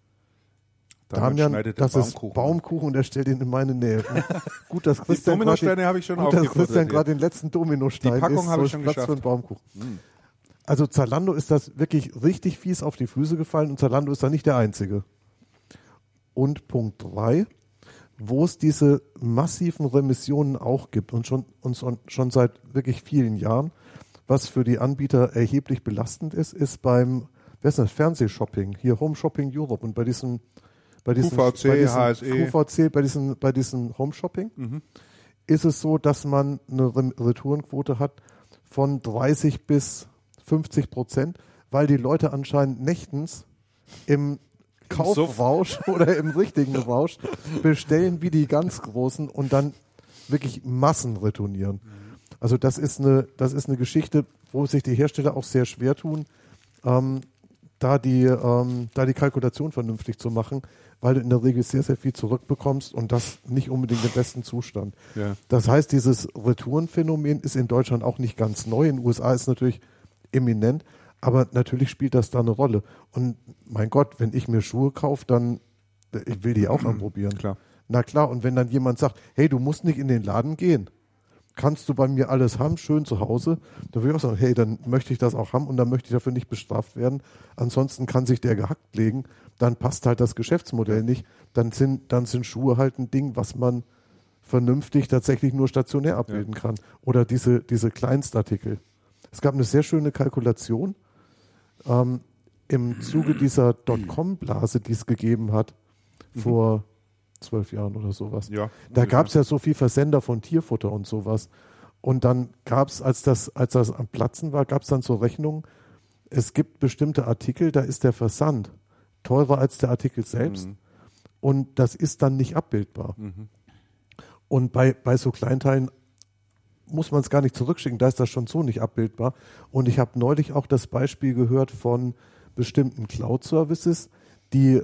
Damian, das ist Baumkuchen und er stellt ihn in meine Nähe. Gut, dass Christian Dominosteine habe ich schon gerade den letzten Dominostein Die Packung ist, habe so ich schon Platz geschafft. für einen Baumkuchen. Also Zalando ist das wirklich richtig fies auf die Füße gefallen und Zalando ist da nicht der Einzige. Und Punkt 3, wo es diese massiven Remissionen auch gibt und schon seit wirklich vielen Jahren, was für die Anbieter erheblich belastend ist beim Fernsehshopping, hier Home Shopping Europe und bei diesem QVC, HSE. bei diesem Home Shopping ist es so, dass man eine Retourenquote hat von 30 bis 50%, weil die Leute anscheinend nächtens im Kaufrausch oder im richtigen Rausch bestellen wie die ganz Großen und dann wirklich Massen retournieren. Also das ist eine Geschichte, wo sich die Hersteller auch sehr schwer tun, da die Kalkulation vernünftig zu machen, weil du in der Regel sehr, sehr viel zurückbekommst und das nicht unbedingt im besten Zustand. Ja. Das heißt, dieses Retourenphänomen ist in Deutschland auch nicht ganz neu. In den USA ist es natürlich eminent, aber natürlich spielt das da eine Rolle. Und mein Gott, wenn ich mir Schuhe kaufe, dann ich will die auch anprobieren. Klar. Na klar, und wenn dann jemand sagt, hey, du musst nicht in den Laden gehen, kannst du bei mir alles haben, schön zu Hause, dann würde ich auch sagen, hey, dann möchte ich das auch haben und dann möchte ich dafür nicht bestraft werden. Ansonsten kann sich der gehackt legen, dann passt halt das Geschäftsmodell nicht. Dann sind Schuhe halt ein Ding, was man vernünftig tatsächlich nur stationär abbilden kann. Oder diese Kleinstartikel. Es gab eine sehr schöne Kalkulation im Zuge dieser Dotcom-Blase, die es gegeben hat vor 12 Jahren oder sowas. Ja, Da gab es ja so viel Versender von Tierfutter und sowas. Und dann gab es, als das am Platzen war, gab es dann so Rechnungen, es gibt bestimmte Artikel, da ist der Versand teurer als der Artikel selbst. Und das ist dann nicht abbildbar. Und bei so Kleinteilen muss man es gar nicht zurückschicken, da ist das schon so nicht abbildbar. Und ich habe neulich auch das Beispiel gehört von bestimmten Cloud-Services, die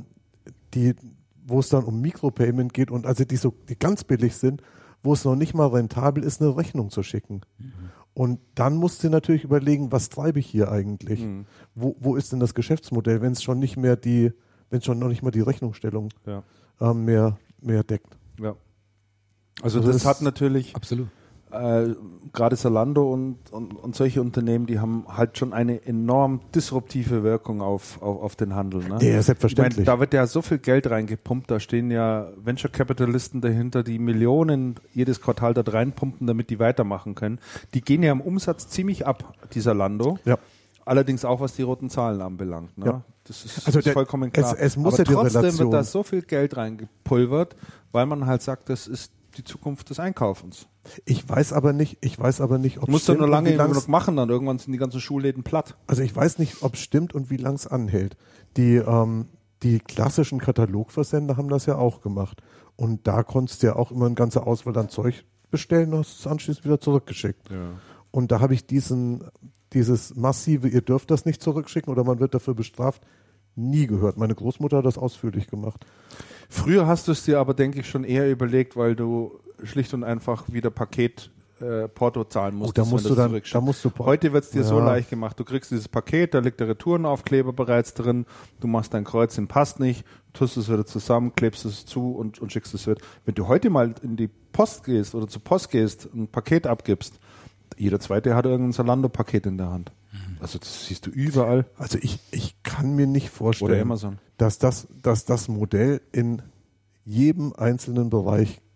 wo es dann um Micropayment geht und also die ganz billig sind, wo es noch nicht mal rentabel ist, eine Rechnung zu schicken. Und dann musst du natürlich überlegen, was treibe ich hier eigentlich? Wo ist denn das Geschäftsmodell, wenn es schon nicht mehr noch nicht mal die Rechnungsstellung mehr deckt? Ja. Also das hat natürlich Absolut. gerade Zalando und solche Unternehmen, die haben halt schon eine enorm disruptive Wirkung auf den Handel. Ne? Ja, selbstverständlich. Ich meine, da wird ja so viel Geld reingepumpt, da stehen ja Venture-Capitalisten dahinter, die Millionen jedes Quartal da reinpumpen, damit die weitermachen können. Die gehen ja im Umsatz ziemlich ab, die Zalando. Ja. Allerdings auch, was die roten Zahlen anbelangt. Ne? Ja. Das ist, Also ist vollkommen klar. es muss aber ja die trotzdem Relation. wird da so viel Geld reingepulvert, weil man halt sagt, das ist die Zukunft des Einkaufens. Ich weiß aber nicht, ob Musst du nur lange und wie lang's- genug machen, dann irgendwann sind die ganzen Schulläden platt. Also ich weiß nicht, ob es stimmt und wie lang es anhält. Die klassischen Katalogversender haben das ja auch gemacht. Und da konntest du ja auch immer eine ganze Auswahl an Zeug bestellen und hast es anschließend wieder zurückgeschickt. Ja. Und da habe ich dieses massive, ihr dürft das nicht zurückschicken oder man wird dafür bestraft, nie gehört. Meine Großmutter hat das ausführlich gemacht. Früher hast du es dir aber, denke ich, schon eher überlegt, weil du schlicht und einfach wieder Porto zahlen musst. Da musst du Heute wird es dir so Ja. leicht gemacht. Du kriegst dieses Paket, da liegt der Retourenaufkleber bereits drin, du machst dein Kreuzchen, passt nicht, tust es wieder zusammen, klebst es zu und schickst es wieder. Wenn du heute mal in die Post gehst oder zur Post gehst, ein Paket abgibst, jeder Zweite hat irgendein Zalando-Paket in der Hand. Also das siehst du überall. Also ich kann mir nicht vorstellen, Oder Amazon. dass das Modell in jedem einzelnen Bereich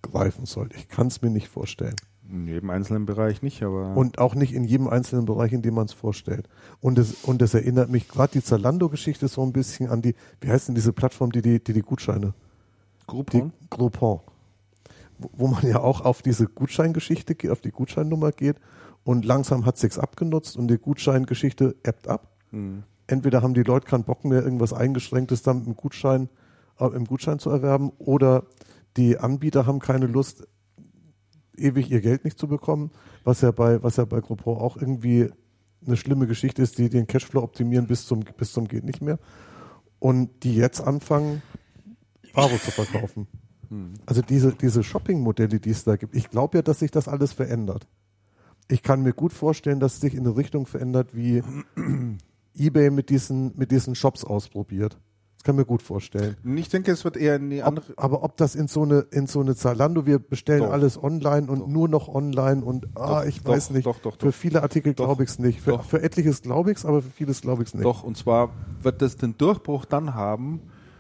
greifen soll. Ich kann es mir nicht vorstellen. In jedem einzelnen Bereich nicht, aber... Und auch nicht in jedem einzelnen Bereich, in dem man es vorstellt. Und es erinnert mich, gerade die Zalando-Geschichte so ein bisschen an die, wie heißt denn diese Plattform, die Gutscheine? Groupon? Die Groupon. Wo man ja auch auf diese Gutscheingeschichte geht, auf die Gutscheinnummer geht und langsam hat es sich abgenutzt und die Gutscheingeschichte ebbt ab. Entweder haben die Leute keinen Bock mehr, irgendwas Eingeschränktes dann im Gutschein zu erwerben, oder die Anbieter haben keine Lust, ewig ihr Geld nicht zu bekommen, was ja bei Groupon auch irgendwie eine schlimme Geschichte ist, die den Cashflow optimieren bis zum geht nicht mehr, und die jetzt anfangen, Ware zu verkaufen. Also diese Shopping-Modelle, die es da gibt, ich glaube ja, dass sich das alles verändert. Ich kann mir gut vorstellen, dass es sich in eine Richtung verändert, wie eBay mit diesen Shops ausprobiert. Das kann ich mir gut vorstellen. Ich denke, es wird eher in die andere... Aber ob das in so eine Zalando, wir bestellen Doch. alles online und nur noch online und weiß nicht. Doch. Für viele Artikel glaube ich es nicht. Für etliches glaube ich es, aber für vieles glaube ich es nicht. Doch, und zwar wird das den Durchbruch dann haben,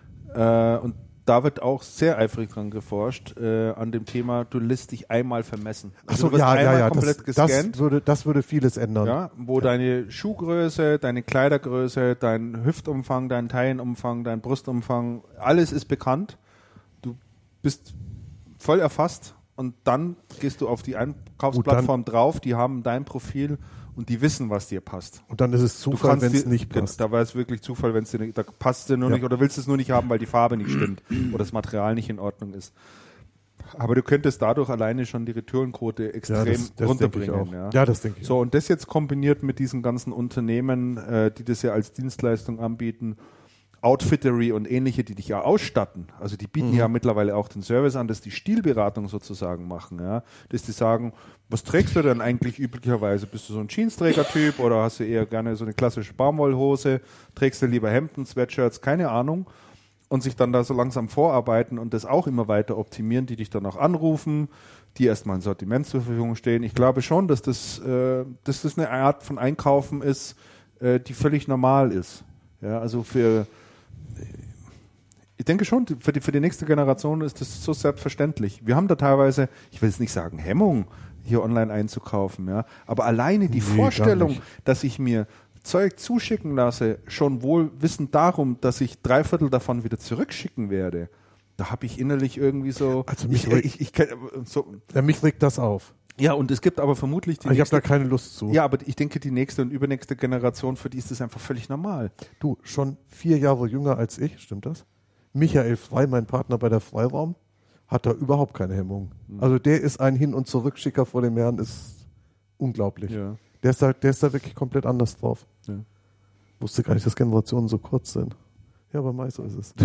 und da wird auch sehr eifrig dran geforscht, an dem Thema, du lässt dich einmal vermessen. Achso, du wirst einmal komplett das gescannt, würde vieles ändern. ja, wo deine Schuhgröße, deine Kleidergröße, dein Hüftumfang, dein Taillenumfang, dein Brustumfang, alles ist bekannt. Du bist voll erfasst und dann gehst du auf die Einkaufsplattform drauf, die haben dein Profil und die wissen, was dir passt. Und dann ist es Zufall, wenn es nicht passt. Da war es wirklich Zufall, wenn es dir nicht, da passt es dir nur nicht oder willst es nur nicht haben, weil die Farbe nicht stimmt oder das Material nicht in Ordnung ist. Aber du könntest dadurch alleine schon die Retourenquote extrem runterbringen. Ja, das denke ich. So, und das jetzt kombiniert mit diesen ganzen Unternehmen, die das ja als Dienstleistung anbieten, Outfittery und ähnliche, die dich ja ausstatten. Also die bieten ja mittlerweile auch den Service an, dass die Stilberatung sozusagen machen. Ja? Dass die sagen, was trägst du denn eigentlich üblicherweise? Bist du so ein Jeansträger-Typ oder hast du eher gerne so eine klassische Baumwollhose? Trägst du lieber Hemden, Sweatshirts? Keine Ahnung. Und sich dann da so langsam vorarbeiten und das auch immer weiter optimieren, die dich dann auch anrufen, die erstmal ein Sortiment zur Verfügung stehen. Ich glaube schon, dass das eine Art von Einkaufen ist, die völlig normal ist. Ja, also ich denke schon, für die nächste Generation ist das so selbstverständlich. Wir haben da teilweise, ich will jetzt nicht sagen Hemmung, hier online einzukaufen, ja, aber alleine die Vorstellung, dass ich mir Zeug zuschicken lasse, schon wohl wissend darum, dass ich 3/4 davon wieder zurückschicken werde, da habe ich innerlich irgendwie so... Also mich regt das auf. Ja, und es gibt aber vermutlich ich habe da keine Lust zu. Ja, aber ich denke, die nächste und übernächste Generation, für die ist das einfach völlig normal. Du, schon 4 Jahre jünger als ich, stimmt das? Michael Frey, mein Partner bei der Freiraum, hat da überhaupt keine Hemmung. Also der ist ein Hin- und Zurückschicker vor dem Herrn, ist unglaublich. Ja. Der ist da wirklich komplett anders drauf. Ja. Wusste gar nicht, dass Generationen so kurz sind. Ja, aber meist so ist es.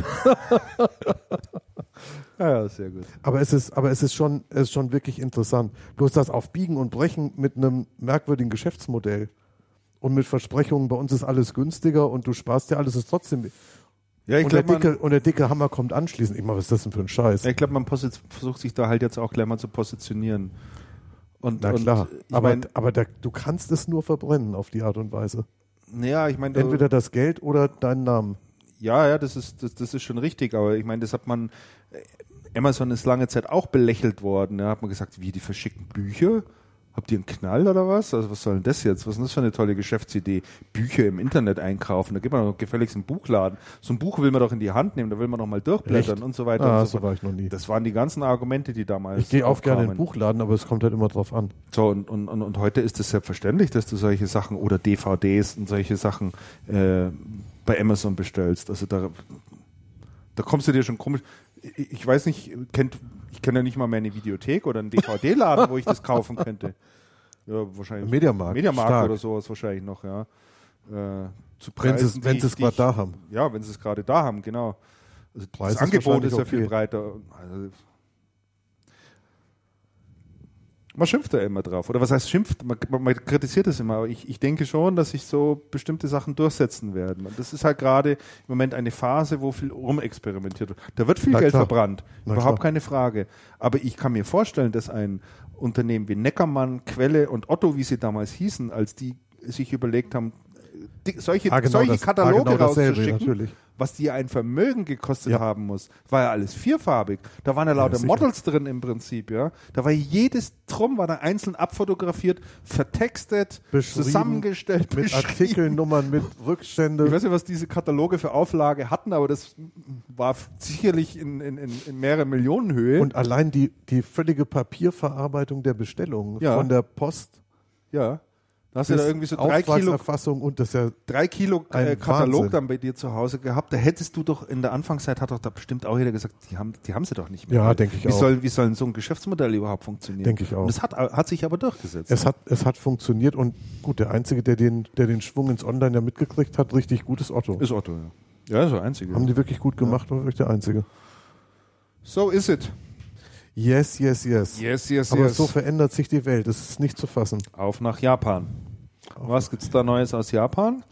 Ja, sehr gut. Aber es ist schon wirklich interessant. Bloß das auf Biegen und Brechen mit einem merkwürdigen Geschäftsmodell und mit Versprechungen, bei uns ist alles günstiger und du sparst dir alles, ist trotzdem. Ja, ich und der dicke Hammer kommt anschließend. Ich meine, was ist das denn für ein Scheiß? Ja, ich glaube, man versucht sich da halt jetzt auch gleich mal zu positionieren. Na klar, aber du kannst es nur verbrennen auf die Art und Weise. Ja, ich meine, entweder das Geld oder deinen Namen. Ja, das ist schon richtig, aber ich meine, das hat man, Amazon ist lange Zeit auch belächelt worden. Da hat man gesagt, wie, die verschicken Bücher? Habt ihr einen Knall oder was? Also was soll denn das jetzt? Was ist denn das für eine tolle Geschäftsidee? Bücher im Internet einkaufen, da geht man doch gefälligst in den Buchladen. So ein Buch will man doch in die Hand nehmen, da will man doch mal durchblättern. Echt? Und so weiter. Und so war ich noch nie. Das waren die ganzen Argumente, die damals Ich gehe auch gerne in den Buchladen, aber es kommt halt immer drauf an. So, und heute ist es selbstverständlich, dass du solche Sachen oder DVDs und solche Sachen bei Amazon bestellst. Also da kommst du dir schon komisch. Ich weiß nicht, ich kenne ja nicht mal mehr eine Videothek oder einen DVD-Laden, wo ich das kaufen könnte. Ja, wahrscheinlich. Mediamarkt oder sowas wahrscheinlich noch, ja. Zu Preisen, wenn sie es gerade da haben. Ja, wenn sie es gerade da haben, genau. Also das Angebot ist ja viel breiter. Also, man schimpft da immer drauf. Oder was heißt schimpft? Man kritisiert es immer. Aber ich denke schon, dass sich so bestimmte Sachen durchsetzen werden. Und das ist halt gerade im Moment eine Phase, wo viel rumexperimentiert wird. Da wird viel Geld verbrannt. Überhaupt keine Frage. Aber ich kann mir vorstellen, dass ein Unternehmen wie Neckermann, Quelle und Otto, wie sie damals hießen, als die sich überlegt haben, solche Kataloge rauszuschicken, was die ein Vermögen gekostet haben muss, war ja alles vierfarbig. Da waren ja lauter sicher. Models drin im Prinzip, ja. Da war jedes Drum, war da einzeln abfotografiert, vertextet, Beschrieben, zusammengestellt, mit beschrieben. Artikelnummern, mit Rückstände. Ich weiß nicht, was diese Kataloge für Auflage hatten, aber das war sicherlich in mehrere Millionen Höhe. Und allein die völlige Papierverarbeitung der Bestellungen von der Post ja, da hast du da irgendwie so 3 Kilo Auftragserfassung und das ist ja 3 Kilo ein Katalog Wahnsinn. dann bei dir zu Hause gehabt. Da hättest du doch in der Anfangszeit, hat doch da bestimmt auch jeder gesagt, die haben sie doch nicht mehr. Ja, denke ich wie auch. Wie soll so ein Geschäftsmodell überhaupt funktionieren? Denke ich auch. Und das hat sich aber durchgesetzt. Es hat funktioniert und gut, der Einzige, der den Schwung ins Online ja mitgekriegt hat, richtig gutes Otto. Ist Otto, ja. Ja, ist der Einzige. Haben die wirklich gut gemacht, war wirklich der Einzige. So is it. Yes, yes, yes. Yes. Aber so verändert sich die Welt, das ist nicht zu fassen. Auf nach Japan. Was gibt's da Neues aus Japan?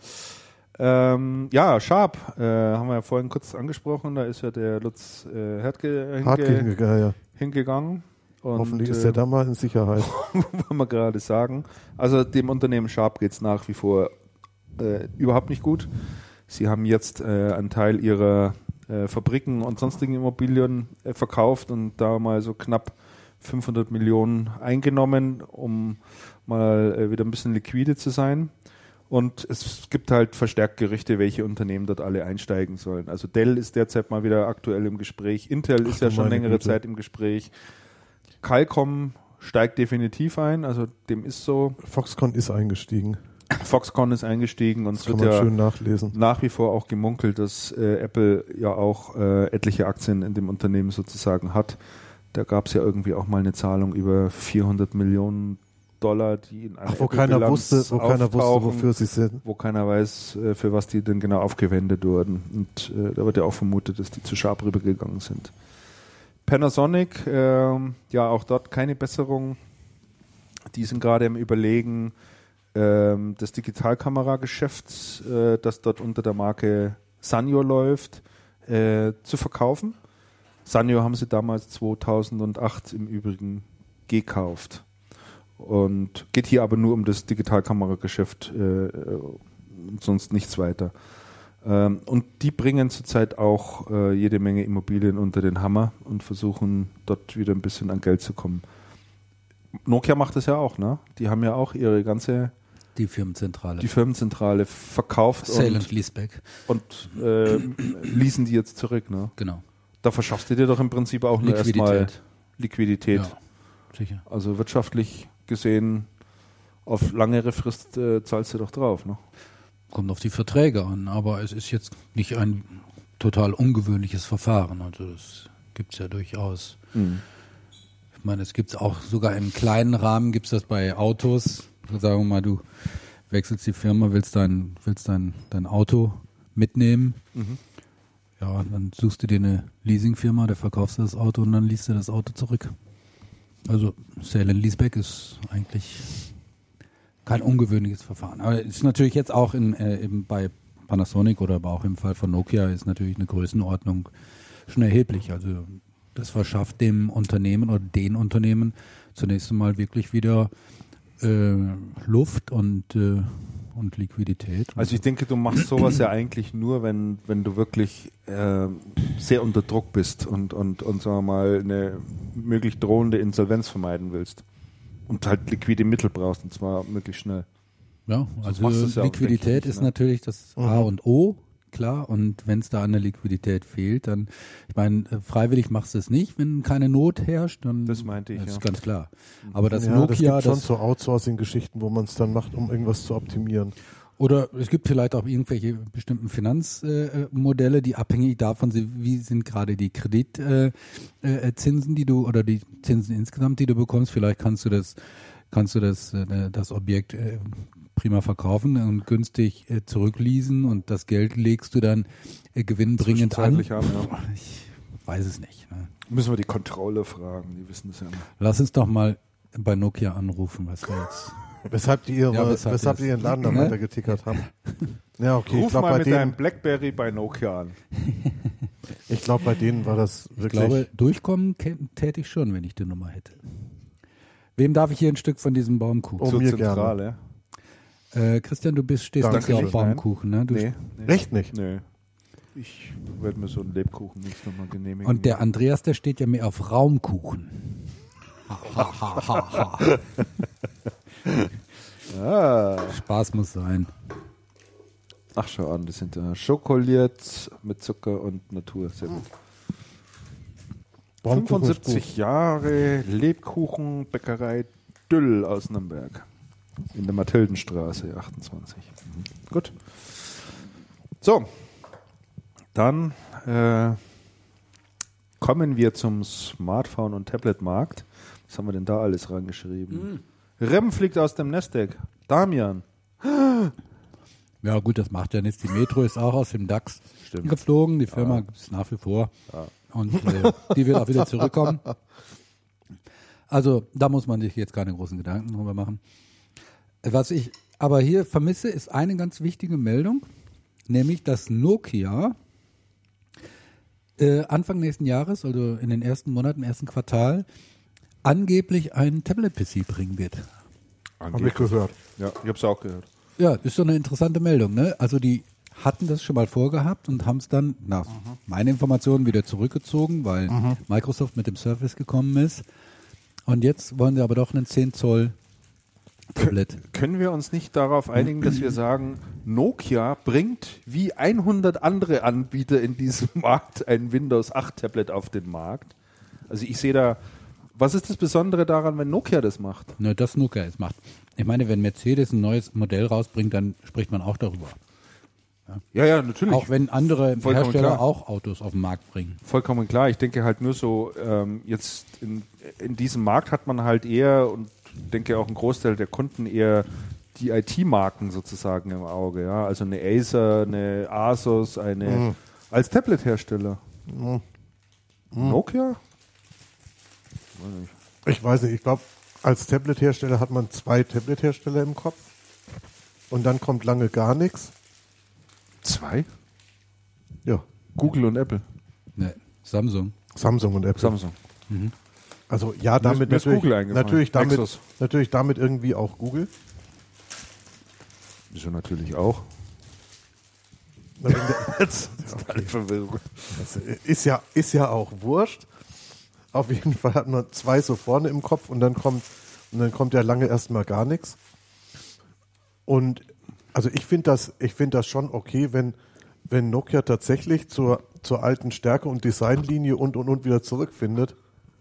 Ja, Sharp, haben wir ja vorhin kurz angesprochen, da ist ja der Lutz Hertke hingegangen. Und, Hoffentlich ist der da mal in Sicherheit. wollen wir gerade sagen. Also dem Unternehmen Sharp geht's nach wie vor überhaupt nicht gut. Sie haben jetzt einen Teil ihrer Fabriken und sonstigen Immobilien verkauft und da mal so knapp 500 Millionen eingenommen, um mal wieder ein bisschen liquide zu sein. Und es gibt halt verstärkt Gerüchte, welche Unternehmen dort alle einsteigen sollen. Also Dell ist derzeit mal wieder aktuell im Gespräch. Intel ist ja schon längere Zeit im Gespräch. Qualcomm steigt definitiv ein, also dem ist so. Foxconn ist eingestiegen. Foxconn ist eingestiegen und es Das kann wird man ja schön nachlesen. nach wie vor auch gemunkelt, dass Apple ja auch etliche Aktien in dem Unternehmen sozusagen hat. Da gab es ja irgendwie auch mal eine Zahlung über 400 Millionen $, die in einer wo keiner wusste, auftauchen, wofür sie sind. wo keiner weiß, für was die denn genau aufgewendet wurden. Und da wird ja auch vermutet, dass die zu Sharp rübergegangen sind. Panasonic, ja auch dort keine Besserung. Die sind gerade im Überlegen, das Digitalkamerageschäft, das dort unter der Marke Sanyo läuft, zu verkaufen. Sanyo haben sie damals 2008 im Übrigen gekauft. Und geht hier aber nur um das Digitalkamerageschäft und sonst nichts weiter. Und die bringen zurzeit auch jede Menge Immobilien unter den Hammer und versuchen dort wieder ein bisschen an Geld zu kommen. Nokia macht das ja auch, ne? Die haben ja auch ihre ganze Die Firmenzentrale. Verkauft Sale and Leaseback. und leasen die jetzt zurück, ne? Genau. Da verschaffst du dir doch im Prinzip auch nur erstmal Liquidität. Ja, sicher. Also wirtschaftlich gesehen, auf langere Frist zahlst du doch drauf, ne? Kommt auf die Verträge an, aber es ist jetzt nicht ein total ungewöhnliches Verfahren. Also das gibt es ja durchaus. Mhm. Ich meine, es gibt es auch sogar im kleinen Rahmen, gibt es das bei Autos. Sagen wir mal, du wechselst die Firma, willst dein Auto mitnehmen. Mhm. Ja, dann suchst du dir eine Leasingfirma, da verkaufst du das Auto und dann liest du das Auto zurück. Also Sale and Leaseback ist eigentlich kein ungewöhnliches Verfahren. Aber es ist natürlich jetzt auch eben bei Panasonic oder aber auch im Fall von Nokia ist natürlich eine Größenordnung schon erheblich. Also das verschafft dem Unternehmen oder den Unternehmen zunächst einmal wirklich wieder Luft und Liquidität. Also ich denke, du machst sowas ja eigentlich nur, wenn du wirklich sehr unter Druck bist und sagen wir mal eine möglich drohende Insolvenz vermeiden willst und halt liquide Mittel brauchst und zwar möglichst schnell. Ja, So also machst du es ja auch, Liquidität denke ich, ist ne? natürlich das A und O, klar. Und wenn es da an der Liquidität fehlt, dann, ich meine, freiwillig machst du es nicht, wenn keine Not herrscht. Dann, Das meinte ich, das ja. ist ganz klar. Aber das Ja, Nokia, das gibt schon so Outsourcing-Geschichten, wo man es dann macht, um irgendwas zu optimieren. oder es gibt vielleicht auch irgendwelche bestimmten Finanzmodelle, die abhängig davon sind, wie sind gerade die Kreditzinsen, die du oder die Zinsen insgesamt, die du bekommst. Vielleicht kannst du das Objekt prima verkaufen und günstig zurückleasen und das Geld legst du dann gewinnbringend an. Zwischenzeitlich haben, ja. Ich weiß es nicht. Ne? Müssen wir die Controller fragen, die wissen das ja immer. Lass uns doch mal bei Nokia anrufen, was wir jetzt. Weshalb die ihren Laden dann Ne? weitergetickert haben. Ja, okay. Ruf mal mit deinem Blackberry bei Nokia an. Ich glaube, bei denen war das Ich wirklich. glaube, durchkommen täte ich schon, wenn ich die Nummer hätte. Wem darf ich hier ein Stück von diesem Baumkuchen? Oh, Zur mir Zentrale. Christian, du stehst Danke nicht so auf schön. Baumkuchen, ne? Du Nee. Echt nicht? Nö. Ich werde mir so einen Lebkuchen nächstes Mal genehmigen. Und der Andreas, der steht ja mehr auf Raumkuchen. Spaß muss sein. Ach, schau an, das sind schokoliert mit Zucker und Natur. Sehr gut. 75 Jahre Lebkuchenbäckerei Düll aus Nürnberg. In der Mathildenstraße 28. Gut. So, dann kommen wir zum Smartphone- und Tablet-Markt. Was haben wir denn da alles reingeschrieben? Rem fliegt aus dem Nestec. Damian. Ja gut, das macht ja nichts. Die Metro ist auch aus dem DAX Stimmt. geflogen. Die Firma gibt es nach wie vor. Ja. Und die wird auch wieder zurückkommen. Also da muss man sich jetzt keine großen Gedanken drüber machen. Was ich aber hier vermisse, ist eine ganz wichtige Meldung, nämlich dass Nokia Anfang nächsten Jahres, also in den ersten Monaten, im ersten Quartal, angeblich einen Tablet-PC bringen wird. Habe ich gehört. Ja, ich habe es auch gehört. Ja, ist so eine interessante Meldung, ne? Also die hatten das schon mal vorgehabt und haben es dann, nach meinen Informationen, wieder zurückgezogen, weil Microsoft mit dem Surface gekommen ist. Und jetzt wollen sie aber doch einen 10 Zoll Tablet. Können wir uns nicht darauf einigen, dass wir sagen, Nokia bringt wie 100 andere Anbieter in diesem Markt ein Windows 8 Tablet auf den Markt? Also ich sehe da, was ist das Besondere daran, wenn Nokia das macht? Ne, das Nokia es macht. Ich meine, wenn Mercedes ein neues Modell rausbringt, dann spricht man auch darüber. Ja, natürlich. Auch wenn andere Vollkommen Hersteller klar. auch Autos auf den Markt bringen. Vollkommen klar. Ich denke halt nur so, jetzt in diesem Markt hat man halt eher, und denke auch ein Großteil der Kunden eher die IT-Marken sozusagen im Auge. Ja? Also eine Acer, eine Asus, eine als Tablet-Hersteller. Nokia? Ich weiß nicht, ich glaube, als Tablet-Hersteller hat man 2 Tablet-Hersteller im Kopf und dann kommt lange gar nichts. 2? Ja, Google und Apple. Ne, Samsung. Samsung und Apple. Samsung. Also ja, damit mir ist Google eingefallen. Nexus. natürlich damit irgendwie auch Google. Wieso natürlich auch? Das ist ja auch wurscht. Auf jeden Fall hat man 2 so vorne im Kopf und dann kommt ja lange erstmal gar nichts. Und also ich finde das schon okay, wenn Nokia tatsächlich zur alten Stärke und Designlinie und wieder zurückfindet.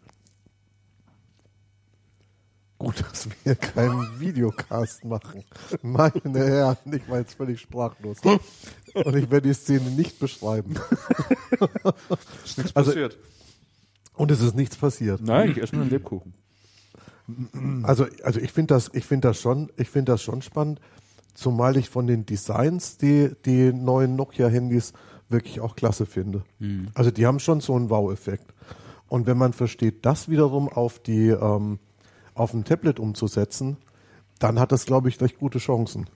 Gut, dass wir keinen Videocast machen. Meine Herren, ich war jetzt völlig sprachlos. Und ich werde die Szene nicht beschreiben. Ist nichts Also- passiert. Und es ist nichts passiert. Nein, ich esse nur einen Lebkuchen. Also ich finde das schon spannend, zumal ich von den Designs die neuen Nokia-Handys wirklich auch klasse finde. Also die haben schon so einen Wow-Effekt. Und wenn man versteht, das wiederum auf ein Tablet umzusetzen, dann hat das, glaube ich, recht gute Chancen.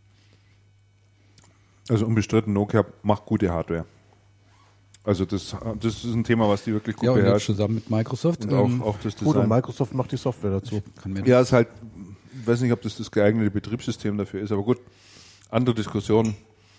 Also unbestritten, Nokia macht gute Hardware. Also das ist ein Thema, was die wirklich gut Ja, und jetzt beherrschen. zusammen mit Microsoft. Und auch das Gut, und Design. Microsoft macht die Software dazu. kann mir Ja, ist halt, ich weiß nicht, ob das geeignete Betriebssystem dafür ist, aber gut, andere Diskussion.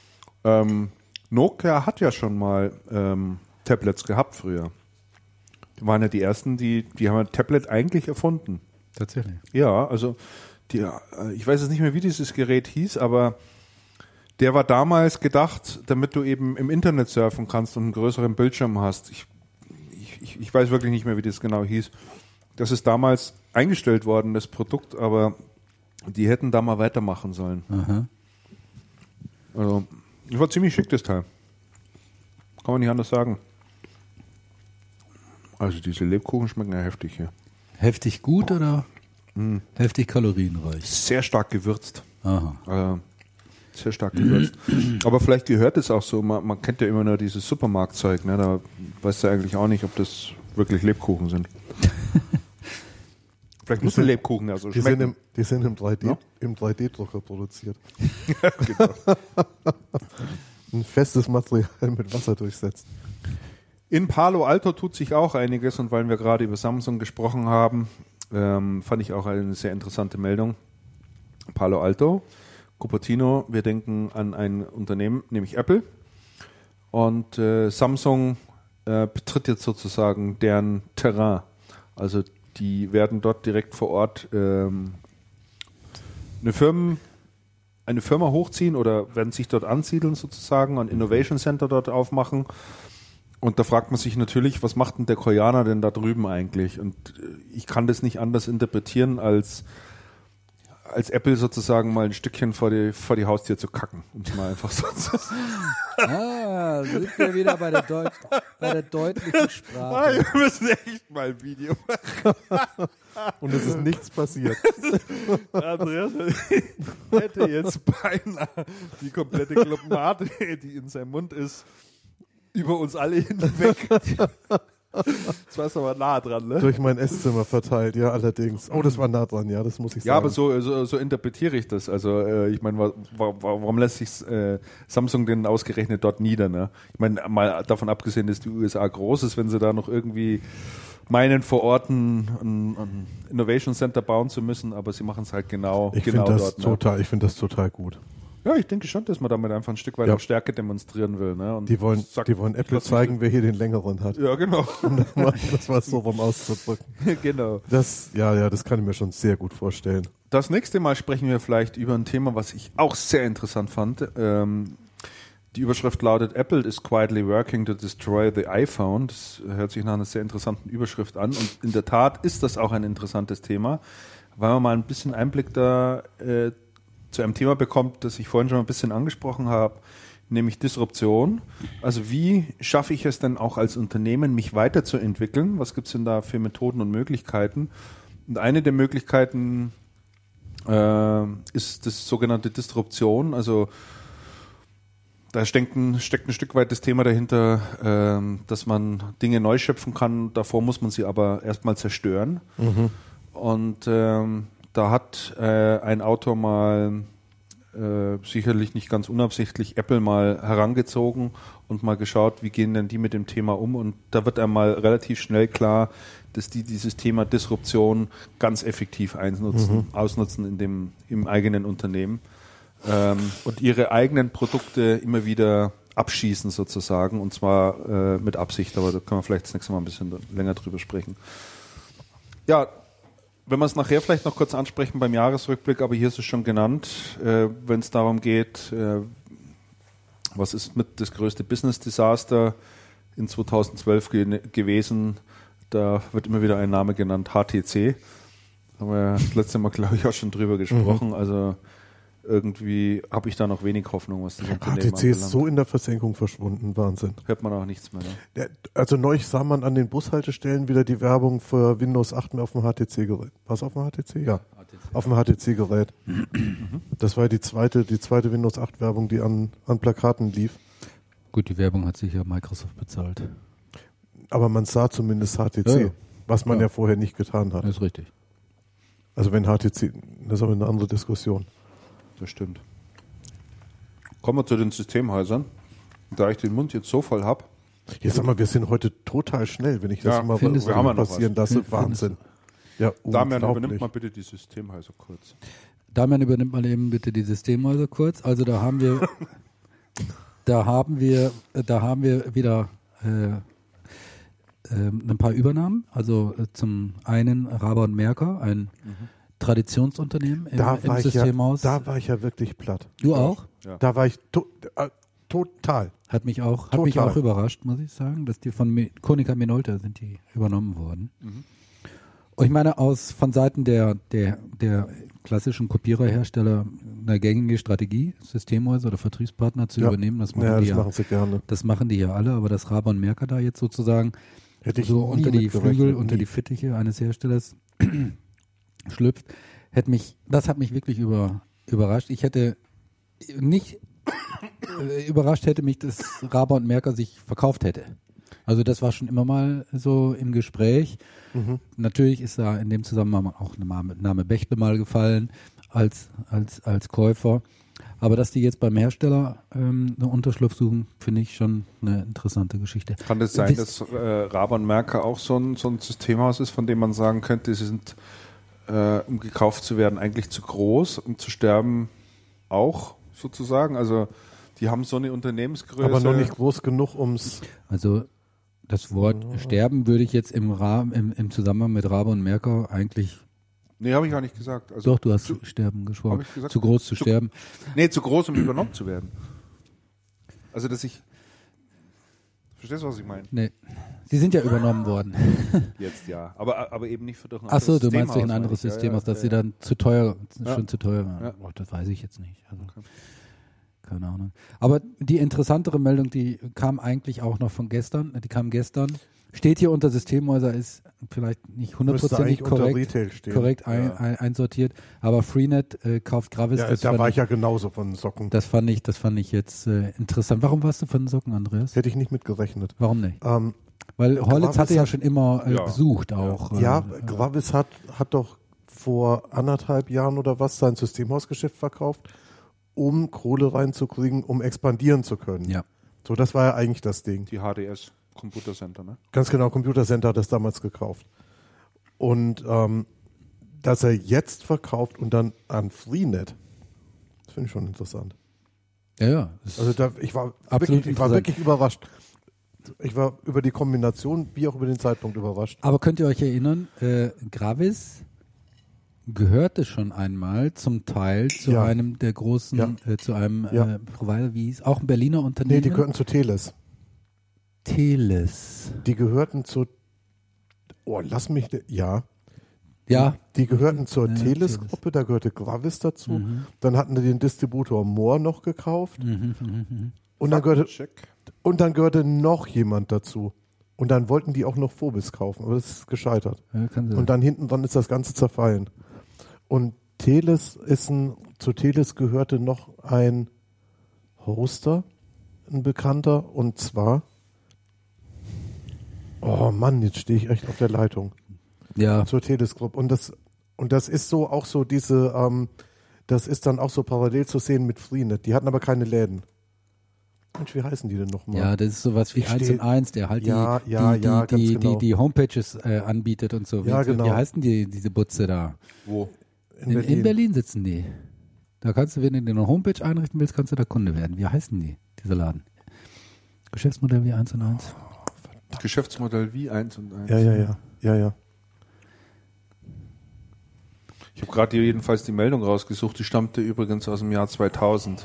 Nokia hat ja schon mal Tablets gehabt früher. Die waren ja die ersten, die haben ein Tablet eigentlich erfunden. tatsächlich. Ja, also ich weiß jetzt nicht mehr, wie dieses Gerät hieß, aber der war damals gedacht, damit du eben im Internet surfen kannst und einen größeren Bildschirm hast. Ich weiß wirklich nicht mehr, wie das genau hieß. Das ist damals eingestellt worden, das Produkt, aber die hätten da mal weitermachen sollen. Aha. Also, das war ziemlich schick, das Teil. Kann man nicht anders sagen. Also diese Lebkuchen schmecken ja heftig hier. Heftig gut oder heftig kalorienreich? Sehr stark gewürzt. Aha. Sehr stark gewürzt. Aber vielleicht gehört es auch so, man kennt ja immer nur dieses Supermarktzeug, ne? Da weißt du eigentlich auch nicht, ob das wirklich Lebkuchen sind. Vielleicht muss ein Lebkuchen ja so Die schmecken. sind im 3D, Ja? im 3D-Drucker produziert. Genau. Ein festes Material mit Wasser durchsetzt. In Palo Alto tut sich auch einiges, und weil wir gerade über Samsung gesprochen haben, fand ich auch eine sehr interessante Meldung. Palo Alto, Cupertino, wir denken an ein Unternehmen, nämlich Apple. Und Samsung betritt jetzt sozusagen deren Terrain. Also die werden dort direkt vor Ort eine Firma hochziehen oder werden sich dort ansiedeln sozusagen, ein Innovation Center dort aufmachen. Und da fragt man sich natürlich, was macht denn der Koreaner denn da drüben eigentlich? Und ich kann das nicht anders interpretieren, als Apple sozusagen mal ein Stückchen vor die Haustür zu kacken, um es mal einfach so zu sagen. Sind wir wieder bei der deutlichen Sprache. Wir müssen echt mal ein Video machen. Und es ist nichts passiert. Andreas hätte jetzt beinahe die komplette Clubmate, die in seinem Mund ist, über uns alle hinweg. Das war aber nah dran, ne? Durch mein Esszimmer verteilt, ja, allerdings. Oh, das war nah dran, ja, das muss ich sagen. Ja, aber so interpretiere ich das. Also ich meine, warum lässt sich Samsung denn ausgerechnet dort nieder? Ne? Ich meine, mal davon abgesehen, dass die USA groß ist, wenn sie da noch irgendwie meinen, vor Ort ein Innovation Center bauen zu müssen, aber sie machen es halt genau dort. Ich finde das total gut. Ja, ich denke schon, dass man damit einfach ein Stück weit auch Stärke demonstrieren will. Ne? Und die wollen Apple zeigen, wer hier den längeren hat. Ja, genau. Das war so, um auszudrücken. Genau. Das kann ich mir schon sehr gut vorstellen. Das nächste Mal sprechen wir vielleicht über ein Thema, was ich auch sehr interessant fand. Die Überschrift lautet: Apple is quietly working to destroy the iPhone. Das hört sich nach einer sehr interessanten Überschrift an. Und in der Tat ist das auch ein interessantes Thema, weil man mal ein bisschen Einblick da zu einem Thema bekommt, das ich vorhin schon ein bisschen angesprochen habe, nämlich Disruption. Also wie schaffe ich es denn auch als Unternehmen, mich weiterzuentwickeln? Was gibt es denn da für Methoden und Möglichkeiten? Und eine der Möglichkeiten ist das sogenannte Disruption. Also da steckt ein Stück weit das Thema dahinter, dass man Dinge neu schöpfen kann. Davor muss man sie aber erstmal zerstören. Mhm. Und da hat ein Autor mal sicherlich nicht ganz unabsichtlich Apple mal herangezogen und mal geschaut, wie gehen denn die mit dem Thema um. Und da wird einmal relativ schnell klar, dass die dieses Thema Disruption ganz effektiv ausnutzen im eigenen Unternehmen und ihre eigenen Produkte immer wieder abschießen sozusagen, und zwar mit Absicht, aber da können wir vielleicht das nächste Mal ein bisschen länger drüber sprechen. Ja, wenn wir es nachher vielleicht noch kurz ansprechen beim Jahresrückblick, aber hier ist es schon genannt, wenn es darum geht, was ist mit das größte Business-Desaster in 2012 gewesen, da wird immer wieder ein Name genannt, HTC. Da haben wir das letzte Mal, glaube ich, auch schon drüber gesprochen. Also irgendwie habe ich da noch wenig Hoffnung, was das Unternehmen HTC anbelangt. Ist so in der Versenkung verschwunden, Wahnsinn. Hört man auch nichts mehr. Ne? Ja, also neulich sah man an den Bushaltestellen wieder die Werbung für Windows 8 mehr auf dem HTC-Gerät. War es auf dem HTC? Ja, auf dem HTC-Gerät. Das war die zweite Windows 8-Werbung, die an Plakaten lief. Gut, die Werbung hat sich ja Microsoft bezahlt. Aber man sah zumindest HTC, was man ja vorher nicht getan hat. Das ist richtig. Also wenn HTC, das ist aber eine andere Diskussion. Das stimmt. Kommen wir zu den Systemhäusern. Da ich den Mund jetzt so voll habe. Jetzt sag mal, wir sind heute total schnell, wenn ich das mal passieren lasse. Wahnsinn. Ja, Damian, übernimmt mal bitte die Systemhäuser kurz. Damian, übernimmt mal eben bitte die Systemhäuser kurz. Also da haben wir wieder ein paar Übernahmen. Also zum einen Raber und Merker, ein Traditionsunternehmen im Systemhaus. Da war ich ja wirklich platt. Du auch? Ja. Da war ich total. Hat mich auch überrascht, muss ich sagen, dass die von Konica Minolta sind die übernommen worden. Mhm. Und ich meine, von Seiten der klassischen Kopiererhersteller eine gängige Strategie, Systemhäuser oder Vertriebspartner zu übernehmen. Das machen sie gerne. Das machen die ja alle, aber das Raber und Merker da jetzt sozusagen so unter die Flügel, unter die Fittiche eines Herstellers schlüpft, das hat mich wirklich überrascht. Ich hätte nicht überrascht hätte mich, dass Raber und Merker sich verkauft hätte. Also das war schon immer mal so im Gespräch. Mhm. Natürlich ist da in dem Zusammenhang auch der Name Bechtle mal gefallen als Käufer. Aber dass die jetzt beim Hersteller einen Unterschlupf suchen, finde ich schon eine interessante Geschichte. Kann es sein, dass Raber und Merker auch so ein Systemhaus ist, von dem man sagen könnte, sie sind, um gekauft zu werden, eigentlich zu groß, um zu sterben auch sozusagen? Also Die haben so eine Unternehmensgröße. Aber noch nicht groß genug, ums. Also das Wort Sterben würde ich jetzt im Zusammenhang mit Rabe und Merkur eigentlich. Nee, habe ich gar nicht gesagt. Also Doch, du hast Sterben gesprochen. Hab ich gesagt? Zu groß zu sterben. Nee, zu groß, um übernommen zu werden. Also, dass ich. Verstehst du, was ich meine? Nee. Sie sind ja übernommen worden. Jetzt ja. Aber eben nicht für durch ein Ach so, du System meinst durch ein aus, anderes meine ich. System, Ja, aus dass ja, sie ja. dann zu teuer, Ja. schon zu teuer waren. Ja. Boah, das weiß ich jetzt nicht. Also, keine Ahnung. Aber die interessantere Meldung, die kam eigentlich auch noch von gestern. Die kam gestern. Steht hier unter Systemhäuser, ist vielleicht nicht Müsste hundertprozentig eigentlich unter korrekt, Retail stehen. korrekt einsortiert. Aber Freenet kauft Gravis. Ja, das da fand war ich- ich ja genauso von Socken. Das fand ich jetzt interessant. Warum warst du von den Socken, Andreas? Hätte ich nicht mitgerechnet. Warum nicht? Ähm, Weil Horlitz Gravis hatte ja hat- schon immer Ja. gesucht auch. ja, Gravis hat doch vor 1,5 Jahren oder was sein Systemhausgeschäft verkauft, um Kohle reinzukriegen, um expandieren zu können. Ja. So, das war ja eigentlich das Ding. Die HDS Computer Center, ne? Ganz genau, Computer Center hat das damals gekauft. Und dass er jetzt verkauft und dann an Freenet, das finde ich schon interessant. Ja. Also ich war Absolut wirklich, interessant. überrascht. Ich war über die Kombination wie auch über den Zeitpunkt überrascht. Aber könnt ihr euch erinnern, Gravis gehörte schon einmal zum Teil zu Ja. einem der großen, Ja. zu einem Ja. Provider, wie hieß, auch ein Berliner Unternehmen? Nee, die gehörten zu Teles. Teles. Die gehörten zu, lass mich, ja, Ja. die gehörten zur Ja, Teles-Gruppe, da gehörte Gravis dazu. Mhm. Dann hatten die den Distributor Moore noch gekauft. Mhm. Check. Und dann gehörte noch jemand dazu. Und dann wollten die auch noch Phobis kaufen, aber das ist gescheitert. Ja, kann sein. Und dann hinten dran ist das Ganze zerfallen. Und zu Teles gehörte noch ein Hoster, ein Bekannter, und zwar, oh Mann, jetzt stehe ich echt auf der Leitung, Ja. zur Teles Group. Und das ist so auch so das ist dann auch so parallel zu sehen mit Freenet. Die hatten aber keine Läden. Mensch, wie heißen die denn nochmal? Ja, das ist sowas wie Ich 1 steh- und 1, der halt Ja, ganz genau. die Homepages anbietet und so. Ja, genau. Wie heißen diese Butze da? Wo? In Berlin sitzen die. Da kannst du, wenn du dir eine Homepage einrichten willst, kannst du da Kunde werden. Wie heißen die, diese Laden? Geschäftsmodell wie 1 und 1. Geschäftsmodell wie 1 und 1. Ja. Ich habe gerade jedenfalls die Meldung rausgesucht, die stammte übrigens aus dem Jahr 2000.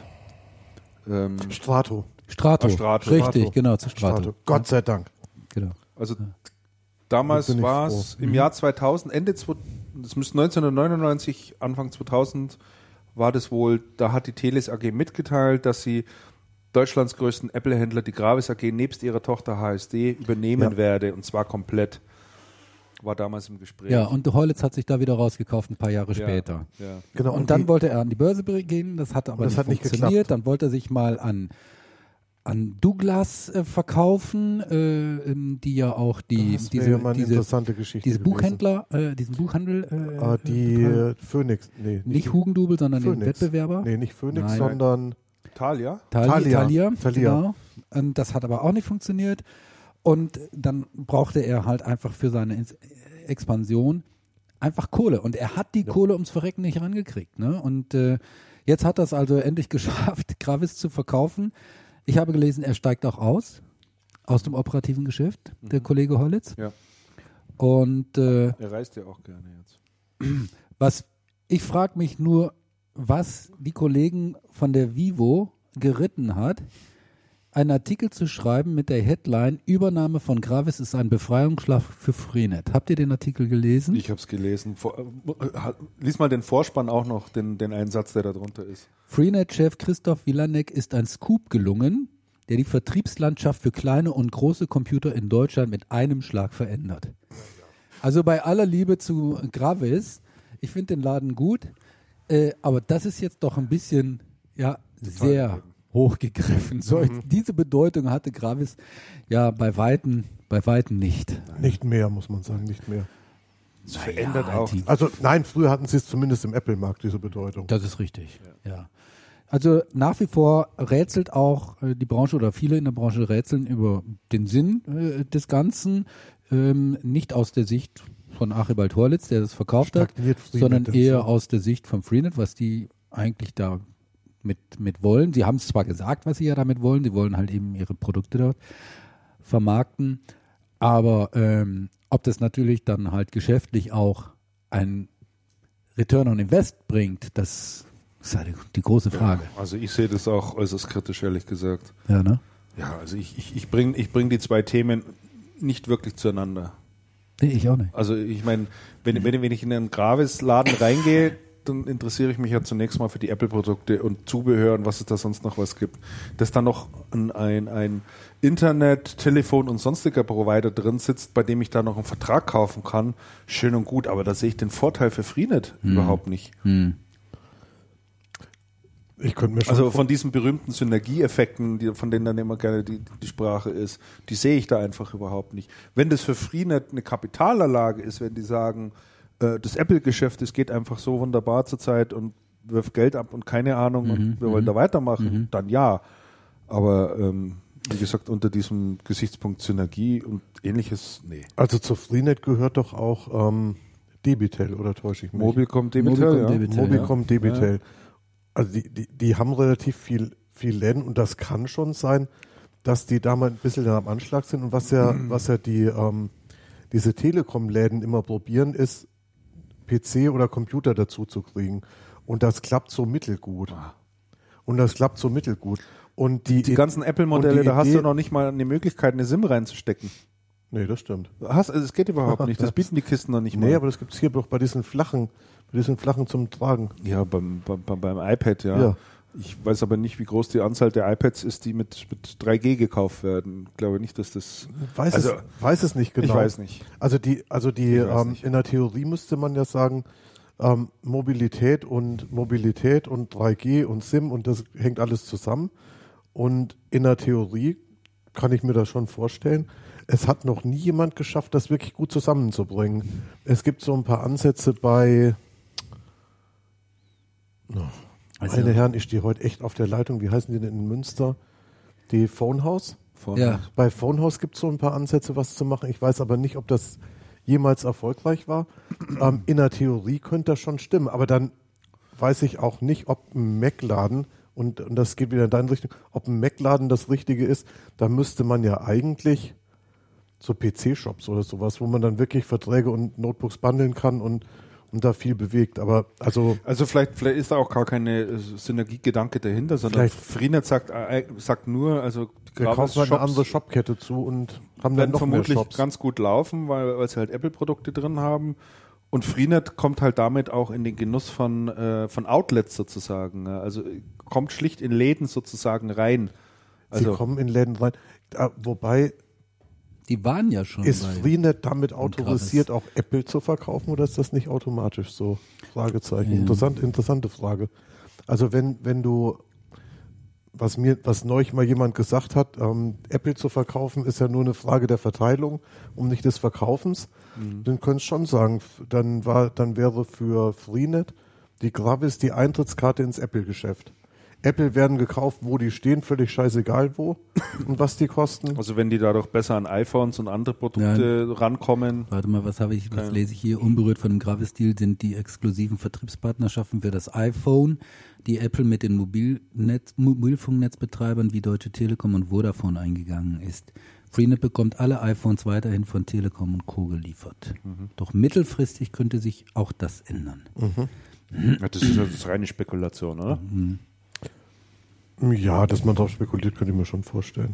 Strato. Strato. Strato. Richtig, Strato. genau, zu Strato. Gott sei Dank. Genau. Also Da damals bin ich war es froh. im Jahr 2000, das müsste 1999, Anfang 2000 war das wohl, da hat die Teles AG mitgeteilt, dass sie Deutschlands größten Apple-Händler, die Gravis AG, nebst ihrer Tochter HSD übernehmen Ja. werde, und zwar komplett. War damals im Gespräch. Ja, und Horlitz hat sich da wieder rausgekauft, ein paar Jahre später. Ja. Genau. Und dann wollte er an die Börse gehen, das hat aber Das nicht hat nicht funktioniert. geklappt. Dann wollte er sich mal an Douglas verkaufen, die ja auch das wäre ja mal eine interessante Geschichte diese gewesen. Buchhändler, diesen Buchhandel Die Phoenix, nee. nicht Hugendubel, sondern den Phoenix. Wettbewerber. Nee, nicht Phoenix, Nein. sondern Thalia? Thalia. Thalia. Genau. Und das hat aber auch nicht funktioniert. Und dann brauchte er halt einfach für seine Expansion einfach Kohle. Und er hat die Kohle ums Verrecken nicht rangekriegt. Ne? Und jetzt hat er es also endlich geschafft, Gravis zu verkaufen. Ich habe gelesen, er steigt auch aus dem operativen Geschäft, der Kollege Horlitz. Ja. Und Er reist ja auch gerne jetzt. ich frage mich nur, was die Kollegen von der Vivo geritten hat, einen Artikel zu schreiben mit der Headline Übernahme von Gravis ist ein Befreiungsschlag für Freenet. Habt ihr den Artikel gelesen? Ich habe es gelesen. Lies mal den Vorspann auch noch, den einen Satz, der da drunter ist. Freenet-Chef Christoph Wilanek ist ein Scoop gelungen, der die Vertriebslandschaft für kleine und große Computer in Deutschland mit einem Schlag verändert. Also bei aller Liebe zu Gravis, ich finde den Laden gut, aber das ist jetzt doch ein bisschen sehr hochgegriffen. Diese Bedeutung hatte Gravis ja bei Weitem nicht. nicht mehr, muss man sagen, nicht mehr. Es verändert auch. Also nein, früher hatten sie es zumindest im Apple-Markt, diese Bedeutung. Das ist richtig, ja. Also nach wie vor rätselt auch die Branche oder viele in der Branche rätseln über den Sinn des Ganzen, nicht aus der Sicht von Archibald Horlitz, der das verkauft hat, Stagniert Freenet sondern denn eher so? aus der Sicht von Freenet, was die eigentlich da mit wollen. Sie haben es zwar gesagt, was sie ja damit wollen, sie wollen halt eben ihre Produkte dort vermarkten, aber ob das natürlich dann halt geschäftlich auch ein Return on Invest bringt, das ist halt die große Frage. Ja, also ich sehe das auch äußerst kritisch, ehrlich gesagt. Ja, ne? Ja, also ich bring die zwei Themen nicht wirklich zueinander. Nee, ich auch nicht. Also ich meine, wenn ich in einen Gravis-Laden reingehe, dann interessiere ich mich ja zunächst mal für die Apple-Produkte und Zubehör und was es da sonst noch was gibt. Dass da noch ein Internet, Telefon und sonstiger Provider drin sitzt, bei dem ich da noch einen Vertrag kaufen kann, schön und gut, aber da sehe ich den Vorteil für Freenet überhaupt nicht. Ich könnte mir schon Also von diesen berühmten Synergieeffekten, von denen dann immer gerne die Sprache ist, die sehe ich da einfach überhaupt nicht. Wenn das für Freenet eine Kapitalanlage ist, wenn die sagen, das Apple-Geschäft, das geht einfach so wunderbar zurzeit und wirft Geld ab und keine Ahnung und wir wollen da weitermachen, dann ja. Aber wie gesagt, unter diesem Gesichtspunkt Synergie und ähnliches, nee. Also zu Freenet gehört doch auch Debitel, oder täusche ich mich? Mobilcom, Debitel, Mobilcom, Debitel. Also die haben relativ viel Läden und das kann schon sein, dass die da mal ein bisschen am Anschlag sind und was ja diese Telekom-Läden immer probieren, ist PC oder Computer dazu zu kriegen. Und das klappt so mittelgut. Und die ganzen Apple-Modelle, da hast du noch nicht mal eine Möglichkeit, eine SIM reinzustecken. Nee, das stimmt. Es geht überhaupt nicht. Das bieten die Kisten noch nicht mal. Nee, aber das gibt's hier doch bei diesen flachen zum Tragen. Ja, beim iPad, ja. Ich weiß aber nicht, wie groß die Anzahl der iPads ist, die mit 3G gekauft werden. Ich glaube nicht, dass das... Weiß es nicht genau. Ich weiß nicht. Also die in der Theorie müsste man ja sagen, Mobilität und 3G und SIM und das hängt alles zusammen. Und in der Theorie kann ich mir das schon vorstellen. Es hat noch nie jemand geschafft, das wirklich gut zusammenzubringen. Es gibt so ein paar Ansätze bei... Meine Herren, ich stehe heute echt auf der Leitung. Wie heißen die denn in Münster? Die Phonehouse? Ja. Bei Phonehouse gibt es so ein paar Ansätze, was zu machen. Ich weiß aber nicht, ob das jemals erfolgreich war. In der Theorie könnte das schon stimmen. Aber dann weiß ich auch nicht, ob ein Mac-Laden, und das geht wieder in deine Richtung, ob ein Mac-Laden das Richtige ist. Da müsste man ja eigentlich so PC-Shops oder sowas, wo man dann wirklich Verträge und Notebooks bundeln kann und da viel bewegt, aber also vielleicht ist da auch gar keine Synergiegedanke dahinter, sondern Freenet sagt nur, also wir kaufen eine andere Shopkette zu und haben dann noch vermutlich mehr Shops. Ganz gut laufen, weil sie halt Apple-Produkte drin haben und Freenet kommt halt damit auch in den Genuss von Outlets sozusagen, also kommt schlicht in Läden sozusagen rein. Also, sie kommen in Läden rein, wobei die waren ja schon. Ist Freenet damit autorisiert, auch Apple zu verkaufen oder ist das nicht automatisch so? Fragezeichen. Ja. Interessante Frage. Also wenn du, was neulich mal jemand gesagt hat, Apple zu verkaufen ist ja nur eine Frage der Verteilung und nicht des Verkaufens, dann könntest du schon sagen, dann wäre für Freenet die Gravis die Eintrittskarte ins Apple-Geschäft. Apple werden gekauft, wo die stehen, völlig scheißegal wo und was die kosten. Also wenn die dadurch besser an iPhones und andere Produkte rankommen. Warte mal, was lese ich hier? Unberührt von dem Gravis-Deal sind die exklusiven Vertriebspartnerschaften für das iPhone, die Apple mit den Mobilfunknetzbetreibern wie Deutsche Telekom und Vodafone eingegangen ist. Freenet bekommt alle iPhones weiterhin von Telekom und Co. geliefert. Doch mittelfristig könnte sich auch das ändern. Ja, das ist ja das reine Spekulation, oder? Ja, dass man darauf spekuliert, könnte ich mir schon vorstellen.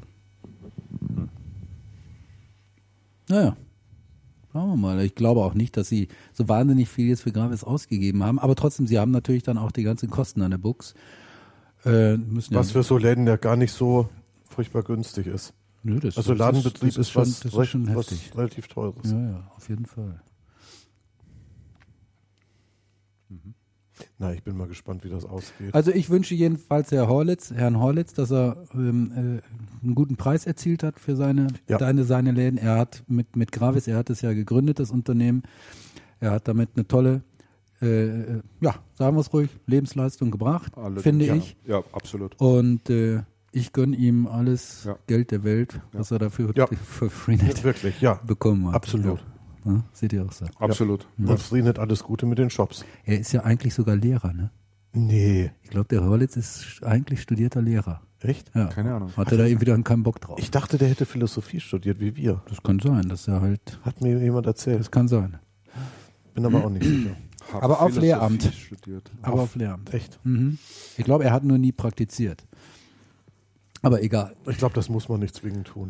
Naja, schauen wir mal. Ich glaube auch nicht, dass sie so wahnsinnig viel jetzt für Gravis ausgegeben haben, aber trotzdem, sie haben natürlich dann auch die ganzen Kosten an der Books. Was für so Läden ja gar nicht so furchtbar günstig ist. Nö, also Ladenbetrieb ist schon heftig. Was relativ teures. Ja, auf jeden Fall. Na, ich bin mal gespannt, wie das ausgeht. Also ich wünsche jedenfalls Herrn Horlitz, dass er einen guten Preis erzielt hat für seine Läden. Er hat mit Gravis, er hat es ja gegründet, das Unternehmen. Er hat damit eine tolle, sagen wir es ruhig, Lebensleistung gebracht, finde ich. Ja, absolut. Und ich gönne ihm alles Geld der Welt, was er dafür für Freenet wirklich, bekommen hat. Absolut. Ja, seht ihr auch so. Absolut. Und Freenet alles Gute mit den Shops. Er ist ja eigentlich sogar Lehrer, ne? Nee. Ich glaube, der Hörlitz ist eigentlich studierter Lehrer. Echt? Ja. Keine Ahnung. Hatte da irgendwie dann keinen Bock drauf. Ich dachte, der hätte Philosophie studiert, wie wir. Das kann sein, dass er halt. Hat mir jemand erzählt. Das kann sein. Bin aber auch nicht sicher. Hab Aber auf Philosophie Lehramt. studiert. Aber auf Lehramt. Echt? Mhm. Ich glaube, er hat nur nie praktiziert. Aber egal. Ich glaube, das muss man nicht zwingend tun.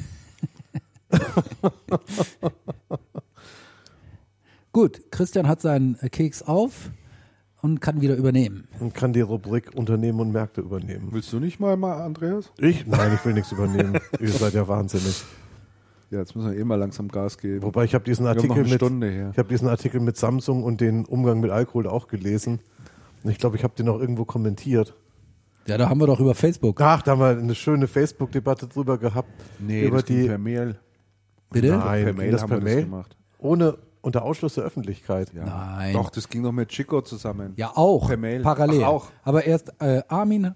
Gut, Christian hat seinen Keks auf und kann wieder übernehmen. Und kann die Rubrik Unternehmen und Märkte übernehmen. Willst du nicht mal, Andreas? Ich? Nein, ich will nichts übernehmen. Ihr seid ja wahnsinnig. Ja, jetzt müssen wir mal langsam Gas geben. Wobei ich habe diesen Wir haben noch Artikel eine mit Stunde her. ich habe diesen Artikel mit Samsung und den Umgang mit Alkohol auch gelesen. Und ich glaube, ich habe den auch irgendwo kommentiert. Ja, da haben wir doch über Facebook. Ach, da haben wir eine schöne Facebook-Debatte drüber gehabt. Nee, über das ging die per Mail. Bitte? Nein, Per ging Mail das haben per wir das Mail? gemacht. Unter Ausschluss der Öffentlichkeit. Ja. Nein. Doch, das ging doch mit Chico zusammen. Ja, auch. Per Mail. Parallel. Ach, auch. Aber erst Armin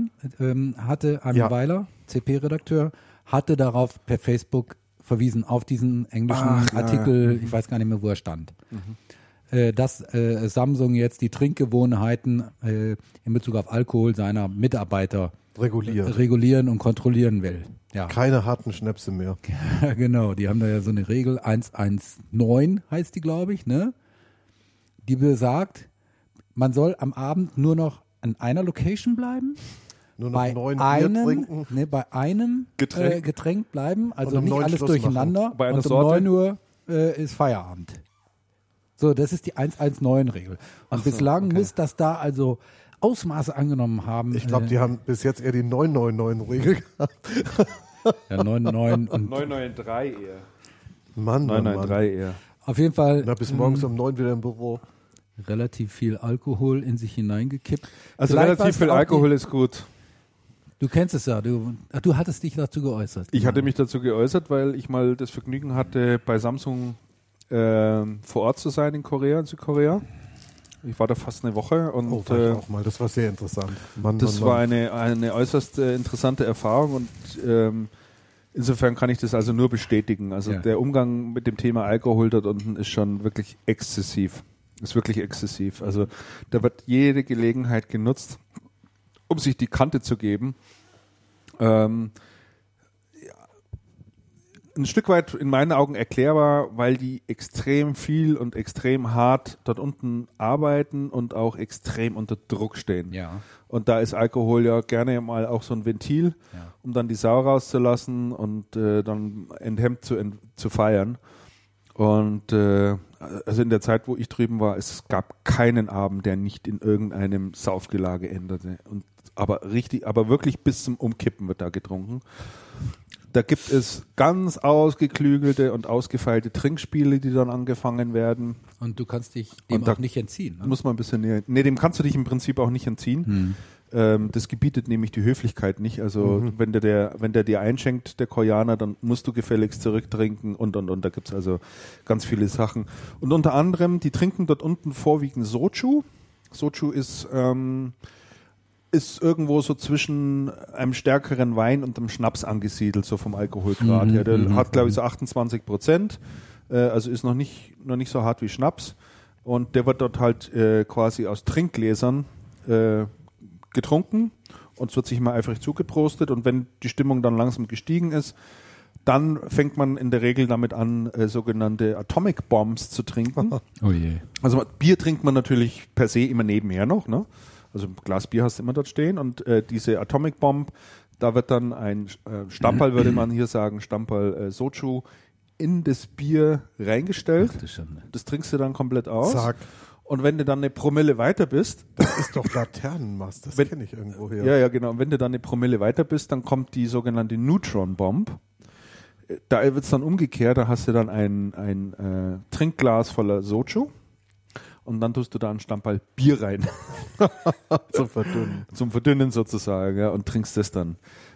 Ja. Weiler, CP-Redakteur, hatte darauf per Facebook verwiesen, auf diesen englischen Ach, ja. Artikel, ich weiß gar nicht mehr, wo er stand. Dass Samsung jetzt die Trinkgewohnheiten in Bezug auf Alkohol seiner Mitarbeiter Reguliert. regulieren und kontrollieren will. Ja, Keine harten Schnäpse mehr. genau. Die haben da ja so eine Regel, 119 heißt die, glaube ich, ne? Die besagt, man soll am Abend nur noch an einer Location bleiben. Nur noch Bei 9 Bier einem, trinken. bei einem Getränk. Getränk bleiben, also Und um nicht 9 alles Schluss durcheinander. machen. Bei einer Und um Sorte. 9 Uhr ist Feierabend. So, das ist die 119-Regel. Und bislang muss das da also Ausmaße angenommen haben. Ich glaube, die haben bis jetzt eher die 999-Regel gehabt. ja, 99 und 993 eher. Mann, Mann, Mann. 993 eher. auf jeden Fall Na, bis morgens um 9 wieder im Büro. relativ viel Alkohol in sich hineingekippt. Also Vielleicht relativ weißt du viel auch Alkohol ist gut. Du kennst es ja, du hattest dich dazu geäußert. Ich hatte mich dazu geäußert, weil ich mal das Vergnügen hatte, bei Samsung vor Ort zu sein in Korea, in Südkorea. Ich war da fast eine Woche und Oh, war ich auch mal. Das war sehr interessant. Mann, das Mann, war Mann. eine äußerst interessante Erfahrung und insofern kann ich das also nur bestätigen. Also Ja. der Umgang mit dem Thema Alkohol dort unten ist schon wirklich exzessiv. Ist wirklich exzessiv. Also da wird jede Gelegenheit genutzt, um sich die Kante zu geben. Ein Stück weit in meinen Augen erklärbar, weil die extrem viel und extrem hart dort unten arbeiten und auch extrem unter Druck stehen. Ja. Und da ist Alkohol ja gerne mal auch so ein Ventil, Ja. um dann die Sau rauszulassen und dann enthemmt zu feiern. Und also in der Zeit, wo ich drüben war, es gab keinen Abend, der nicht in irgendeinem Saufgelage endete. Aber wirklich bis zum Umkippen wird da getrunken. Da gibt es ganz ausgeklügelte und ausgefeilte Trinkspiele, die dann angefangen werden. Und du kannst dich dem Und da auch nicht entziehen. Ne? Muss man ein bisschen näher. Nee, dem kannst du dich im Prinzip auch nicht entziehen. Das gebietet nämlich die Höflichkeit nicht. Also wenn der dir einschenkt, der Koreaner, dann musst du gefälligst zurücktrinken und. Da gibt's also ganz viele Sachen. Und unter anderem, die trinken dort unten vorwiegend Soju. Soju ist irgendwo so zwischen einem stärkeren Wein und einem Schnaps angesiedelt, so vom Alkoholgrad her. Der hat, glaube ich, so 28%, also ist noch nicht so hart wie Schnaps. Und der wird dort halt quasi aus Trinkgläsern getrunken und es wird sich mal eifrig zugeprostet. Und wenn die Stimmung dann langsam gestiegen ist, dann fängt man in der Regel damit an, sogenannte Atomic Bombs zu trinken. Oh je. Also Bier trinkt man natürlich per se immer nebenher noch, ne? Also ein Glas Bier hast du immer dort stehen und diese Atomic Bomb, da wird dann ein Stamperl, würde man hier sagen, Stamperl Soju in das Bier reingestellt. Ach, du Schande. Das trinkst du dann komplett aus. Zack. Und wenn du dann eine Promille weiter bist, Das ist doch Laternenmast. Das kenne ich irgendwo her. ja genau, und wenn du dann eine Promille weiter bist, dann kommt die sogenannte Neutron Bomb. Da wird es dann umgekehrt, da hast du dann ein Trinkglas voller Soju. Und dann tust du da einen Stamperl Bier rein. Zum Verdünnen. Zum Verdünnen sozusagen, ja, und trinkst das dann.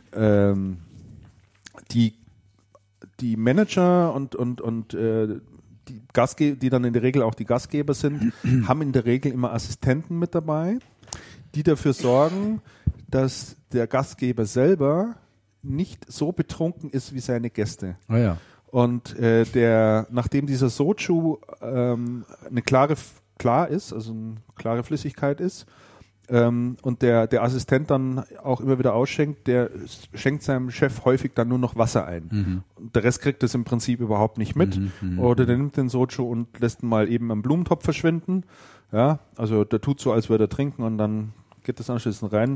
Die Manager und die Gastgeber, die dann in der Regel auch die Gastgeber sind, haben in der Regel immer Assistenten mit dabei, die dafür sorgen, dass der Gastgeber selber nicht so betrunken ist wie seine Gäste. Oh ja. Und nachdem dieser Soju eine klare Flüssigkeit ist, und der Assistent dann auch immer wieder ausschenkt, der schenkt seinem Chef häufig dann nur noch Wasser ein. Und der Rest kriegt das im Prinzip überhaupt nicht mit. Oder der nimmt den Soju und lässt ihn mal eben im Blumentopf verschwinden. Ja, also der tut so, als würde er trinken und dann geht das anschließend rein,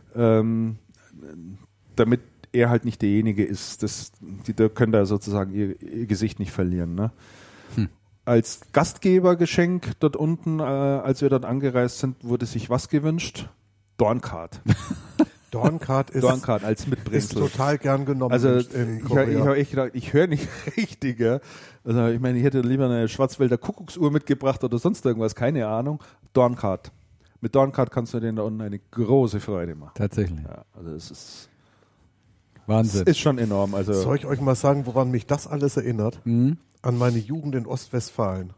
damit er halt nicht derjenige ist. Die können da sozusagen ihr Gesicht nicht verlieren. Ne? Als Gastgebergeschenk dort unten, als wir dort angereist sind, wurde sich was gewünscht? Dorncard. Dorncard als Mitbringsel. Ist total gern genommen Also in Korea. ich habe echt gedacht, ich höre nicht richtig. Ja. Also ich meine, ich hätte lieber eine Schwarzwälder Kuckucksuhr mitgebracht oder sonst irgendwas, keine Ahnung. Dorncard. Mit Dorncard kannst du denen da unten eine große Freude machen. Tatsächlich. Ja, also es ist Wahnsinn. ist schon enorm. Also Soll ich euch mal sagen, woran mich das alles erinnert? An meine Jugend in Ostwestfalen.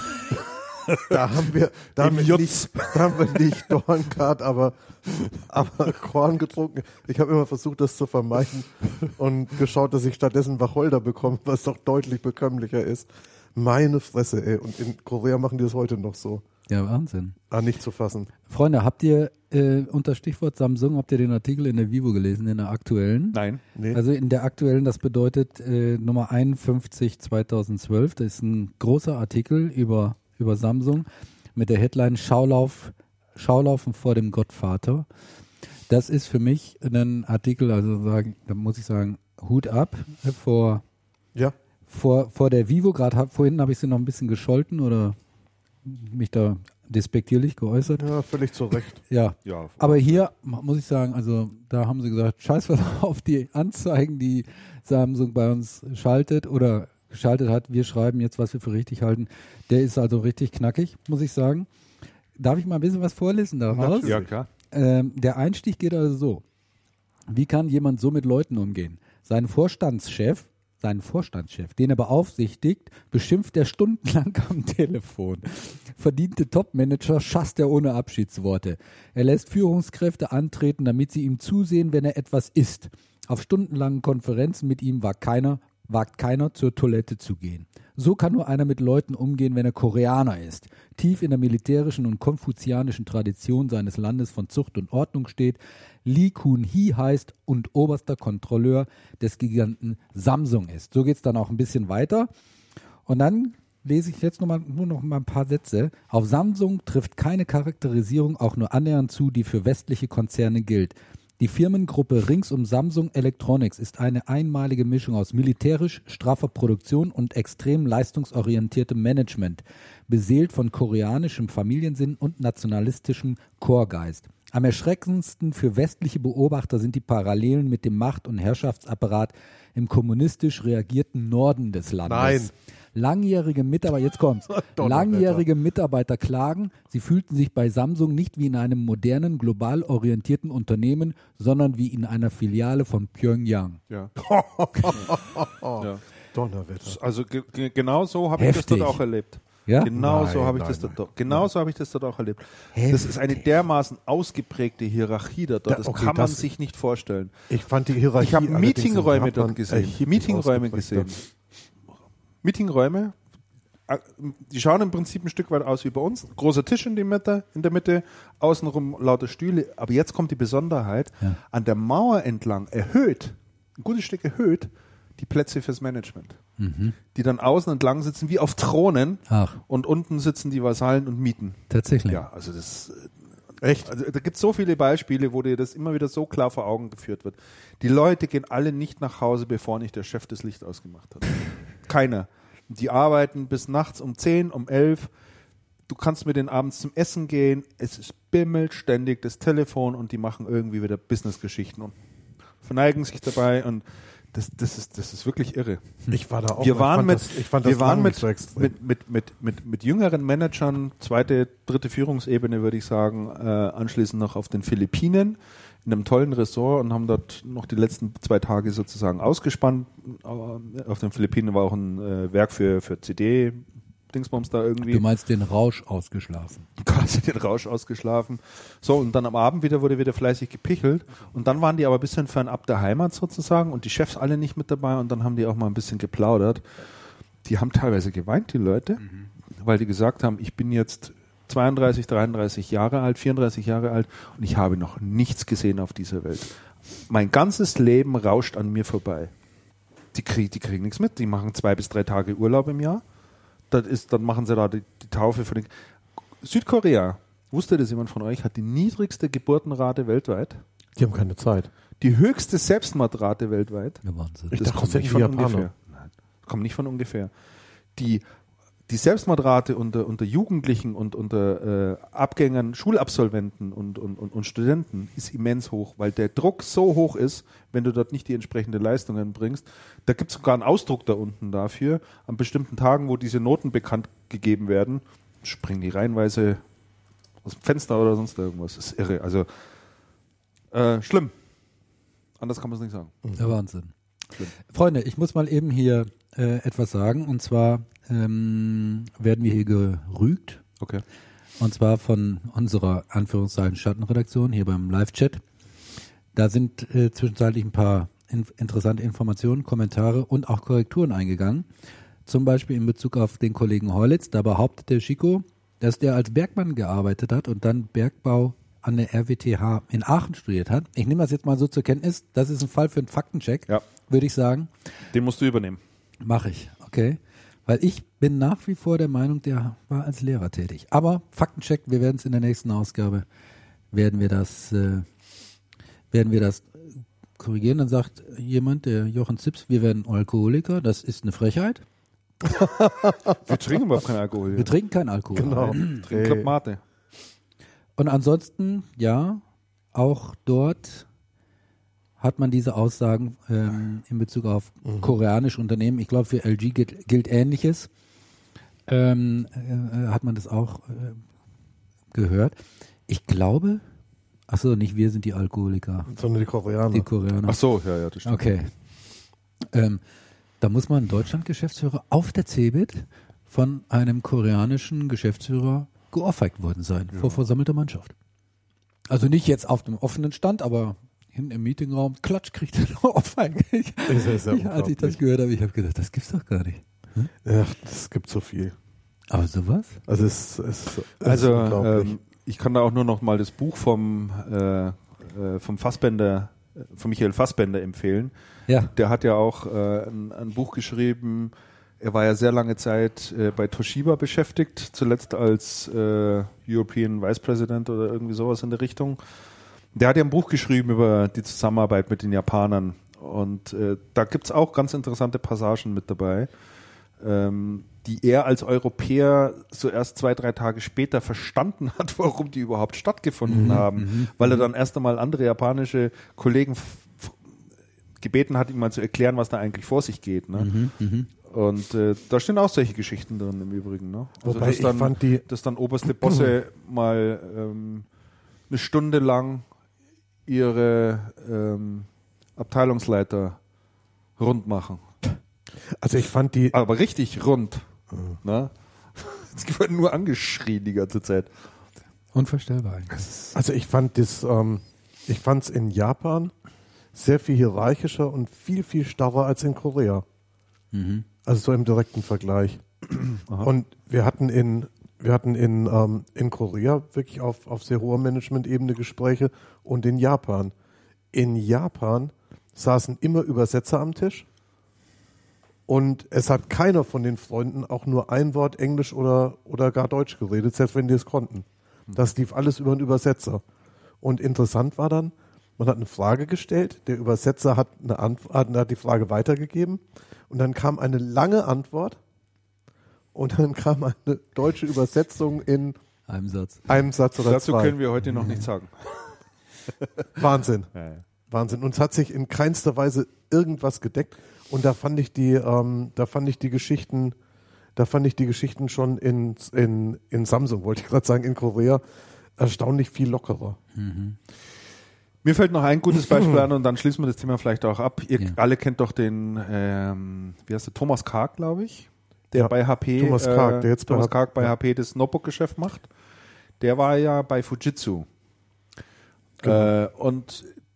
Da haben wir nicht Dorncard, aber Korn getrunken. Ich habe immer versucht, das zu vermeiden und geschaut, dass ich stattdessen Wacholder bekomme, was doch deutlich bekömmlicher ist. Meine Fresse, ey. Und in Korea machen die das heute noch so. Ja, Wahnsinn. Nicht zu fassen. Freunde, habt ihr unter Stichwort Samsung, habt ihr den Artikel in der Vivo gelesen, in der aktuellen? nein. Nee. Also in der aktuellen, das bedeutet Nummer 51 2012, das ist ein großer Artikel über Samsung mit der Headline Schaulaufen vor dem Gottvater. Das ist für mich ein Artikel, also da muss ich sagen, Hut ab vor der Vivo. Gerade vorhin habe ich sie noch ein bisschen gescholten oder mich da despektierlich geäußert. Ja, völlig zu Recht. Ja. Ja, Aber hier muss ich sagen, also da haben sie gesagt, scheiß auf die Anzeigen, die Samsung bei uns schaltet oder geschaltet hat. Wir schreiben jetzt, was wir für richtig halten. Der ist also richtig knackig, muss ich sagen. Darf ich mal ein bisschen was vorlesen daraus? ja, klar. Der Einstieg geht also so. Wie kann jemand so mit Leuten umgehen? Sein Vorstandschef, den er beaufsichtigt, beschimpft er stundenlang am Telefon. Verdiente Topmanager schasst er ohne Abschiedsworte. Er lässt Führungskräfte antreten, damit sie ihm zusehen, wenn er etwas isst. Auf stundenlangen Konferenzen mit ihm wagt keiner zur Toilette zu gehen. So kann nur einer mit Leuten umgehen, wenn er Koreaner ist, tief in der militärischen und konfuzianischen Tradition seines Landes von Zucht und Ordnung steht, Lee Kun-hee heißt und oberster Kontrolleur des Giganten Samsung ist. So geht es dann auch ein bisschen weiter. Und dann lese ich jetzt nur noch mal ein paar Sätze. Auf Samsung trifft keine Charakterisierung auch nur annähernd zu, die für westliche Konzerne gilt. Die Firmengruppe rings um Samsung Electronics ist eine einmalige Mischung aus militärisch straffer Produktion und extrem leistungsorientiertem Management, beseelt von koreanischem Familiensinn und nationalistischem Chorgeist. Am erschreckendsten für westliche Beobachter sind die Parallelen mit dem Macht- und Herrschaftsapparat im kommunistisch reagierten Norden des Landes. Nein. Langjährige Mitarbeiter klagen, sie fühlten sich bei Samsung nicht wie in einem modernen, global orientierten Unternehmen, sondern wie in einer Filiale von Pyongyang. Ja. Donnerwetter. Also genau so habe ich das Heftig. dort auch erlebt. Ja? Genau so Nein, habe ich nein, das nein. dort. Genauso habe ich das dort auch erlebt. Heftig. Das ist eine dermaßen ausgeprägte Hierarchie dort. Das okay, kann man das- sich nicht vorstellen. Ich fand die Hierarchie. Ich habe allerdings Meetingräume in Japan dort gesehen. erheblich Meetingräume ausgeprägter. gesehen. Meetingräume, die schauen im Prinzip ein Stück weit aus wie bei uns. Großer Tisch in der Mitte, außenrum lauter Stühle. Aber jetzt kommt die Besonderheit, an der Mauer entlang erhöht, ein gutes Stück erhöht, die Plätze fürs Management. Die dann außen entlang sitzen wie auf Thronen Ach, und unten sitzen die Vasallen und mieten. tatsächlich. Ja, also das Echt? also da gibt es so viele Beispiele, wo dir das immer wieder so klar vor Augen geführt wird. Die Leute gehen alle nicht nach Hause, bevor nicht der Chef das Licht ausgemacht hat. Keiner. Die arbeiten bis nachts um 10, um 11. Du kannst mit denen abends zum Essen gehen. Es ist bimmelt ständig das Telefon und die machen irgendwie wieder Businessgeschichten und verneigen sich dabei und das ist wirklich irre. Ich war da auch. Wir waren mit mit mit jüngeren Managern, zweite, dritte Führungsebene, würde ich sagen, anschließend noch auf den Philippinen in einem tollen Ressort und haben dort noch die letzten 2 Tage sozusagen ausgespannt. Auf den Philippinen war auch ein Werk für CD, Dingsbums da irgendwie. Du meinst den Rausch ausgeschlafen. Quasi den Rausch ausgeschlafen. So, und dann am Abend wurde wieder fleißig gepichelt. Und dann waren die aber ein bisschen fernab der Heimat sozusagen und die Chefs alle nicht mit dabei und dann haben die auch mal ein bisschen geplaudert. Die haben teilweise geweint, die Leute, weil die gesagt haben, ich bin jetzt 32, 33 Jahre alt, 34 Jahre alt und ich habe noch nichts gesehen auf dieser Welt. Mein ganzes Leben rauscht an mir vorbei. Die kriegen nichts mit. Die machen 2 bis 3 Tage Urlaub im Jahr. Dann machen sie da die Taufe für den... Südkorea, wusste das jemand von euch, hat die niedrigste Geburtenrate weltweit. Die haben keine Zeit. Die höchste Selbstmordrate weltweit. Ja, Wahnsinn. Ich Das dachte, kommt das nicht hätten von die Japaner. ungefähr. Nein, das kommt nicht von ungefähr. Die Selbstmordrate unter Jugendlichen und unter Abgängern, Schulabsolventen und Studenten ist immens hoch, weil der Druck so hoch ist, wenn du dort nicht die entsprechende Leistungen bringst. Da gibt es sogar einen Ausdruck da unten dafür. An bestimmten Tagen, wo diese Noten bekannt gegeben werden, springen die reihenweise aus dem Fenster oder sonst irgendwas. Das ist irre. Also schlimm. Anders kann man es nicht sagen. Der Wahnsinn. Schlimm. Freunde, ich muss mal eben hier etwas sagen. Und zwar werden wir hier gerügt. Okay. Und zwar von unserer Anführungszeichen Schattenredaktion hier beim Live-Chat. Da sind zwischenzeitlich ein paar interessante Informationen, Kommentare und auch Korrekturen eingegangen. Zum Beispiel in Bezug auf den Kollegen Heulitz. Da behauptet der Chico, dass der als Bergmann gearbeitet hat und dann Bergbau an der RWTH in Aachen studiert hat. Ich nehme das jetzt mal so zur Kenntnis. Das ist ein Fall für einen Faktencheck, Ja. würde ich sagen. Den musst du übernehmen. Mache ich, okay. Weil ich bin nach wie vor der Meinung, der war als Lehrer tätig. Aber Faktencheck, wir werden es in der nächsten Ausgabe, werden wir das korrigieren. Dann sagt jemand, der Jochen Zips, wir werden Alkoholiker. Das ist eine Frechheit. Wir trinken überhaupt keinen Alkohol. Wir trinken keinen Alkohol. Genau. trinken Club Mate. Und ansonsten, ja, auch dort hat man diese Aussagen in Bezug auf koreanische Unternehmen. Ich glaube, für LG gilt Ähnliches. Hat man das auch gehört. Ich glaube, achso, nicht wir sind die Alkoholiker, Sondern die Koreaner. die Koreaner. Ach so, ja, das stimmt. Okay. Da muss man Deutschland-Geschäftsführer auf der CeBIT von einem koreanischen Geschäftsführer geohrfeigt worden sein, vor versammelter Mannschaft. Also nicht jetzt auf dem offenen Stand, aber hinten im Meetingraum, klatsch, kriegt er eine Ohrfeige. Das ist ja Als ich das gehört habe, ich habe gedacht, das gibt's doch gar nicht. Ja, das gibt so viel. Aber sowas? Also es ist Also unglaublich. ich kann da auch nur noch mal das Buch vom Fassbender, von Michael Fassbender empfehlen. Ja. Der hat ja auch ein Buch geschrieben. Er war ja sehr lange Zeit bei Toshiba beschäftigt, zuletzt als European Vice President oder irgendwie sowas in der Richtung. Der hat ja ein Buch geschrieben über die Zusammenarbeit mit den Japanern. Und da gibt's auch ganz interessante Passagen mit dabei, die er als Europäer so erst 2-3 Tage später verstanden hat, warum die überhaupt stattgefunden haben. Weil er dann erst einmal andere japanische Kollegen gebeten hat, ihm mal zu erklären, was da eigentlich vor sich geht. Ne? Und da stehen auch solche Geschichten drin im Übrigen. Ne? Also Wobei ich fand dass dann oberste Bosse mal eine Stunde lang ihre Abteilungsleiter rund machen. Also ich fand die, Aber richtig rund. Ne? Es wird nur angeschrien die ganze Zeit. Unvorstellbar eigentlich. also ich fand das, ich fand es in Japan sehr viel hierarchischer und viel, viel starrer als in Korea. Also so im direkten Vergleich. Und wir hatten in Korea wirklich auf sehr hoher Management-Ebene Gespräche und in Japan. In Japan saßen immer Übersetzer am Tisch und es hat keiner von den Freunden auch nur ein Wort Englisch oder gar Deutsch geredet, selbst wenn die es konnten. Das lief alles über einen Übersetzer. Und interessant war dann, man hat eine Frage gestellt, der Übersetzer hat die Frage weitergegeben und dann kam eine lange Antwort und dann kam eine deutsche Übersetzung in Einem Satz. einem Satz oder Dazu zwei. können wir heute noch nichts sagen. Wahnsinn. Ja, ja. Wahnsinn. Und es hat sich in keinster Weise irgendwas gedeckt. Und da fand ich die Geschichten schon in Samsung, wollte ich gerade sagen, in Korea erstaunlich viel lockerer. Mir fällt noch ein gutes Beispiel an und dann schließen wir das Thema vielleicht auch ab. Ihr Ja. alle kennt doch den, wie heißt der, Thomas Karg, glaube ich, der Ja, bei HP, Thomas Karg, der jetzt bei Thomas Karg bei ja. HP das Notebook-Geschäft macht. Der war ja bei Fujitsu. Genau. Und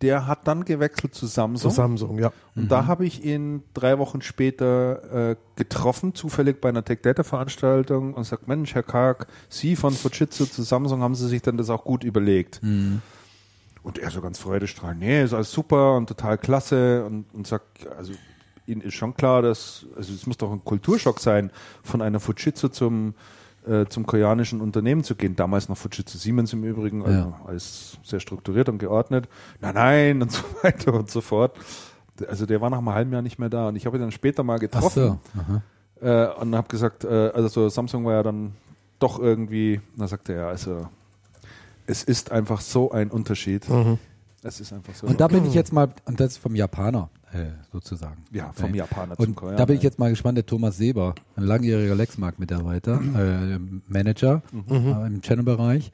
der hat dann gewechselt zu Samsung. Zu Samsung, ja. Und da habe ich ihn 3 Wochen später getroffen, zufällig bei einer Tech-Data-Veranstaltung und sagt, Mensch, Herr Karg, Sie von Fujitsu zu Samsung, haben Sie sich dann das auch gut überlegt? Und er so ganz freudestrahlend, nee, ist alles super und total klasse und sagt, also Ihnen ist schon klar, dass, also es muss doch ein Kulturschock sein, von einer Fujitsu zum koreanischen Unternehmen zu gehen. Damals noch Fujitsu Siemens im Übrigen, also alles sehr strukturiert und geordnet. Nein und so weiter und so fort. Also der war nach einem halben Jahr nicht mehr da und ich habe ihn dann später mal getroffen und habe gesagt, also so Samsung war ja dann doch irgendwie, da sagte er, also es ist einfach so ein Unterschied. Es ist einfach so. Und da bin ich jetzt mal, und das ist vom Japaner sozusagen. Ja, vom Japaner zum Und Koreaner. da bin ich jetzt mal gespannt, der Thomas Seber, ein langjähriger Lexmark-Mitarbeiter, Manager im Channel-Bereich,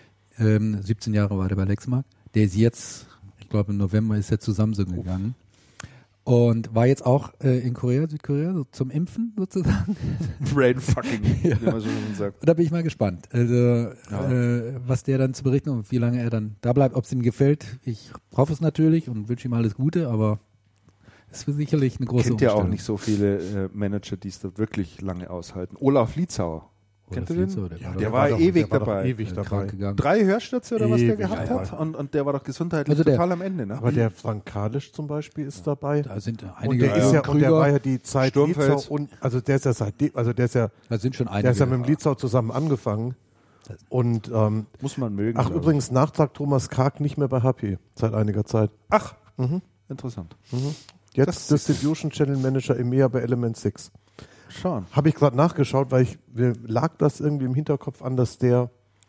17 Jahre war der bei Lexmark, der ist jetzt, ich glaube im November ist er zu Samsung gegangen und war jetzt auch in Korea, Südkorea, so zum Impfen sozusagen. Brainfucking, wie man so sagt. Und da bin ich mal gespannt, also was der dann zu berichten und wie lange er dann da bleibt, ob es ihm gefällt. Ich hoffe es natürlich und wünsche ihm alles Gute, aber das ist sicherlich eine große Kennt ja auch Umstellung. nicht so viele Manager, die es da wirklich lange aushalten. Olaf Lietzauer. Kennt ihr den? Der war ewig dabei. Ewig dabei. gegangen. 3 Hörstürze oder was der Ewig gehabt dabei. hat. Und der war doch gesundheitlich Also der- total am Ende. Ne? Aber der Frank Kalisch zum Beispiel ist dabei. Da sind Und einige der ist ja, und der war Krüger, ja die Zeit Sturmfels. Litzau und, also der ist ja seitdem, also der ist ja mit dem Litzau zusammen angefangen. Und, Muss man mögen. ach, glaub ich. übrigens, Nachtrag Thomas Karg nicht mehr bei HP seit einiger Zeit. Ach, interessant. Jetzt Distribution Channel Manager EMEA bei Element 6. Schauen. Habe ich gerade nachgeschaut, weil mir lag das irgendwie im Hinterkopf an, dass der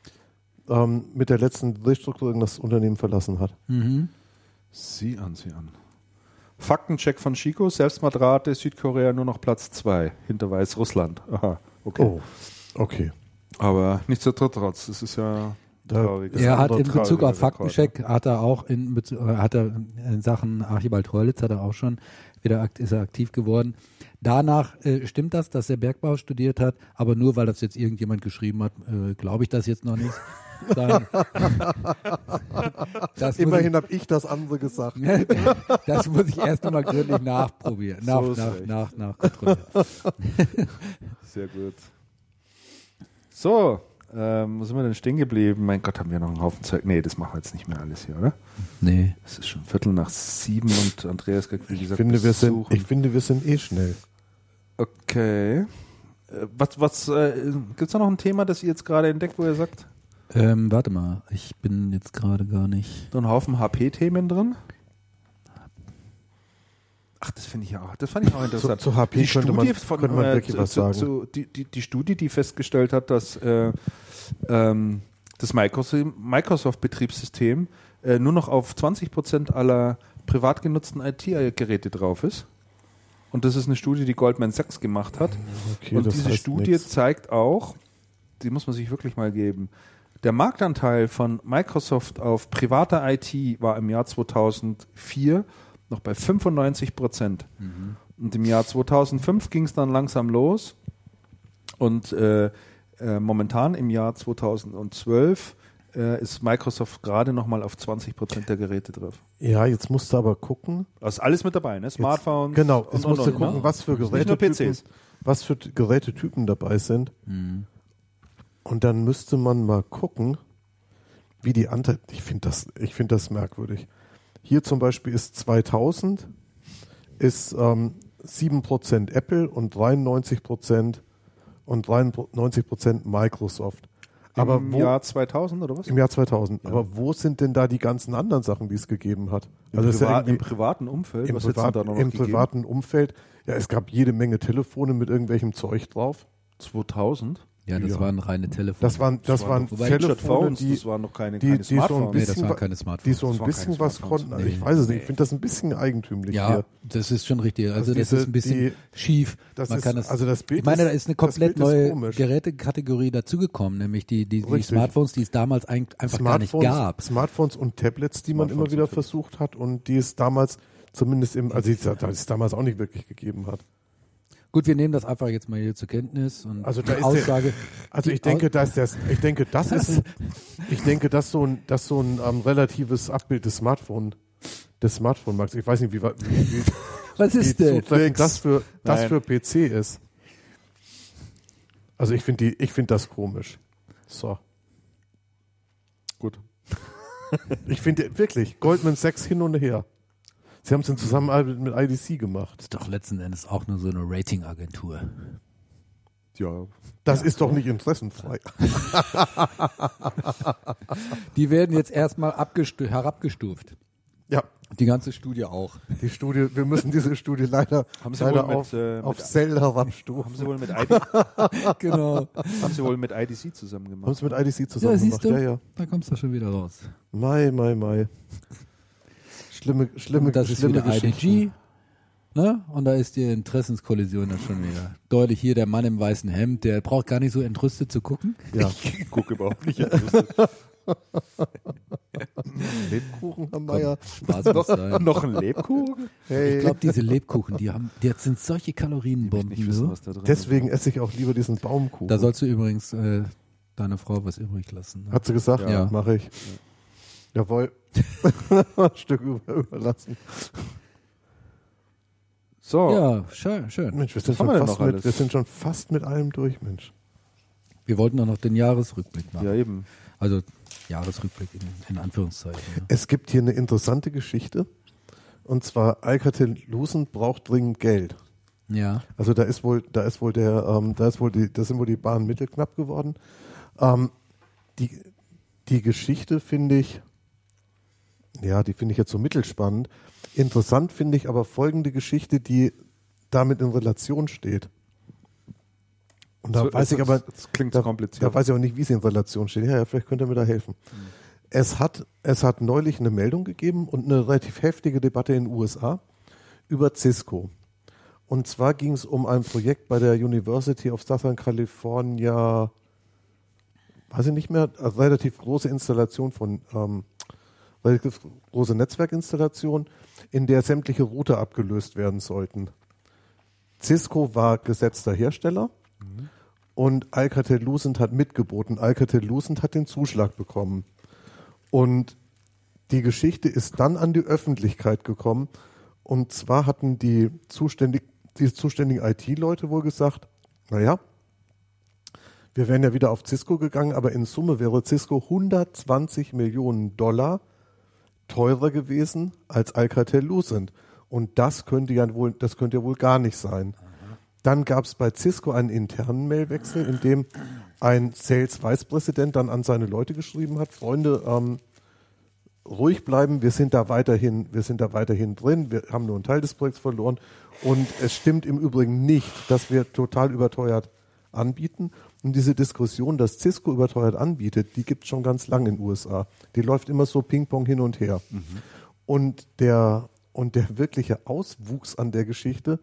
mit der letzten Restrukturierung das Unternehmen verlassen hat. Sieh an. Faktencheck von Chico, Selbstmordrate, Südkorea nur noch Platz 2, hinter Weißrussland. Aha, okay. Oh, okay. Aber nichtsdestotrotz, das ist ja traurig. Das ist Er ein hat in anderer Bezug auf trauriger Rekord, Faktencheck, hat er auch in Sachen Archibald Treulitz hat er auch schon ist er aktiv geworden. Danach stimmt das, dass er Bergbau studiert hat, aber nur weil das jetzt irgendjemand geschrieben hat, glaube ich das jetzt noch nicht. Immerhin habe ich das andere gesagt. Das muss ich erst nochmal gründlich nachprobieren, nachkontrollieren. Sehr gut. So, wo sind wir denn stehen geblieben? Mein Gott, haben wir noch einen Haufen Zeug? Nee, das machen wir jetzt nicht mehr alles hier, oder? Nee. Es ist schon 6:15 und Andreas kriegt, wie gesagt, Ich finde, besuchen. wir sind eh schnell. Okay. Was gibt es da noch ein Thema, das ihr jetzt gerade entdeckt, wo ihr sagt, Warte mal, ich bin jetzt gerade gar nicht. so ein Haufen HP-Themen drin? Ach, das fand ich auch interessant. Zu HP Die könnte man Studie wirklich was sagen. Die Studie, die festgestellt hat, dass das Microsoft-Betriebssystem nur noch auf 20% aller privat genutzten IT-Geräte drauf ist. Und das ist eine Studie, die Goldman Sachs gemacht hat. Okay, und das diese heißt Studie nix. zeigt auch, die muss man sich wirklich mal geben, der Marktanteil von Microsoft auf privater IT war im Jahr 2004 noch bei 95%. Und im Jahr 2005 ging es dann langsam los. Und momentan im Jahr 2012 ist Microsoft gerade nochmal auf 20% der Geräte drauf. Ja, jetzt musst du aber gucken. Also alles mit dabei, ne? Smartphones. Genau, jetzt musst du gucken, ne? was für Nicht nur Gerätetypen, PCs. was für Gerätetypen dabei sind. Und dann müsste man mal gucken, wie die Anteile. Ich finde das merkwürdig. Hier zum Beispiel ist 2000 ist 7% Apple und 93% Microsoft. Aber Im Jahr 2000 oder was? Im Jahr 2000. Ja. Aber wo sind denn da die ganzen anderen Sachen, die es gegeben hat? Im ist ja Im privaten Umfeld? im Was hätt's denn da noch Im gegeben? privaten Umfeld. Ja, es gab jede Menge Telefone mit irgendwelchem Zeug drauf. 2000? Ja, das Ja. waren reine Telefone. Das waren Wobei Telefone, Phones, die das waren noch keine die so ein Smartphones. Nee, das bisschen waren keine Smartphones. die so Das ein waren bisschen keine was Smartphones. konnten. Also Nee. ich weiß es nicht, ich finde das ein bisschen eigentümlich Ja, hier. das ist schon richtig. Also Also das diese- ist ein bisschen schief. das Man ist- kann das, also das Bild ich meine, ist- da ist eine das komplett Bild ist neue komisch. Gerätekategorie dazugekommen, nämlich die Richtig. Smartphones, die es damals einfach gar nicht gab. Smartphones und Tablets, die man immer Smartphones wieder und Tablets. versucht hat und die es damals zumindest die es damals auch nicht wirklich gegeben hat. Gut, wir nehmen das einfach jetzt mal hier zur Kenntnis und Also da die ist Aussage. Ich denke, das ist ein relatives Abbild des Smartphone des Smartphone Max. Ich weiß nicht, wie Was ist wie denn? zutreffend das für Nein. PC ist. Also ich finde das komisch. So. Gut. Ich finde wirklich, Goldman Sachs hin und her. Sie haben es in Zusammenarbeit mit IDC gemacht. Das ist doch letzten Endes auch nur so eine Ratingagentur. Ja. Das ist doch nicht interessenfrei. Die werden jetzt erstmal herabgestuft. Ja, Die ganze Studie auch. die Studie, wir müssen diese Studie leider, Haben Sie leider wohl auf Cell herabstufen. Haben Sie wohl mit Genau. IDC zusammen Haben gemacht? es mit IDC zusammen Ja, siehst gemacht. du? Ja. Da kommst du schon wieder raus. Mai. Schlimme Und das ist schlimme wieder Geschichten. IDG. Ne? Und da ist die Interessenskollision dann schon wieder deutlich. Hier der Mann im weißen Hemd, der braucht gar nicht so entrüstet zu gucken. Ja. Ich gucke überhaupt nicht. Lebkuchen, Herr Meier. Spaß muss sein. Noch ein Lebkuchen? Hey. Ich glaube, diese Lebkuchen, die sind solche Kalorienbomben. Nicht wissen, So. was da drin Deswegen esse ich auch lieber diesen Baumkuchen. Da sollst du übrigens deine Frau was übrig lassen. Ne? Hat sie gesagt? Ja. Mache ich. Jawohl. Ein Stück überlassen. So, Ja, schön. Mensch, wir sind, haben wir denn fast noch mit, alles? wir sind schon fast mit allem durch, Mensch. Wir wollten auch noch den Jahresrückblick machen. ja eben. Also Jahresrückblick in Anführungszeichen. Ne? Es gibt hier eine interessante Geschichte. Und zwar Alcatel-Lucent braucht dringend Geld. Ja. Also da sind wohl die Bahnen mittelknapp geworden. Die Geschichte finde ich jetzt so mittelspannend. Interessant finde ich aber folgende Geschichte, die damit in Relation steht. Und da weiß ich aber, Das klingt da kompliziert. weiß ich auch nicht, wie sie in Relation steht. Ja, vielleicht könnt ihr mir da helfen. Es hat neulich eine Meldung gegeben und eine relativ heftige Debatte in den USA über Cisco. Und zwar ging es um ein Projekt bei der University of Southern California, weiß ich nicht mehr, also relativ große Installation relativ große Netzwerkinstallation, in der sämtliche Router abgelöst werden sollten. Cisco war gesetzter Hersteller und Alcatel-Lucent hat mitgeboten. Alcatel-Lucent hat den Zuschlag bekommen. Und die Geschichte ist dann an die Öffentlichkeit gekommen. Und zwar hatten die zuständigen IT-Leute wohl gesagt, naja, wir wären ja wieder auf Cisco gegangen, aber in Summe wäre Cisco $120 Millionen teurer gewesen als Alcatel-Lucent. Und das könnte ja wohl gar nicht sein. Dann gab es bei Cisco einen internen Mailwechsel, in dem ein Sales Vice President dann an seine Leute geschrieben hat, Freunde, ruhig bleiben, wir sind da weiterhin drin, wir haben nur einen Teil des Projekts verloren und es stimmt im Übrigen nicht, dass wir total überteuert anbieten. Und diese Diskussion, dass Cisco überteuert anbietet, die gibt es schon ganz lange in den USA. Die läuft immer so Ping-Pong hin und her. Und der wirkliche Auswuchs an der Geschichte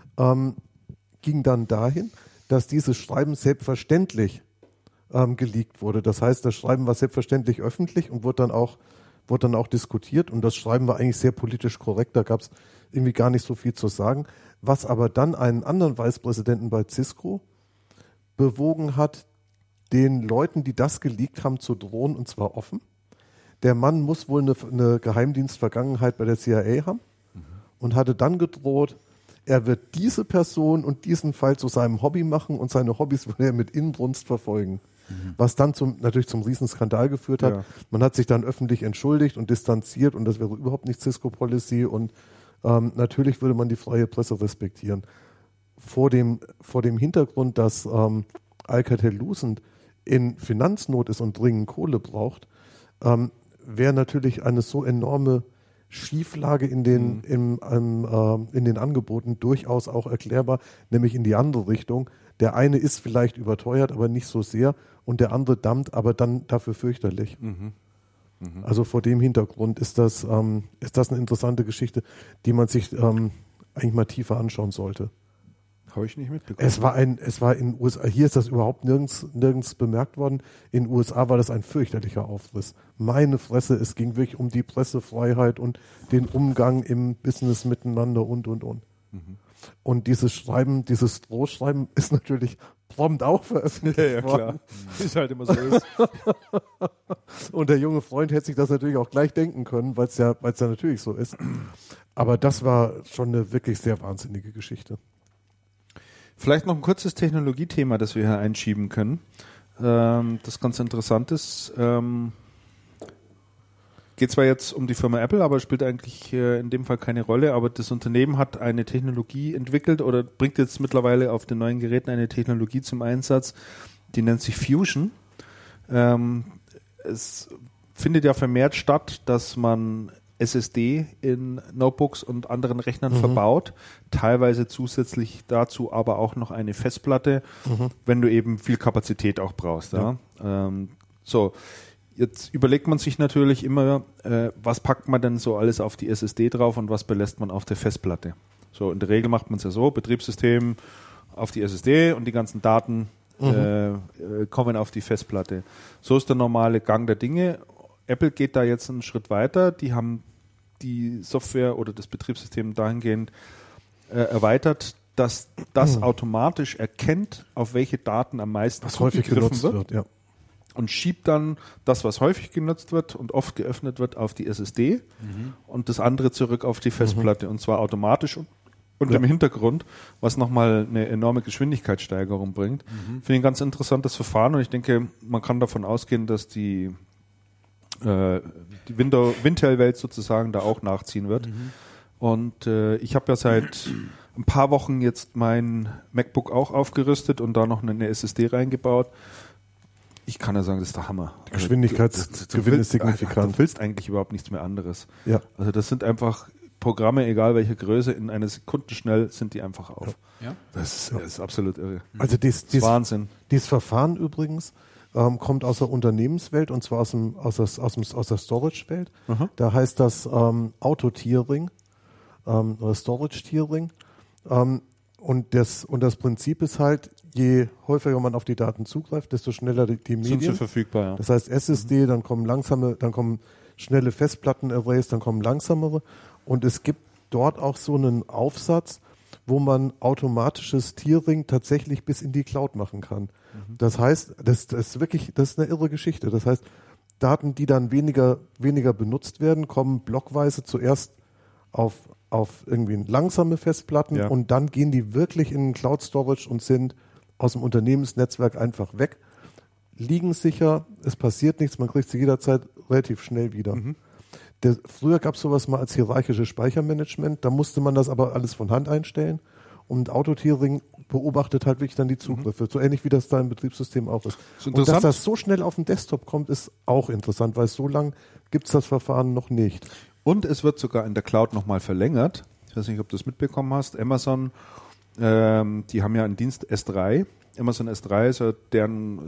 ging dann dahin, dass dieses Schreiben selbstverständlich geleakt wurde. Das heißt, das Schreiben war selbstverständlich öffentlich und wurde dann auch diskutiert. Und das Schreiben war eigentlich sehr politisch korrekt. Da gab es irgendwie gar nicht so viel zu sagen. Was aber dann einen anderen Vicepräsidenten bei Cisco bewogen hat, den Leuten, die das geleakt haben, zu drohen, und zwar offen. Der Mann muss wohl eine Geheimdienstvergangenheit bei der CIA haben und hatte dann gedroht, er wird diese Person und diesen Fall zu seinem Hobby machen und seine Hobbys würde er mit Inbrunst verfolgen. Was dann natürlich zum Riesenskandal geführt hat. Ja. Man hat sich dann öffentlich entschuldigt und distanziert und das wäre überhaupt nicht Cisco-Policy und natürlich würde man die freie Presse respektieren. Vor dem Hintergrund, dass Alcatel-Lucent in Finanznot ist und dringend Kohle braucht, wäre natürlich eine so enorme Schieflage in den Angeboten durchaus auch erklärbar, nämlich in die andere Richtung. Der eine ist vielleicht überteuert, aber nicht so sehr und der andere dammt, aber dann dafür fürchterlich. Also vor dem Hintergrund ist das eine interessante Geschichte, die man sich eigentlich mal tiefer anschauen sollte. Habe ich nicht mitbekommen. Es war in den USA, hier ist das überhaupt nirgends bemerkt worden. In den USA war das ein fürchterlicher Aufriss. Meine Fresse, es ging wirklich um die Pressefreiheit und den Umgang im Business miteinander und. Und dieses Drohschreiben ist natürlich prompt auch veröffentlicht worden. Ist halt immer so ist. Und der junge Freund hätte sich das natürlich auch gleich denken können, weil es ja natürlich so ist. Aber das war schon eine wirklich sehr wahnsinnige Geschichte. Vielleicht noch ein kurzes Technologiethema, das wir hier einschieben können. Das ganz interessant ist. Geht zwar jetzt um die Firma Apple, aber spielt eigentlich in dem Fall keine Rolle. Aber das Unternehmen hat eine Technologie entwickelt oder bringt jetzt mittlerweile auf den neuen Geräten eine Technologie zum Einsatz, die nennt sich Fusion. Es findet ja vermehrt statt, dass man SSD in Notebooks und anderen Rechnern verbaut, teilweise zusätzlich dazu aber auch noch eine Festplatte, wenn du eben viel Kapazität auch brauchst. Ja. So, jetzt überlegt man sich natürlich immer, was packt man denn so alles auf die SSD drauf und was belässt man auf der Festplatte. So, in der Regel macht man es ja so, Betriebssystem auf die SSD und die ganzen Daten kommen auf die Festplatte. So ist der normale Gang der Dinge. Apple geht da jetzt einen Schritt weiter. Die haben die Software oder das Betriebssystem dahingehend erweitert, dass das automatisch erkennt, auf welche Daten am meisten was häufig genutzt wird. Ja. Und schiebt dann das, was häufig genutzt wird und oft geöffnet wird, auf die SSD und das andere zurück auf die Festplatte und zwar automatisch und im Hintergrund, was nochmal eine enorme Geschwindigkeitssteigerung bringt. Finde ich ein ganz interessantes Verfahren und ich denke, man kann davon ausgehen, dass die Wintel-Welt sozusagen da auch nachziehen wird. Und ich habe ja seit ein paar Wochen jetzt mein MacBook auch aufgerüstet und da noch eine SSD reingebaut. Ich kann ja sagen, das ist der Hammer. Der Geschwindigkeitsgewinn ist signifikant. Du willst eigentlich überhaupt nichts mehr anderes. Ja. Also das sind einfach Programme, egal welche Größe, in einer Sekunde schnell sind die einfach auf. Ja. Das ist absolut irre. Also das ist Wahnsinn. Dieses Verfahren übrigens kommt aus der Unternehmenswelt und zwar aus der Storage-Welt. Da heißt das Auto-Tiering oder Storage-Tiering. Und das Prinzip ist halt, je häufiger man auf die Daten zugreift, desto schneller die Medien. Sind sie verfügbar, ja. Das heißt SSD, dann kommen schnelle Festplatten-Arrays, dann kommen langsamere. Und es gibt dort auch so einen Aufsatz, wo man automatisches Tiering tatsächlich bis in die Cloud machen kann. Das heißt, das ist eine irre Geschichte. Das heißt, Daten, die dann weniger benutzt werden, kommen blockweise zuerst auf irgendwie langsame Festplatten und dann gehen die wirklich in den Cloud Storage und sind aus dem Unternehmensnetzwerk einfach weg, liegen sicher, es passiert nichts, man kriegt sie jederzeit relativ schnell wieder. Früher gab es sowas mal als hierarchisches Speichermanagement, da musste man das aber alles von Hand einstellen und Auto-Tiering beobachtet halt wirklich dann die Zugriffe, so ähnlich wie das da im Betriebssystem auch ist. Und dass das so schnell auf den Desktop kommt, ist auch interessant, weil so lang gibt es das Verfahren noch nicht. Und es wird sogar in der Cloud nochmal verlängert. Ich weiß nicht, ob du das mitbekommen hast. Amazon, die haben ja einen Dienst S3. Amazon S3 ist ja deren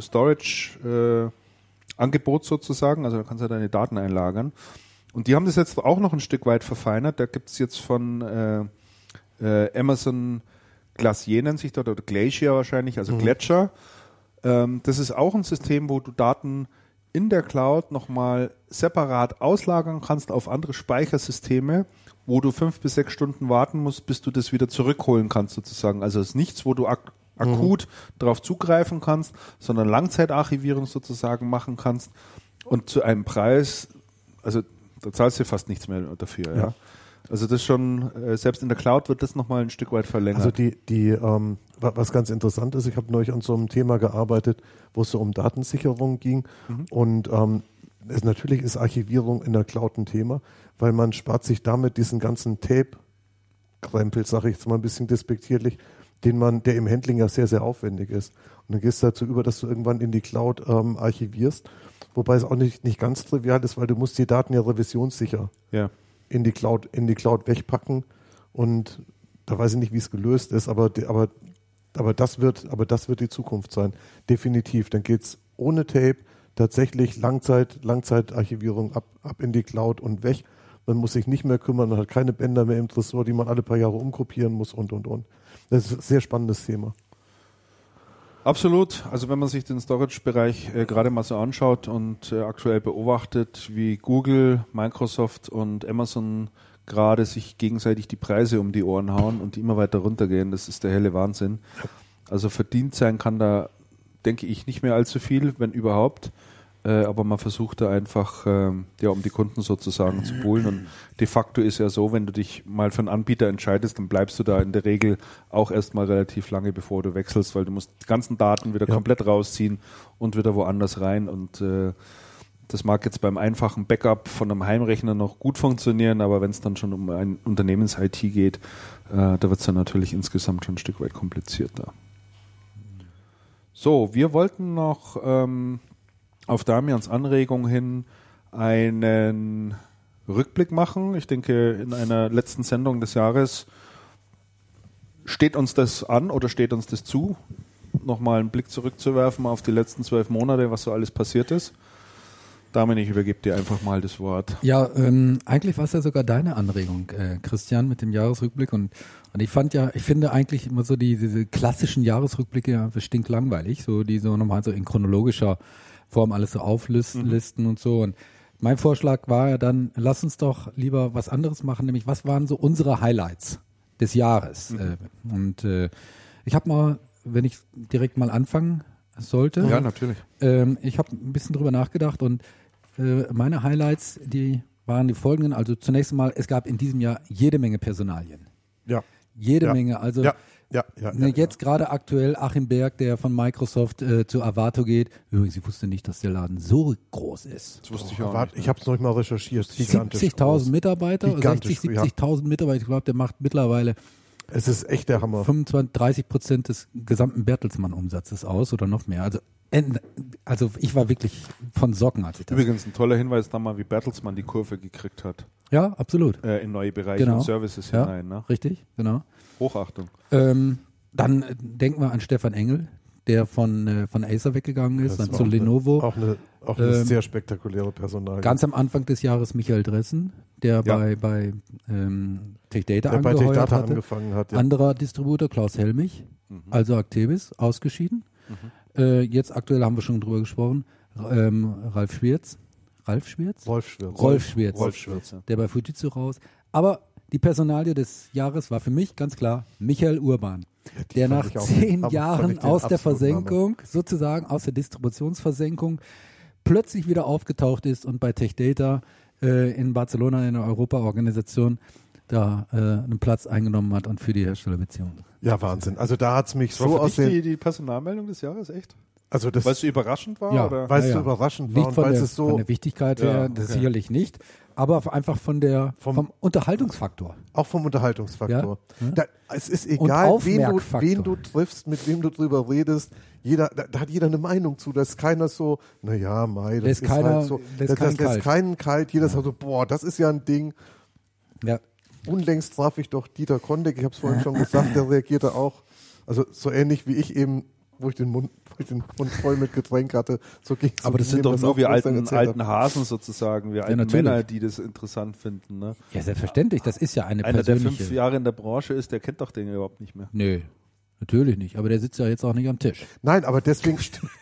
Storage-Angebot sozusagen. Also da kannst du deine Daten einlagern. Und die haben das jetzt auch noch ein Stück weit verfeinert. Da gibt es jetzt von Amazon Glacier nennt sich dort, oder Glacier wahrscheinlich, also Gletscher. Das ist auch ein System, wo du Daten in der Cloud nochmal separat auslagern kannst auf andere Speichersysteme, wo du 5 bis 6 Stunden warten musst, bis du das wieder zurückholen kannst sozusagen. Also es ist nichts, wo du akut darauf zugreifen kannst, sondern Langzeitarchivierung sozusagen machen kannst und zu einem Preis, also da zahlst du fast nichts mehr dafür. Ja. Also das schon, selbst in der Cloud wird das nochmal ein Stück weit verlängert. Also was ganz interessant ist, ich habe neulich an so einem Thema gearbeitet, wo es so um Datensicherung ging und natürlich ist Archivierung in der Cloud ein Thema, weil man spart sich damit diesen ganzen Tape-Krempel, sage ich jetzt mal ein bisschen despektierlich, der im Handling ja sehr, sehr aufwendig ist. Und dann gehst du dazu über, dass du irgendwann in die Cloud archivierst, wobei es auch nicht ganz trivial ist, weil du musst die Daten ja revisionssicher in die Cloud wegpacken und da weiß ich nicht, wie es gelöst ist, aber das wird die Zukunft sein. Definitiv. Dann geht's ohne Tape tatsächlich Langzeitarchivierung ab in die Cloud und weg. Man muss sich nicht mehr kümmern, man hat keine Bänder mehr im Tresor, die man alle paar Jahre umkopieren muss und. Das ist ein sehr spannendes Thema. Absolut. Also wenn man sich den Storage-Bereich gerade mal so anschaut und aktuell beobachtet, wie Google, Microsoft und Amazon gerade sich gegenseitig die Preise um die Ohren hauen und die immer weiter runtergehen, das ist der helle Wahnsinn. Also verdient sein kann da, denke ich, nicht mehr allzu viel, wenn überhaupt. Aber man versucht da einfach, um die Kunden sozusagen zu poolen. Und de facto ist ja so, wenn du dich mal für einen Anbieter entscheidest, dann bleibst du da in der Regel auch erstmal relativ lange, bevor du wechselst, weil du musst die ganzen Daten wieder komplett rausziehen und wieder woanders rein. Und das mag jetzt beim einfachen Backup von einem Heimrechner noch gut funktionieren, aber wenn es dann schon um ein Unternehmens-IT geht, da wird es dann natürlich insgesamt schon ein Stück weit komplizierter. So, wir wollten noch auf Damians Anregung hin einen Rückblick machen. Ich denke, in einer letzten Sendung des Jahres steht uns das an oder steht uns das zu, nochmal einen Blick zurückzuwerfen auf die letzten 12 Monate, was so alles passiert ist. Damian, ich übergebe dir einfach mal das Wort. Ja, eigentlich war es ja sogar deine Anregung, Christian, mit dem Jahresrückblick. Und ich finde eigentlich immer so diese klassischen Jahresrückblicke stinklangweilig, so die so nochmal so in chronologischer Form alles so auflisten und so. Und mein Vorschlag war ja dann, lass uns doch lieber was anderes machen, nämlich was waren so unsere Highlights des Jahres? Ich habe mal, wenn ich direkt mal anfangen sollte. Ja, natürlich. Ich habe ein bisschen drüber nachgedacht und meine Highlights, die waren die folgenden. Also zunächst einmal, es gab in diesem Jahr jede Menge Personalien. Ja. Jede Menge. Also jetzt gerade aktuell Achim Berg, der von Microsoft zu Avato geht. Übrigens, ich wusste nicht, dass der Laden so groß ist. Das wusste ich auch nicht. Ich habe es noch mal recherchiert. 70.000 Mitarbeiter, 70.000 Mitarbeiter. Ich glaube, der macht mittlerweile es ist echt der Hammer. 25-30% des gesamten Bertelsmann-Umsatzes aus oder noch mehr. Also ich war wirklich von Socken, als ich das. Übrigens ein toller Hinweis da mal, wie Bertelsmann die Kurve gekriegt hat. Ja, absolut. In neue Bereiche und Services hinein. Ne? Richtig, genau. Hochachtung. Dann denken wir an Stefan Engel, der von Acer weggegangen ist, dann zu Lenovo. Auch eine sehr spektakuläre Personalie. Ganz am Anfang des Jahres Michael Dressen, der bei Tech Data angefangen hat. Ja. Anderer Distributor, Klaus Helmich, also Actebis, ausgeschieden. Jetzt aktuell haben wir schon drüber gesprochen, Rolf Schwirz, der bei Fujitsu raus. Aber die Personalie des Jahres war für mich ganz klar Michael Urban, der nach 10 Jahren aus der Versenkung, sozusagen aus der Distributionsversenkung, plötzlich wieder aufgetaucht ist und bei Tech Data in Barcelona in der Europa-Organisation da einen Platz eingenommen hat und für die Herstellerbeziehungen. Ja, Wahnsinn. Also da hat es mich so aussehen. Die Personalmeldung des Jahres, echt? Also das, weil es so überraschend war? Ja, oder? Weil es so überraschend war nicht und von weil der, es so... von der Wichtigkeit her, das sicherlich nicht, aber einfach vom Unterhaltungsfaktor. Auch vom Unterhaltungsfaktor. Ja. Es ist egal, wen du triffst, mit wem du drüber redest. Da hat jeder eine Meinung zu. Da ist keiner so, naja, das ist halt so. Das lässt keinen kalt. Jeder sagt so, boah, das ist ja ein Ding. Ja. Unlängst traf ich doch Dieter Kondek, ich habe es vorhin schon gesagt, der reagierte auch, also so ähnlich wie ich eben, wo ich den Mund voll mit Getränk hatte. So ging's. Aber das sind doch nur wir alten Hasen sozusagen, wir alten Männer, die das interessant finden. Ne? Ja, selbstverständlich, das ist ja eine Einer, persönliche... der 5 Jahre in der Branche ist, der kennt doch den überhaupt nicht mehr. Nö, natürlich nicht, aber der sitzt ja jetzt auch nicht am Tisch. Nein, aber deswegen,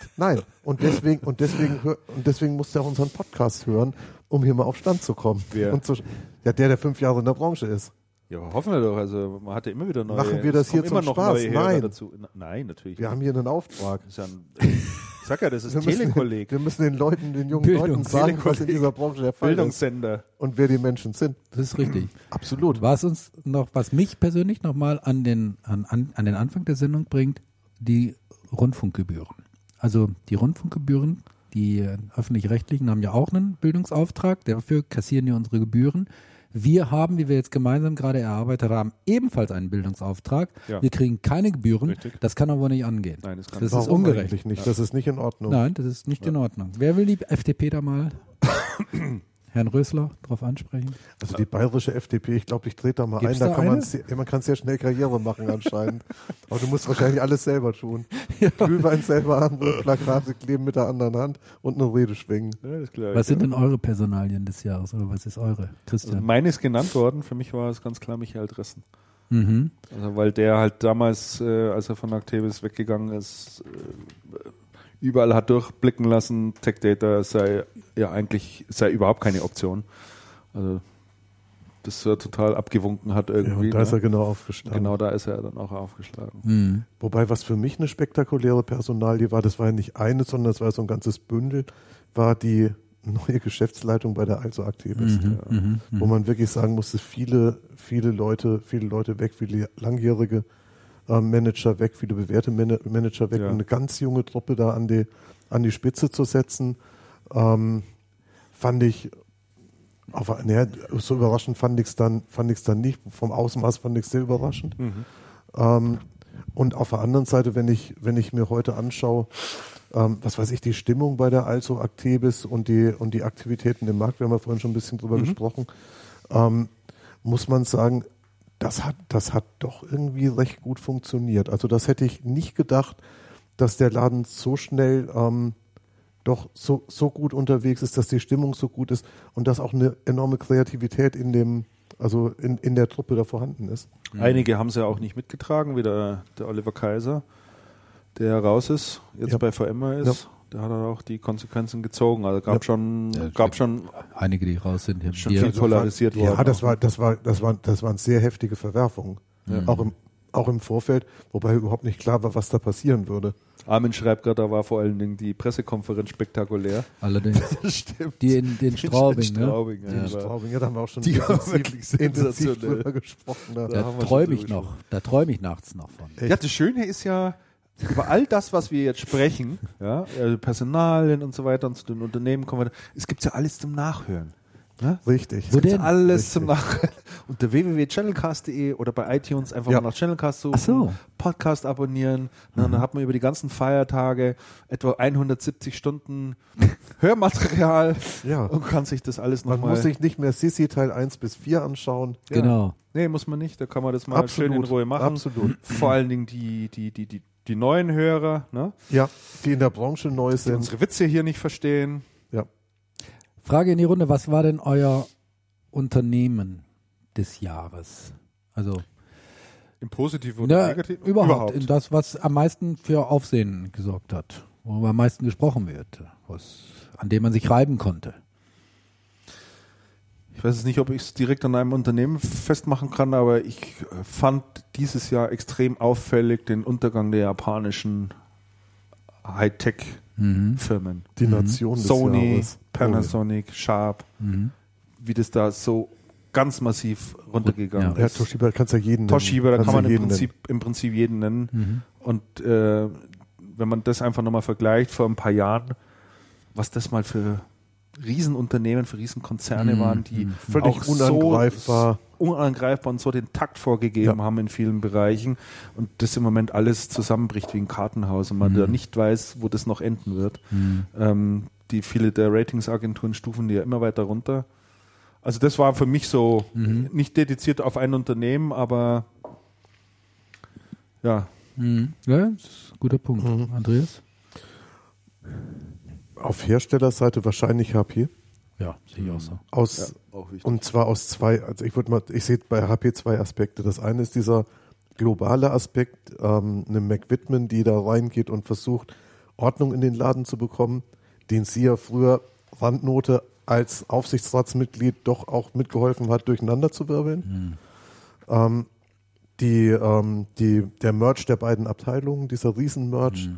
und deswegen musst du auch unseren Podcast hören, um hier mal auf Stand zu kommen. Wer? Der 5 Jahre in der Branche ist. Ja, hoffen wir doch. Also man hat ja immer wieder neue. Machen wir das hier zum Spaß? Nein. Nein, natürlich. Wir haben hier einen Auftrag. Ich sag ja, das ist Telekolleg. Wir müssen den jungen Leuten sagen, was in dieser Branche der Fall ist. Bildungssender. Und wer die Menschen sind. Das ist richtig. Absolut. Was mich persönlich nochmal an den Anfang der Sendung bringt, die Rundfunkgebühren. Also die Rundfunkgebühren, die öffentlich-rechtlichen haben ja auch einen Bildungsauftrag, dafür kassieren die unsere Gebühren. Wir haben, wie wir jetzt gemeinsam gerade erarbeitet haben, ebenfalls einen Bildungsauftrag. Ja. Wir kriegen keine Gebühren. Richtig. Das kann aber nicht angehen. Nein, das ist ungerecht. Eigentlich nicht. Das ist nicht in Ordnung. Nein, das ist nicht in Ordnung. Wer will die FDP da mal, Herrn Rösler, drauf ansprechen? Also die bayerische FDP, ich glaube, ich trete da mal Gibt's ein. Da man kann sehr schnell Karriere machen anscheinend. Aber du musst wahrscheinlich alles selber tun. Ja. Glühwein selber haben, Plakate kleben mit der anderen Hand und eine Rede schwingen. Ja, das ist klar, was sind denn eure Personalien des Jahres oder was ist eure, Christian? Also meine ist genannt worden. Für mich war es ganz klar Michael Dressen. Also, weil der halt damals, als er von Actebis weggegangen ist, überall hat durchblicken lassen, Tech Data sei überhaupt keine Option. Also das er total abgewunken hat irgendwie. Ja, und da ist er genau aufgeschlagen. Genau, da ist er dann auch aufgeschlagen. Wobei, was für mich eine spektakuläre Personalie war, das war ja nicht eine, sondern das war so ein ganzes Bündel, war die neue Geschäftsleitung bei der Also Actebis. Wo man wirklich sagen musste, viele Leute weg, viele langjährige Manager weg, viele bewährte Manager weg, und eine ganz junge Truppe da an die Spitze zu setzen, fand ich, so überraschend fand ich es dann nicht. Vom Ausmaß fand ich es sehr überraschend. Und auf der anderen Seite, wenn ich mir heute anschaue, was weiß ich, die Stimmung bei der Also Actebis und die Aktivitäten im Markt, wir haben ja vorhin schon ein bisschen drüber gesprochen, muss man sagen, das hat doch irgendwie recht gut funktioniert. Also das hätte ich nicht gedacht, dass der Laden so schnell doch so gut unterwegs ist, dass die Stimmung so gut ist und dass auch eine enorme Kreativität in der Truppe da vorhanden ist. Einige haben es ja auch nicht mitgetragen, wie der Oliver Kaiser, der raus ist, jetzt bei VMware ist. Ja. Der hat auch die Konsequenzen gezogen. Also gab schon einige, die raus sind, schon viel polarisiert worden. Ja, das waren sehr heftige Verwerfungen. Ja. Auch im Vorfeld, wobei überhaupt nicht klar war, was da passieren würde. Armin schreibt gerade, da war vor allen Dingen die Pressekonferenz spektakulär. Allerdings. Stimmt. Die in den Straubing, Straubing, ne? In Straubing, ja, da haben wir auch schon intensiv drüber gesprochen. Da träume ich nachts noch von. Ja, das Schöne ist ja, über all das, was wir jetzt sprechen, Personalien und so weiter und zu den Unternehmen kommen, es gibt ja alles zum Nachhören. Ne? Richtig. Wo denn? Alles zum Nachhören. Unter www.channelcast.de oder bei iTunes einfach mal nach Channelcast suchen, Podcast abonnieren. Dann hat man über die ganzen Feiertage etwa 170 Stunden Hörmaterial und kann sich das alles nochmal... Man muss sich nicht mehr Sissi Teil 1 bis 4 anschauen. Ja. Genau. Nee, muss man nicht. Da kann man das mal schön in Ruhe machen. Absolut. Vor allen Dingen die neuen Hörer, ne? Ja, die in der Branche neu sind. Die unsere Witze hier nicht verstehen. Ja. Frage in die Runde, was war denn euer Unternehmen des Jahres? Also im Positiven oder Negativen? Überhaupt. In das, was am meisten für Aufsehen gesorgt hat, worüber am meisten gesprochen wird, an dem man sich reiben konnte. Ich weiß jetzt nicht, ob ich es direkt an einem Unternehmen festmachen kann, aber ich fand dieses Jahr extrem auffällig den Untergang der japanischen Hightech-Firmen. Die Nation des Sony, Jahres. Panasonic, Sharp, wie das da so ganz massiv runtergegangen ist. Ja, Toshiba kannst du ja jeden nennen. Toshiba, da kann man im Prinzip jeden nennen. Und wenn man das einfach nochmal vergleicht vor ein paar Jahren, was das mal für Riesenunternehmen, für Riesenkonzerne waren, die völlig auch unangreifbar und so den Takt vorgegeben haben in vielen Bereichen und das im Moment alles zusammenbricht wie ein Kartenhaus und man da nicht weiß, wo das noch enden wird. Viele der Ratingsagenturen stufen die ja immer weiter runter. Also das war für mich so nicht dediziert auf ein Unternehmen, aber ja. Ja, das ist ein guter Punkt. Andreas? Auf Herstellerseite wahrscheinlich HP. Ja, sehe ich auch so. Auch wichtig. Und zwar aus zwei, also ich sehe bei HP zwei Aspekte. Das eine ist dieser globale Aspekt, eine McWhitman, die da reingeht und versucht, Ordnung in den Laden zu bekommen, den sie ja früher Randnote als Aufsichtsratsmitglied doch auch mitgeholfen hat, durcheinander zu wirbeln. Der Merge der beiden Abteilungen, dieser Riesen-Merge,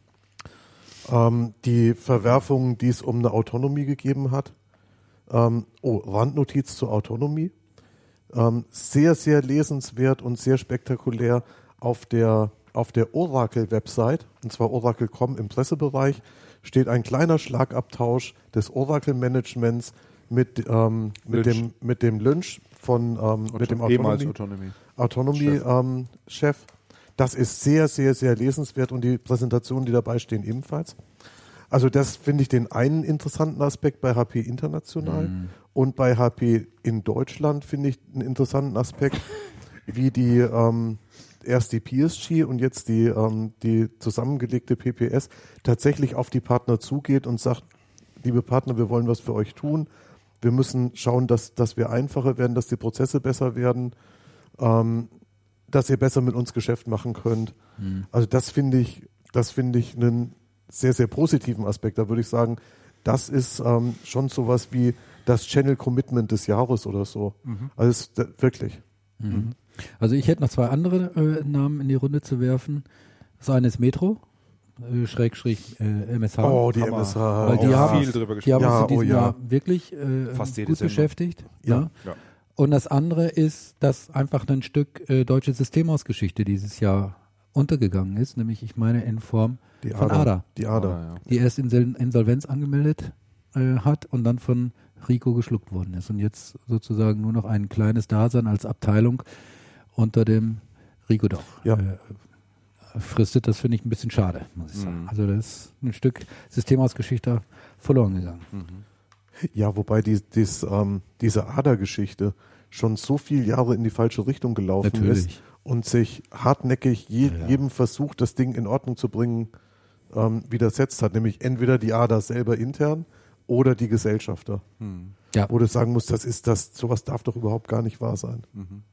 die Verwerfungen, die es um eine Autonomie gegeben hat. Randnotiz zur Autonomie. Sehr, sehr lesenswert und sehr spektakulär auf der Oracle-Website, und zwar Oracle.com im Pressebereich, steht ein kleiner Schlagabtausch des Oracle-Managements mit dem Lynch mit dem Autonomie-Chef. Das ist sehr, sehr, sehr lesenswert und die Präsentationen, die dabei stehen, ebenfalls. Also das finde ich den einen interessanten Aspekt bei HP international und bei HP in Deutschland finde ich einen interessanten Aspekt, wie die erst die PSG und jetzt die zusammengelegte PPS tatsächlich auf die Partner zugeht und sagt, liebe Partner, wir wollen was für euch tun. Wir müssen schauen, dass wir einfacher werden, dass die Prozesse besser werden. dass ihr besser mit uns Geschäft machen könnt. Also das finde ich einen sehr, sehr positiven Aspekt. Da würde ich sagen, das ist schon sowas wie das Channel Commitment des Jahres oder so. Also wirklich. Also ich hätte noch 2 andere Namen in die Runde zu werfen. Das eine ist Metro, Schrägstrich MSH. Oh, die Hammer. MSH. Weil die haben, viel drüber die haben Ja, uns in diesem oh ja. Jahr wirklich Fast jede gut Sendung. beschäftigt. Ja. Ja. Und das andere ist, dass einfach ein Stück deutsche Systemhausgeschichte dieses Jahr untergegangen ist, nämlich ich meine in Form Die von ADA, Die ADA. Ja. die erst Insolvenz angemeldet hat und dann von Rico geschluckt worden ist und jetzt sozusagen nur noch ein kleines Dasein als Abteilung unter dem Rico-Dach Ja. fristet. Das finde ich ein bisschen schade, muss ich sagen. Also das ist ein Stück Systemhausgeschichte verloren gegangen. Ja, wobei diese ADA-Geschichte schon so viele Jahre in die falsche Richtung gelaufen Natürlich. ist und sich hartnäckig jedem Versuch, das Ding in Ordnung zu bringen, widersetzt hat. Nämlich entweder die ADA selber intern oder die Gesellschafter. Ja. Wo du sagen musst, sowas darf doch überhaupt gar nicht wahr sein.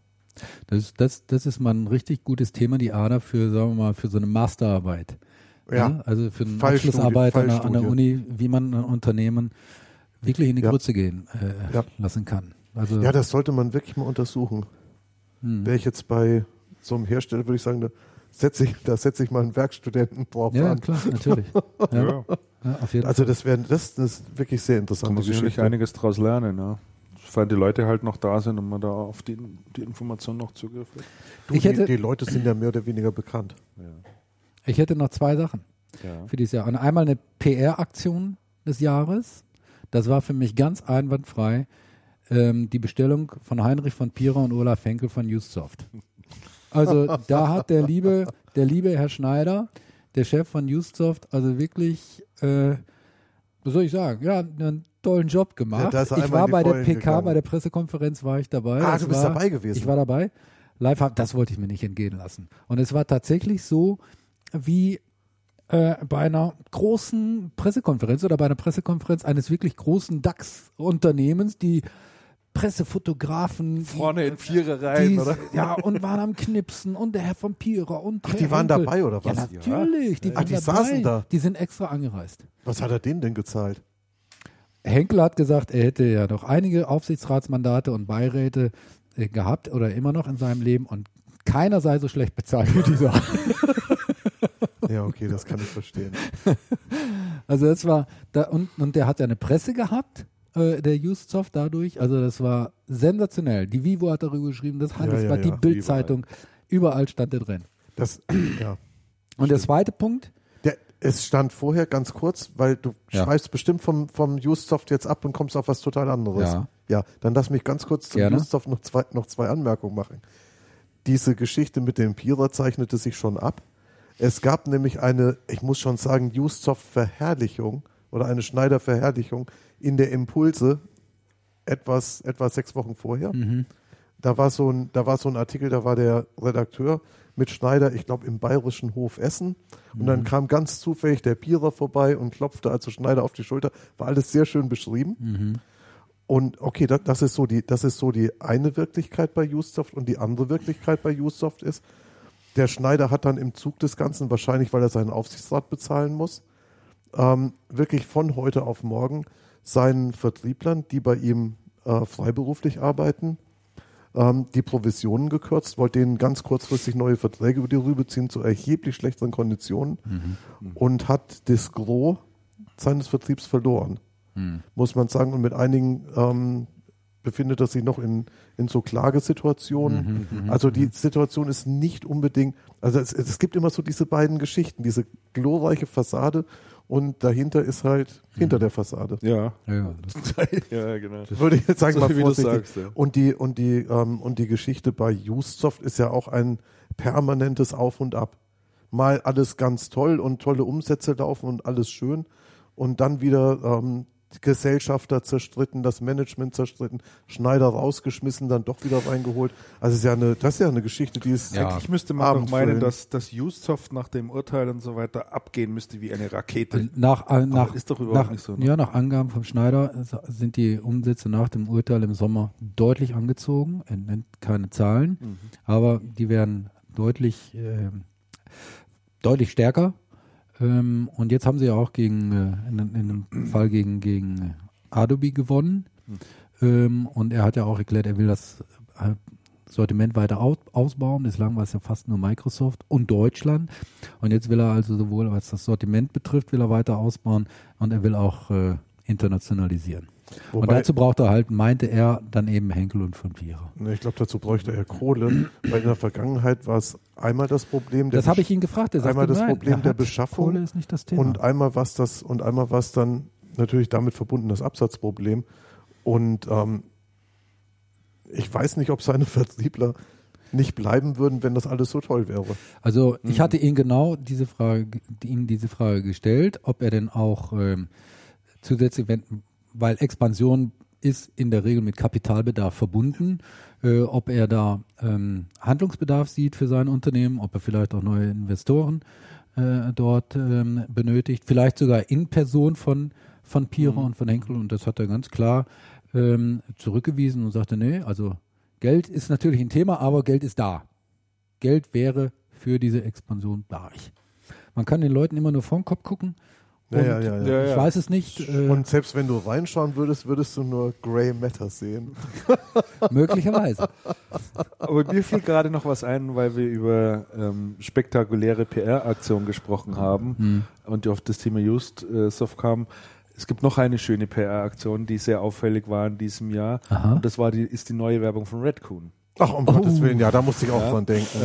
Das ist mal ein richtig gutes Thema, die ADA für, sagen wir mal, für so eine Masterarbeit. Ja. Also für eine Fallstudie, Abschlussarbeit an der Fallstudie. Uni, wie man ein Unternehmen wirklich in die Ja. Grütze gehen Ja. lassen kann. Also Ja, das sollte man wirklich mal untersuchen. Wäre ich jetzt bei so einem Hersteller, würde ich sagen, da setze ich mal einen Werkstudenten drauf ja, an. klar, natürlich. Ja, Ja. ja, auf jeden Also Fall. das ist wirklich sehr Da interessante muss ich Geschichte. einiges draus lernen. Ja. Sofern die Leute halt noch da sind und man da auf die Information noch Zugriff hat. Du, Ich hätte- die Leute sind ja mehr oder weniger bekannt. Ich hätte noch 2 Sachen Ja. für dieses Jahr. Und einmal eine PR-Aktion des Jahres. Das war für mich ganz einwandfrei. Die Bestellung von Heinrich von Pierer und Olaf Henkel von Usesoft. Also da hat der liebe Herr Schneider, der Chef von Usesoft, also wirklich, was soll ich sagen, ja, einen tollen Job gemacht. Ja, da ist er Ich einmal war in die bei der Vollen PK, gegangen. bei der Pressekonferenz war ich dabei. Ah, Das du bist war, dabei gewesen. Ich war dabei. Live, das wollte ich mir nicht entgehen lassen. Und es war tatsächlich so, wie bei einer großen Pressekonferenz oder bei einer Pressekonferenz eines wirklich großen DAX-Unternehmens, die Pressefotografen Vorne in Viererreihen, oder? ja, und waren am Knipsen und der Herr von Pierer und Ach, Herr die waren Henkel. dabei, oder was? Ja, natürlich. Die, Ach, waren die dabei. saßen da. Die sind extra angereist. Was hat er denen denn gezahlt? Henkel hat gesagt, er hätte ja noch einige Aufsichtsratsmandate und Beiräte gehabt oder immer noch in seinem Leben und keiner sei so schlecht bezahlt wie dieser. Ja, okay, das kann ich verstehen. Also das war, und der hat ja eine Presse gehabt, der Usesoft dadurch, also das war sensationell. Die Vivo hat darüber geschrieben, das Handelsblatt, ja, die Bild-Zeitung, überall stand der drin. Das, ja. Und der zweite Punkt, Es stand vorher ganz kurz, weil du Ja. schreibst bestimmt vom Usesoft jetzt ab und kommst auf was total anderes. Ja. Ja, dann lass mich ganz kurz zum Gerne. Usesoft noch zwei Anmerkungen machen. Diese Geschichte mit dem Pierer zeichnete sich schon ab. Es gab nämlich eine, ich muss schon sagen, Usesoft-Verherrlichung oder eine Schneider-Verherrlichung in der Impulse etwa 6 Wochen vorher. Da war so ein Artikel, da war der Redakteur mit Schneider, ich glaube im Bayerischen Hof Essen. Und dann kam ganz zufällig der Pierer vorbei und klopfte also Schneider auf die Schulter. War alles sehr schön beschrieben. Und okay, das ist so die eine Wirklichkeit bei Usesoft und die andere Wirklichkeit bei Usesoft ist, der Schneider hat dann im Zug des Ganzen, wahrscheinlich weil er seinen Aufsichtsrat bezahlen muss, wirklich von heute auf morgen seinen Vertrieblern, die bei ihm freiberuflich arbeiten, die Provisionen gekürzt, wollte denen ganz kurzfristig neue Verträge über die Rübe ziehen zu erheblich schlechteren Konditionen und hat das Gros seines Vertriebs verloren, muss man sagen. Und mit einigen befindet er sich noch in so Klagesituationen. Also die Situation ist nicht unbedingt, also es gibt immer so diese beiden Geschichten, diese glorreiche Fassade und dahinter ist halt hinter der Fassade. Ja, ja, ja, genau. Würde ich jetzt sagen, So mal wie du vorsichtig. sagst, ja. Und die Geschichte bei Usesoft ist ja auch ein permanentes Auf und Ab. Mal alles ganz toll und tolle Umsätze laufen und alles schön und dann wieder Gesellschafter zerstritten, das Management zerstritten, Schneider rausgeschmissen, dann doch wieder reingeholt. Also das ist ja eine Geschichte, die ist Eigentlich müsste man doch meinen, abendfüllend. dass Usoft nach dem Urteil und so weiter abgehen müsste wie eine Rakete. Nach ist doch überhaupt nicht so. Ne? Ja, nach Angaben vom Schneider sind die Umsätze nach dem Urteil im Sommer deutlich angezogen. Er nennt keine Zahlen, aber die werden deutlich stärker. Und jetzt haben sie ja auch in einem Fall gegen Adobe gewonnen. Und er hat ja auch erklärt, er will das Sortiment weiter ausbauen. Bislang war es ja fast nur Microsoft und Deutschland. Und jetzt will er also sowohl, was das Sortiment betrifft, will er weiter ausbauen und er will auch internationalisieren. Und dazu braucht er halt, meinte er, dann eben Henkel und von Vierer. Ich glaube, dazu bräuchte er Kohle, weil in der Vergangenheit war es einmal das Problem Das habe ich ihn gefragt. Er sagte, einmal das nein, Problem der Beschaffung Kohle ist nicht das Thema. und einmal was dann natürlich damit verbunden das Absatzproblem. Und ich weiß nicht, ob seine Vertriebler nicht bleiben würden, wenn das alles so toll wäre. Also ich hatte ihn genau diese Frage gestellt, ob er denn auch zusätzlich, weil Expansion ist in der Regel mit Kapitalbedarf verbunden, ob er da Handlungsbedarf sieht für sein Unternehmen, ob er vielleicht auch neue Investoren dort benötigt, vielleicht sogar in Person von Vierer und von Henkel, und das hat er ganz klar zurückgewiesen und sagte, nee, also Geld ist natürlich ein Thema, aber Geld ist da. Geld wäre für diese Expansion da. Man kann den Leuten immer nur vor den Kopf gucken. Ja. Ich weiß es nicht. Und selbst wenn du reinschauen würdest du nur Grey Matter sehen. Möglicherweise. Aber mir fiel gerade noch was ein, weil wir über spektakuläre PR-Aktionen gesprochen haben und auf das Thema Usoft kamen. Es gibt noch eine schöne PR-Aktion, die sehr auffällig war in diesem Jahr. Aha. Und das ist die neue Werbung von Redcoon. Ach, um Gottes Willen, ja, da musste ich auch dran denken.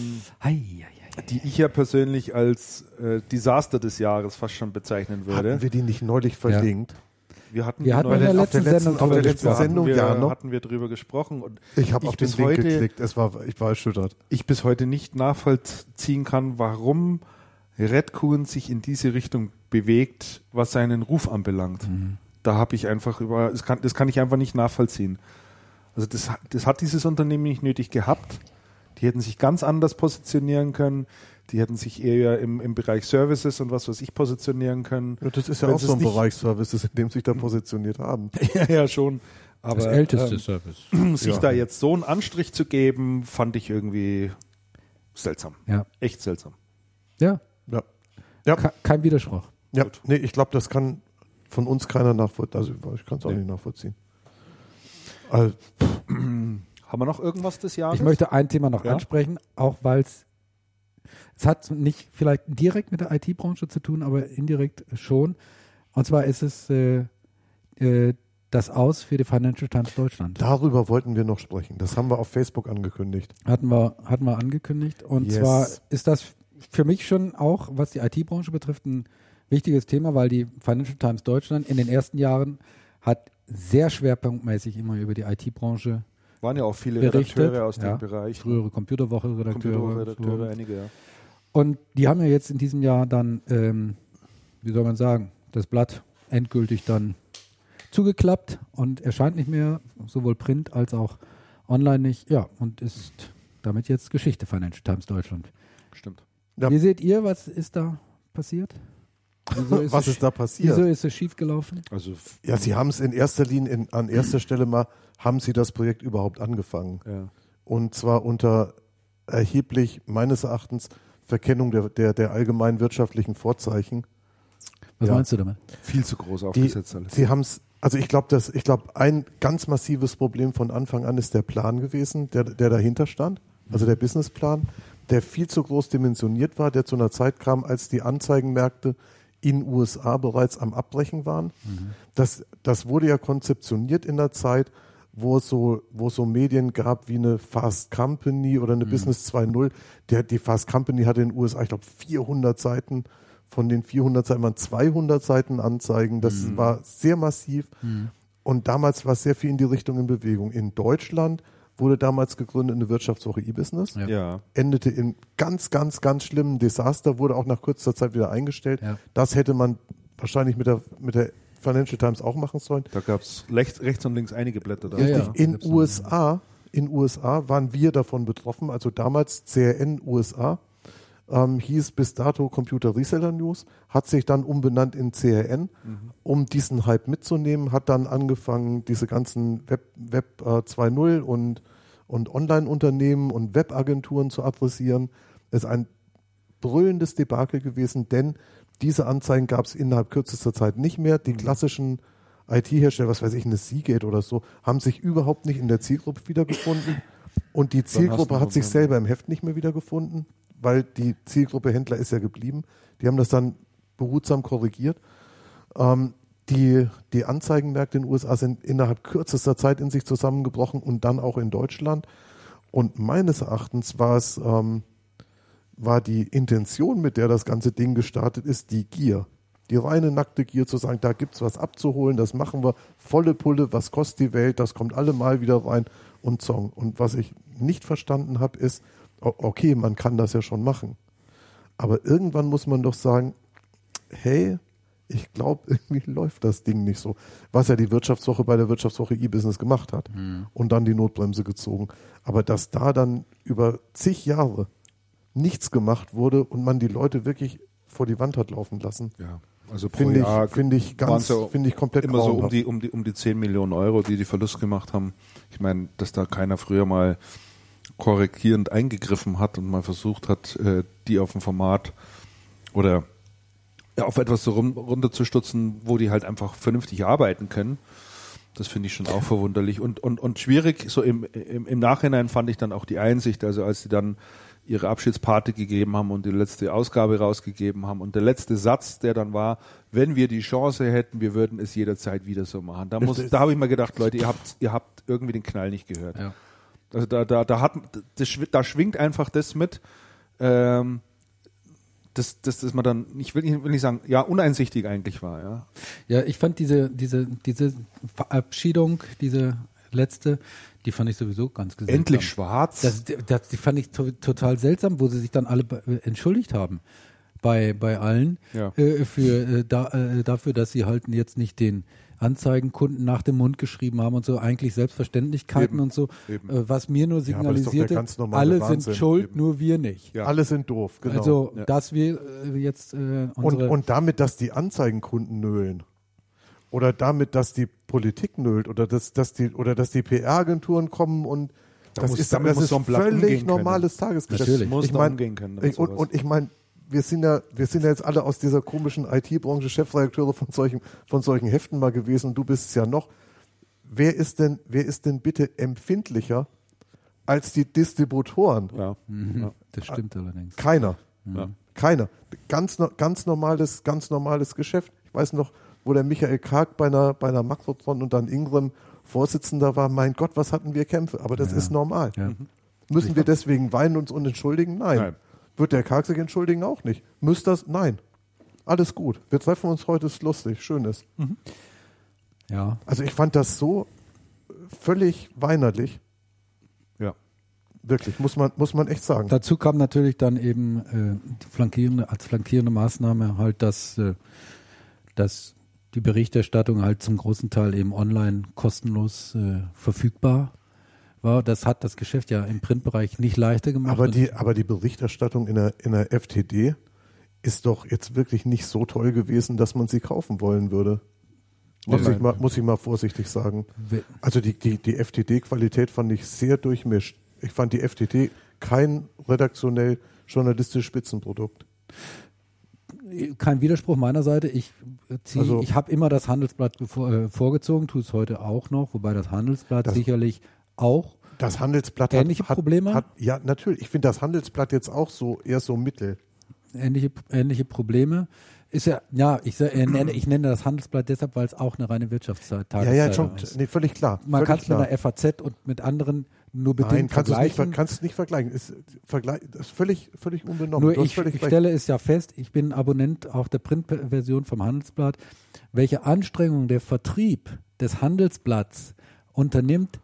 Die ich ja persönlich als Desaster des Jahres fast schon bezeichnen würde. Hatten wir die nicht neulich verlinkt? Wir hatten in der letzten Sendung hatten wir drüber gesprochen. Und ich habe auf den Link geklickt, ich war erschüttert. Ich bis heute nicht nachvollziehen kann, warum Redcoon sich in diese Richtung bewegt, was seinen Ruf anbelangt. Da habe ich einfach das kann ich einfach nicht nachvollziehen. Also das hat dieses Unternehmen nicht nötig gehabt. Die hätten sich ganz anders positionieren können. Die hätten sich eher im Bereich Services und was weiß ich positionieren können. Ja, das ist ja auch so ein Bereich Services, in dem sich da positioniert haben. Ja, schon. Aber das älteste Service. Sich da jetzt so einen Anstrich zu geben, fand ich irgendwie seltsam. Ja. Echt seltsam. Ja. Ja. Kein Widerspruch. Ja, nee, ich glaube, das kann von uns keiner nachvollziehen. Also ich kann es auch nicht nachvollziehen. Also, haben wir noch irgendwas des Jahres? Ich möchte ein Thema noch ansprechen, auch weil es hat nicht vielleicht direkt mit der IT-Branche zu tun, aber indirekt schon. Und zwar ist es das Aus für die Financial Times Deutschland. Darüber wollten wir noch sprechen. Das haben wir auf Facebook angekündigt. Hatten wir angekündigt. Und zwar ist das für mich schon auch, was die IT-Branche betrifft, ein wichtiges Thema, weil die Financial Times Deutschland in den ersten Jahren hat sehr schwerpunktmäßig immer über die IT-Branche waren ja auch viele berichtet. Redakteure aus dem Bereich. Frühere Computerwoche-Redakteure. Einige, ja. Und die haben ja jetzt in diesem Jahr dann, wie soll man sagen, das Blatt endgültig dann zugeklappt und erscheint nicht mehr, sowohl Print als auch online nicht. Ja, und ist damit jetzt Geschichte Financial Times Deutschland. Stimmt. Ja. Wie seht ihr, was ist da passiert? Was ist da passiert? Wieso ist es schiefgelaufen? Also, Ja, sie haben es in erster Linie, an erster Stelle mal, haben sie das Projekt überhaupt angefangen. ja. Und zwar unter erheblich, meines Erachtens, Verkennung der allgemeinen wirtschaftlichen Vorzeichen. Was Ja. meinst du damit? Viel zu groß aufgesetzt alles. Sie haben es, also ich glaube, ein ganz massives Problem von Anfang an ist der Plan gewesen, der dahinter stand, also der Businessplan, der viel zu groß dimensioniert war, der zu einer Zeit kam, als die Anzeigenmärkte in USA bereits am Abbrechen waren. Das wurde ja konzeptioniert in der Zeit, wo es so Medien gab wie eine Fast Company oder eine Business 2.0. Die Fast Company hatte in den USA, ich glaube, 400 Seiten. Von den 400 Seiten waren 200 Seiten Anzeigen. Das war sehr massiv. Und damals war es sehr viel in die Richtung in Bewegung. In Deutschland wurde damals gegründet eine Wirtschaftswoche E-Business. Ja. Endete in ganz, ganz, ganz schlimmen Desaster, wurde auch nach kurzer Zeit wieder eingestellt. Ja. Das hätte man wahrscheinlich mit der Financial Times auch machen sollen. Da gab es rechts und links einige Blätter. Da. Ja. In USA waren wir davon betroffen, also damals CRN USA, hieß bis dato Computer Reseller News, hat sich dann umbenannt in CRN, um diesen Hype mitzunehmen, hat dann angefangen, diese ganzen Web 2.0 und Online-Unternehmen und Webagenturen zu adressieren. Es ist ein brüllendes Debakel gewesen, denn diese Anzeigen gab es innerhalb kürzester Zeit nicht mehr. Die klassischen IT-Hersteller, was weiß ich, eine Seagate oder so, haben sich überhaupt nicht in der Zielgruppe wiedergefunden. Und die Zielgruppe hat sich selber im Heft nicht mehr wiedergefunden, weil die Zielgruppe Händler ist ja geblieben. Die haben das dann behutsam korrigiert. Die Anzeigenmärkte in den USA sind innerhalb kürzester Zeit in sich zusammengebrochen und dann auch in Deutschland. Und meines Erachtens war die Intention, mit der das ganze Ding gestartet ist, die Gier. Die reine nackte Gier zu sagen, da gibt's was abzuholen, das machen wir, volle Pulle, was kostet die Welt, das kommt alle mal wieder rein und Song. Und was ich nicht verstanden habe, ist, okay, man kann das ja schon machen. Aber irgendwann muss man doch sagen, hey, ich glaube, irgendwie läuft das Ding nicht so. Was ja die Wirtschaftswoche bei der Wirtschaftswoche E-Business gemacht hat und dann die Notbremse gezogen. Aber dass da dann über zig Jahre nichts gemacht wurde und man die Leute wirklich vor die Wand hat laufen lassen. Ja, also pro Finde Jahr ich komplett immer so grauenhaft. um die 10 Millionen Euro, die Verlust gemacht haben. Ich meine, dass da keiner früher mal korrigierend eingegriffen hat und mal versucht hat, die auf ein Format oder auf etwas so runterzustutzen, wo die halt einfach vernünftig arbeiten können. Das finde ich schon auch verwunderlich und schwierig. So im Nachhinein fand ich dann auch die Einsicht, also als sie dann ihre Abschiedsparty gegeben haben und die letzte Ausgabe rausgegeben haben und der letzte Satz, der dann war, wenn wir die Chance hätten, wir würden es jederzeit wieder so machen. Da habe ich mal gedacht, Leute, ihr habt irgendwie den Knall nicht gehört. Ja. Also da schwingt einfach das mit, dass man dann, ich will nicht sagen, ja, uneinsichtig eigentlich war, ja. Ja, ich fand diese Verabschiedung, diese letzte, die fand ich sowieso ganz seltsam. Endlich schwarz. Die fand ich total seltsam, wo sie sich dann alle entschuldigt haben bei allen dafür, dass sie halt jetzt nicht den Anzeigenkunden nach dem Mund geschrieben haben und so, eigentlich Selbstverständlichkeiten und so, was mir nur signalisierte, alle Wahnsinn. Sind schuld, nur wir nicht. Ja. Alle sind doof, genau. Also, dass wir jetzt und damit, dass die Anzeigenkunden nölen oder damit, dass die Politik nölt oder dass die PR-Agenturen kommen und das ist so völlig normales Tagesgeschäft. Natürlich. Muss man umgehen können. Und ich meine, wir sind ja jetzt alle aus dieser komischen IT-Branche Chefredakteure von solchen Heften mal gewesen und du bist es ja noch. Wer ist denn bitte empfindlicher als die Distributoren? Ja. Mhm. Das stimmt allerdings. Keiner. Ja. Keiner. Ganz normales Geschäft. Ich weiß noch, wo der Michael Karg bei einer Makrotron und dann Ingram Vorsitzender war. Mein Gott, was hatten wir Kämpfe? Aber das ist normal. Ja. Müssen wir deswegen weinen und entschuldigen? Nein. Wird der Karg sich entschuldigen? Auch nicht. Müsst das? Nein. Alles gut. Wir treffen uns heute, ist lustig, schön ist. Mhm. Ja. Also ich fand das so völlig weinerlich. Ja. Wirklich, muss man echt sagen. Dazu kam natürlich dann eben als flankierende Maßnahme halt, dass die Berichterstattung halt zum großen Teil eben online kostenlos verfügbar war. Das hat das Geschäft ja im Printbereich nicht leichter gemacht. Aber die Berichterstattung in der FTD ist doch jetzt wirklich nicht so toll gewesen, dass man sie kaufen wollen würde. Muss ich mal vorsichtig sagen. Also die FTD-Qualität fand ich sehr durchmischt. Ich fand die FTD kein redaktionell journalistisch Spitzenprodukt. Kein Widerspruch meiner Seite. Ich habe immer das Handelsblatt vorgezogen, tue es heute auch noch, wobei das Handelsblatt sicherlich auch das Handelsblatt ähnliche Probleme hat. Ja, natürlich. Ich finde das Handelsblatt jetzt auch eher so mittel. Ähnliche Probleme. Ist ich nenne das Handelsblatt deshalb, weil es auch eine reine Wirtschaftstageszeitung ist. Nee, völlig klar. Man kann es mit der FAZ und mit anderen nur bedingt vergleichen. Kannst du nicht vergleichen. Das ist völlig unbenommen. Nur ich stelle es ja fest, ich bin Abonnent auch der Printversion vom Handelsblatt, welche Anstrengungen der Vertrieb des Handelsblatts unternimmt,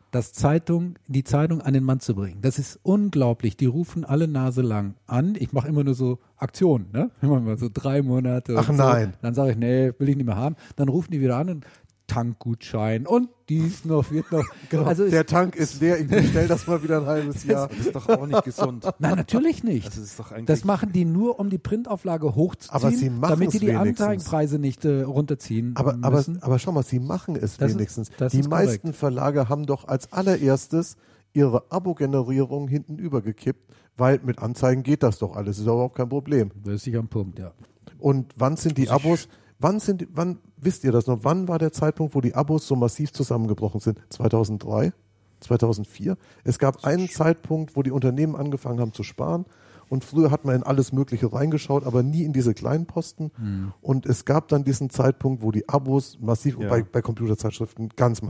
die Zeitung an den Mann zu bringen. Das ist unglaublich. Die rufen alle Nase lang an. Ich mache immer nur so Aktionen, ne? Immer mal so 3 Monate. Ach und so. nein. Dann sage ich, nee, will ich nicht mehr haben. Dann rufen die wieder an und Tankgutschein und dies noch, wird noch. Genau. Also Der Tank ist leer, ich bestell das mal wieder ein halbes Jahr. Das ist doch auch nicht gesund. Nein, natürlich nicht. Das ist doch eigentlich Das machen die nur, um die Printauflage hochzuziehen, Aber sie machen's damit die wenigstens. Anzeigenpreise nicht runterziehen Aber müssen. schau mal, sie machen es Das ist- wenigstens. das Die ist korrekt. meisten Verlage haben doch als allererstes ihre Abo-Generierung hinten übergekippt, weil mit Anzeigen geht das doch alles, ist überhaupt kein Problem. Das ist sicher ein Punkt, ja. Und wann sind die Abos, wann wisst ihr das noch, wann war der Zeitpunkt, wo die Abos so massiv zusammengebrochen sind? 2003? 2004? Es gab einen Zeitpunkt, wo die Unternehmen angefangen haben zu sparen. Und früher hat man in alles Mögliche reingeschaut, aber nie in diese kleinen Posten. Und es gab dann diesen Zeitpunkt, wo die Abos massiv, Ja. bei Computerzeitschriften ganz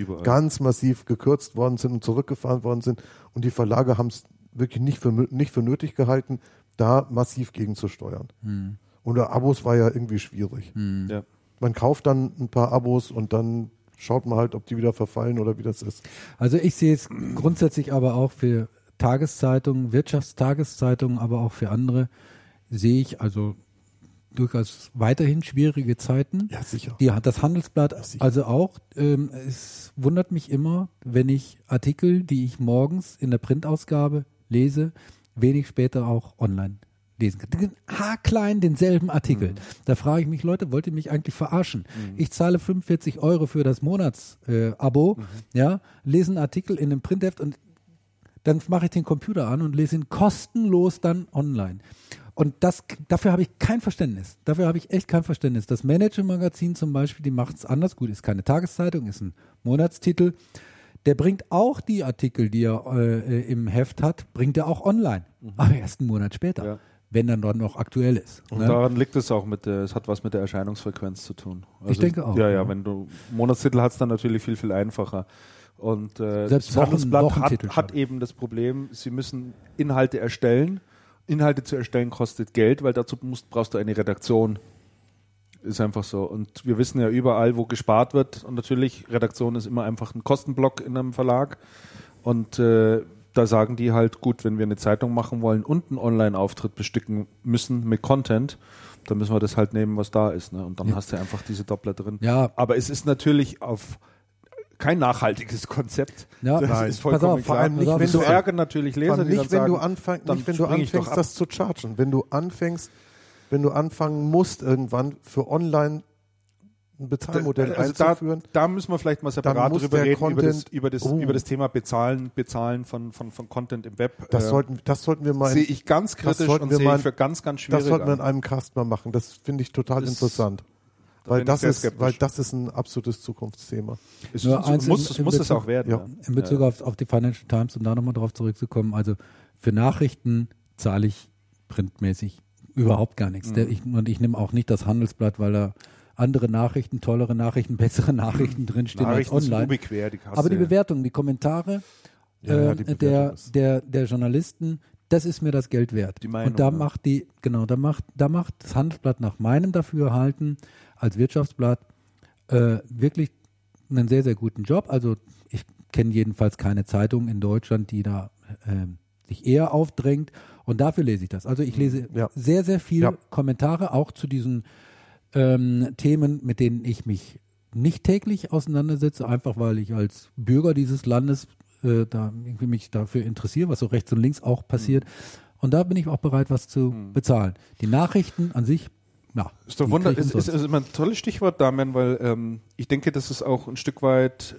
massiv gekürzt worden sind und zurückgefahren worden sind. Und die Verlage haben es wirklich nicht für nötig gehalten, da massiv gegenzusteuern. Und der Abos war ja irgendwie schwierig. Ja. Man kauft dann ein paar Abos und dann schaut man halt, ob die wieder verfallen oder wie das ist. Also ich sehe es grundsätzlich aber auch für Tageszeitungen, Wirtschaftstageszeitungen, aber auch für andere sehe ich also durchaus weiterhin schwierige Zeiten. Ja, sicher. Das Handelsblatt sicher. also auch. Es wundert mich immer, wenn ich Artikel, die ich morgens in der Printausgabe lese, wenig später auch online lesen kann. Haarklein denselben Artikel. Da frage ich mich, Leute, wollt ihr mich eigentlich verarschen? Ich zahle 45 € für das Monatsabo, ja, lese einen Artikel in einem Printheft und dann mache ich den Computer an und lese ihn kostenlos dann online. Und dafür habe ich kein Verständnis. Dafür habe ich echt kein Verständnis. Das Manager-Magazin zum Beispiel, die macht es anders. Gut, ist keine Tageszeitung, ist ein Monatstitel. Der bringt auch die Artikel, die er im Heft hat, bringt er auch online. Aber erst einen Monat später, Ja. wenn dann dort noch aktuell ist. Und Ne? daran liegt es auch es hat was mit der Erscheinungsfrequenz zu tun. Ich denke auch, Ja, ja. wenn du Monatstitel hast, dann natürlich viel, viel einfacher. Und Selbst das Handelsblatt Wochentitel hat schon. eben das Problem, sie müssen Inhalte erstellen. Inhalte zu erstellen kostet Geld, weil dazu brauchst du eine Redaktion. Ist einfach so. Und wir wissen ja überall, wo gespart wird. Und natürlich, Redaktion ist immer einfach ein Kostenblock in einem Verlag. Und da sagen die halt, gut, wenn wir eine Zeitung machen wollen und einen Online-Auftritt bestücken müssen mit Content, dann müssen wir das halt nehmen, was da ist. Ne? Und dann hast du einfach diese Doppler drin. Ja. Aber es ist natürlich kein nachhaltiges Konzept. Ja, Das nein. ist vollkommen Pass auf, klar. vor allem nicht, wenn wenn du du- ärgern natürlich Leser, die dann Nicht, wenn du sagen, dann anfängst, spring ich doch ab. das zu chargen. Wenn du anfangen musst, irgendwann für online ein Bezahlmodell Also einzuführen. da müssen wir vielleicht mal Dann separat muss drüber der reden, Content- über das Thema Bezahlen von Content im Web. Das sollten wir mal sehe ich ganz kritisch sollten und wir sehe mal- ich für ganz, ganz schwierig Das sollten wir in an. einem Cast mal machen. Das finde ich total Das- interessant. da Weil bin ich das, sehr ist, skeptisch. weil das ist ein absolutes Zukunftsthema. Es Nur eins muss in es Bezug- auch werden. ja. In Bezug auf die Financial Times, um da nochmal drauf zurückzukommen, also für Nachrichten zahle ich printmäßig überhaupt gar nichts. Ich nehme auch nicht das Handelsblatt, weil da andere Nachrichten, tollere Nachrichten, bessere Nachrichten drinstehen als Nachrichten sind online. ubequem, die hast Aber die du ja. Bewertung, die Kommentare Ja, die Bewertung ist- der Journalisten, das ist mir das Geld wert. Die Meinung, und da ja. macht das Handelsblatt nach meinem Dafürhalten als Wirtschaftsblatt wirklich einen sehr, sehr guten Job. Also ich kenne jedenfalls keine Zeitung in Deutschland, die da sich eher aufdrängt. Und dafür lese ich das. Also ich lese Ja. sehr, sehr viele Ja. Kommentare, auch zu diesen Themen, mit denen ich mich nicht täglich auseinandersetze, einfach weil ich als Bürger dieses Landes da irgendwie mich dafür interessiere, was so rechts und links auch passiert. Und da bin ich auch bereit, was zu bezahlen. Die Nachrichten an sich, ja. Ist doch die wunder, krieg ich ist umsonst. immer ein tolles Stichwort, Damian, weil ich denke, das ist auch ein Stück weit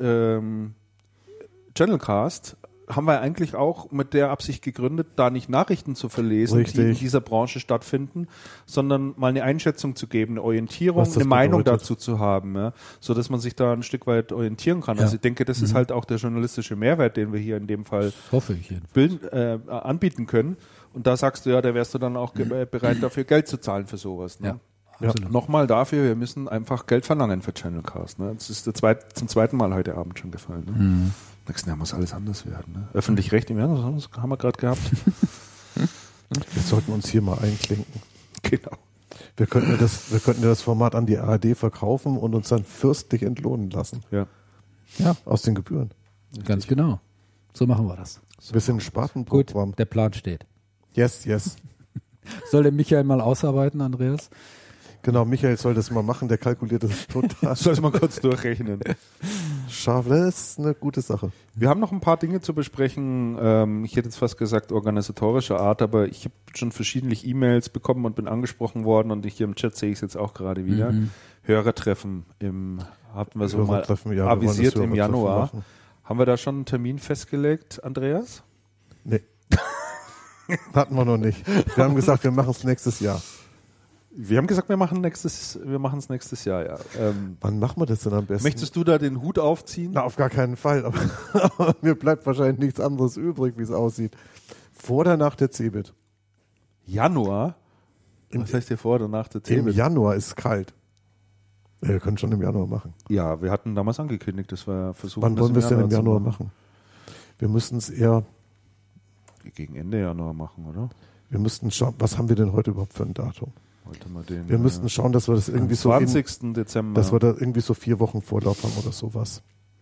Channelcast. Haben wir eigentlich auch mit der Absicht gegründet, da nicht Nachrichten zu verlesen, die in Richtig. dieser Branche stattfinden, sondern mal eine Einschätzung zu geben, eine Orientierung, Was das eine Meinung bedeutet. dazu zu haben, ja, so dass man sich da ein Stück weit orientieren kann. Ja. Also ich denke, das ist halt auch der journalistische Mehrwert, den wir hier in dem Fall Das hoffe ich jedenfalls. anbieten können. Und da sagst du ja, da wärst du dann auch bereit, dafür Geld zu zahlen für sowas. Ne? Ja, absolut. Nochmal dafür, wir müssen einfach Geld verlangen für Channelcast. Ne? Das ist zum zweiten Mal heute Abend schon gefallen. Ne? Nächsten Jahr muss alles anders werden. Ne? Öffentlich-rechtlich, ja, das haben wir gerade gehabt. Wir sollten uns hier mal einklinken. Genau. Wir könnten das Format an die ARD verkaufen und uns dann fürstlich entlohnen lassen. Ja. Ja, aus den Gebühren. ganz genau. So machen wir das. Wir sind ein Gut, Spartenprogramm. der Plan steht. Yes, yes. Soll der Michael mal ausarbeiten, Andreas? Genau, Michael soll das mal machen, der kalkuliert das total Soll ich mal kurz durchrechnen. scharf. Das ist eine gute Sache. Wir haben noch ein paar Dinge zu besprechen. Ich hätte jetzt fast gesagt organisatorischer Art, aber ich habe schon verschiedentlich E-Mails bekommen und bin angesprochen worden und hier im Chat sehe ich es jetzt auch gerade wieder. Hörertreffen hatten wir so mal Hörertreffen, ja, wir wollen avisiert das im Hörertreffen Januar. machen. Haben wir da schon einen Termin festgelegt, Andreas? Nee. Hatten wir noch nicht. Wir haben gesagt, wir machen es nächstes Jahr. Wir haben gesagt, wir machen es nächstes Jahr, ja. Wann machen wir das denn am besten? Möchtest du da den Hut aufziehen? Na, auf gar keinen Fall. Aber mir bleibt wahrscheinlich nichts anderes übrig, wie es aussieht. Vor oder nach der CeBIT? Januar? Was heißt hier vor oder nach der Im CeBIT? Januar ist es kalt. Ja, wir können schon im Januar machen. Ja, wir hatten damals angekündigt, dass wir versuchen, Wann wollen wir es denn im zu Januar machen? Wir müssten es eher, Gegen Ende Januar machen, oder? wir müssten schauen, was haben wir denn heute überhaupt für ein Datum? Heute mal den, Wir müssten schauen, dass wir das irgendwie so 20. Dezember. dass wir da irgendwie so 4 Wochen Vorlauf haben oder sowas.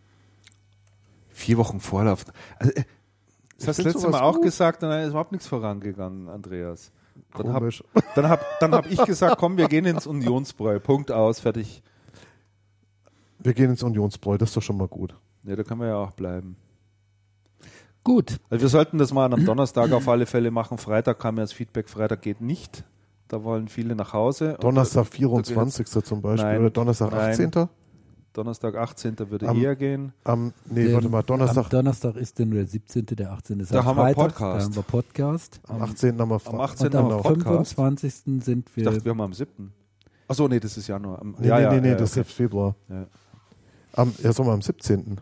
4 Wochen Vorlauf. Also, das hast du find letztes sowas Mal auch gut. gesagt, dann ist überhaupt nichts vorangegangen, Andreas. Dann hab Komisch. ich gesagt, komm, wir gehen ins Unionsbräu. Punkt aus, fertig. Wir gehen ins Unionsbräu, das ist doch schon mal gut. Ja, da können wir ja auch bleiben. Gut. Also wir sollten das mal am Donnerstag auf alle Fälle machen. Freitag kam ja das Feedback, Freitag geht nicht. Da wollen viele nach Hause. Donnerstag 24. zum Beispiel Nein, oder Donnerstag nein. 18. Donnerstag 18. würde Am- eher gehen. Warte mal, Am Donnerstag, Donnerstag ist denn nur der 17., der 18. ist Da am haben wir Freitag, Podcast. Da haben wir Podcast. am 18. haben wir Am 18. Und haben wir am Podcast. 25. sind Ich wir. dachte, wir haben am 7. Achso, nee, das ist Januar. Nee, das ist jetzt Februar. Ja. Sagen wir am 17.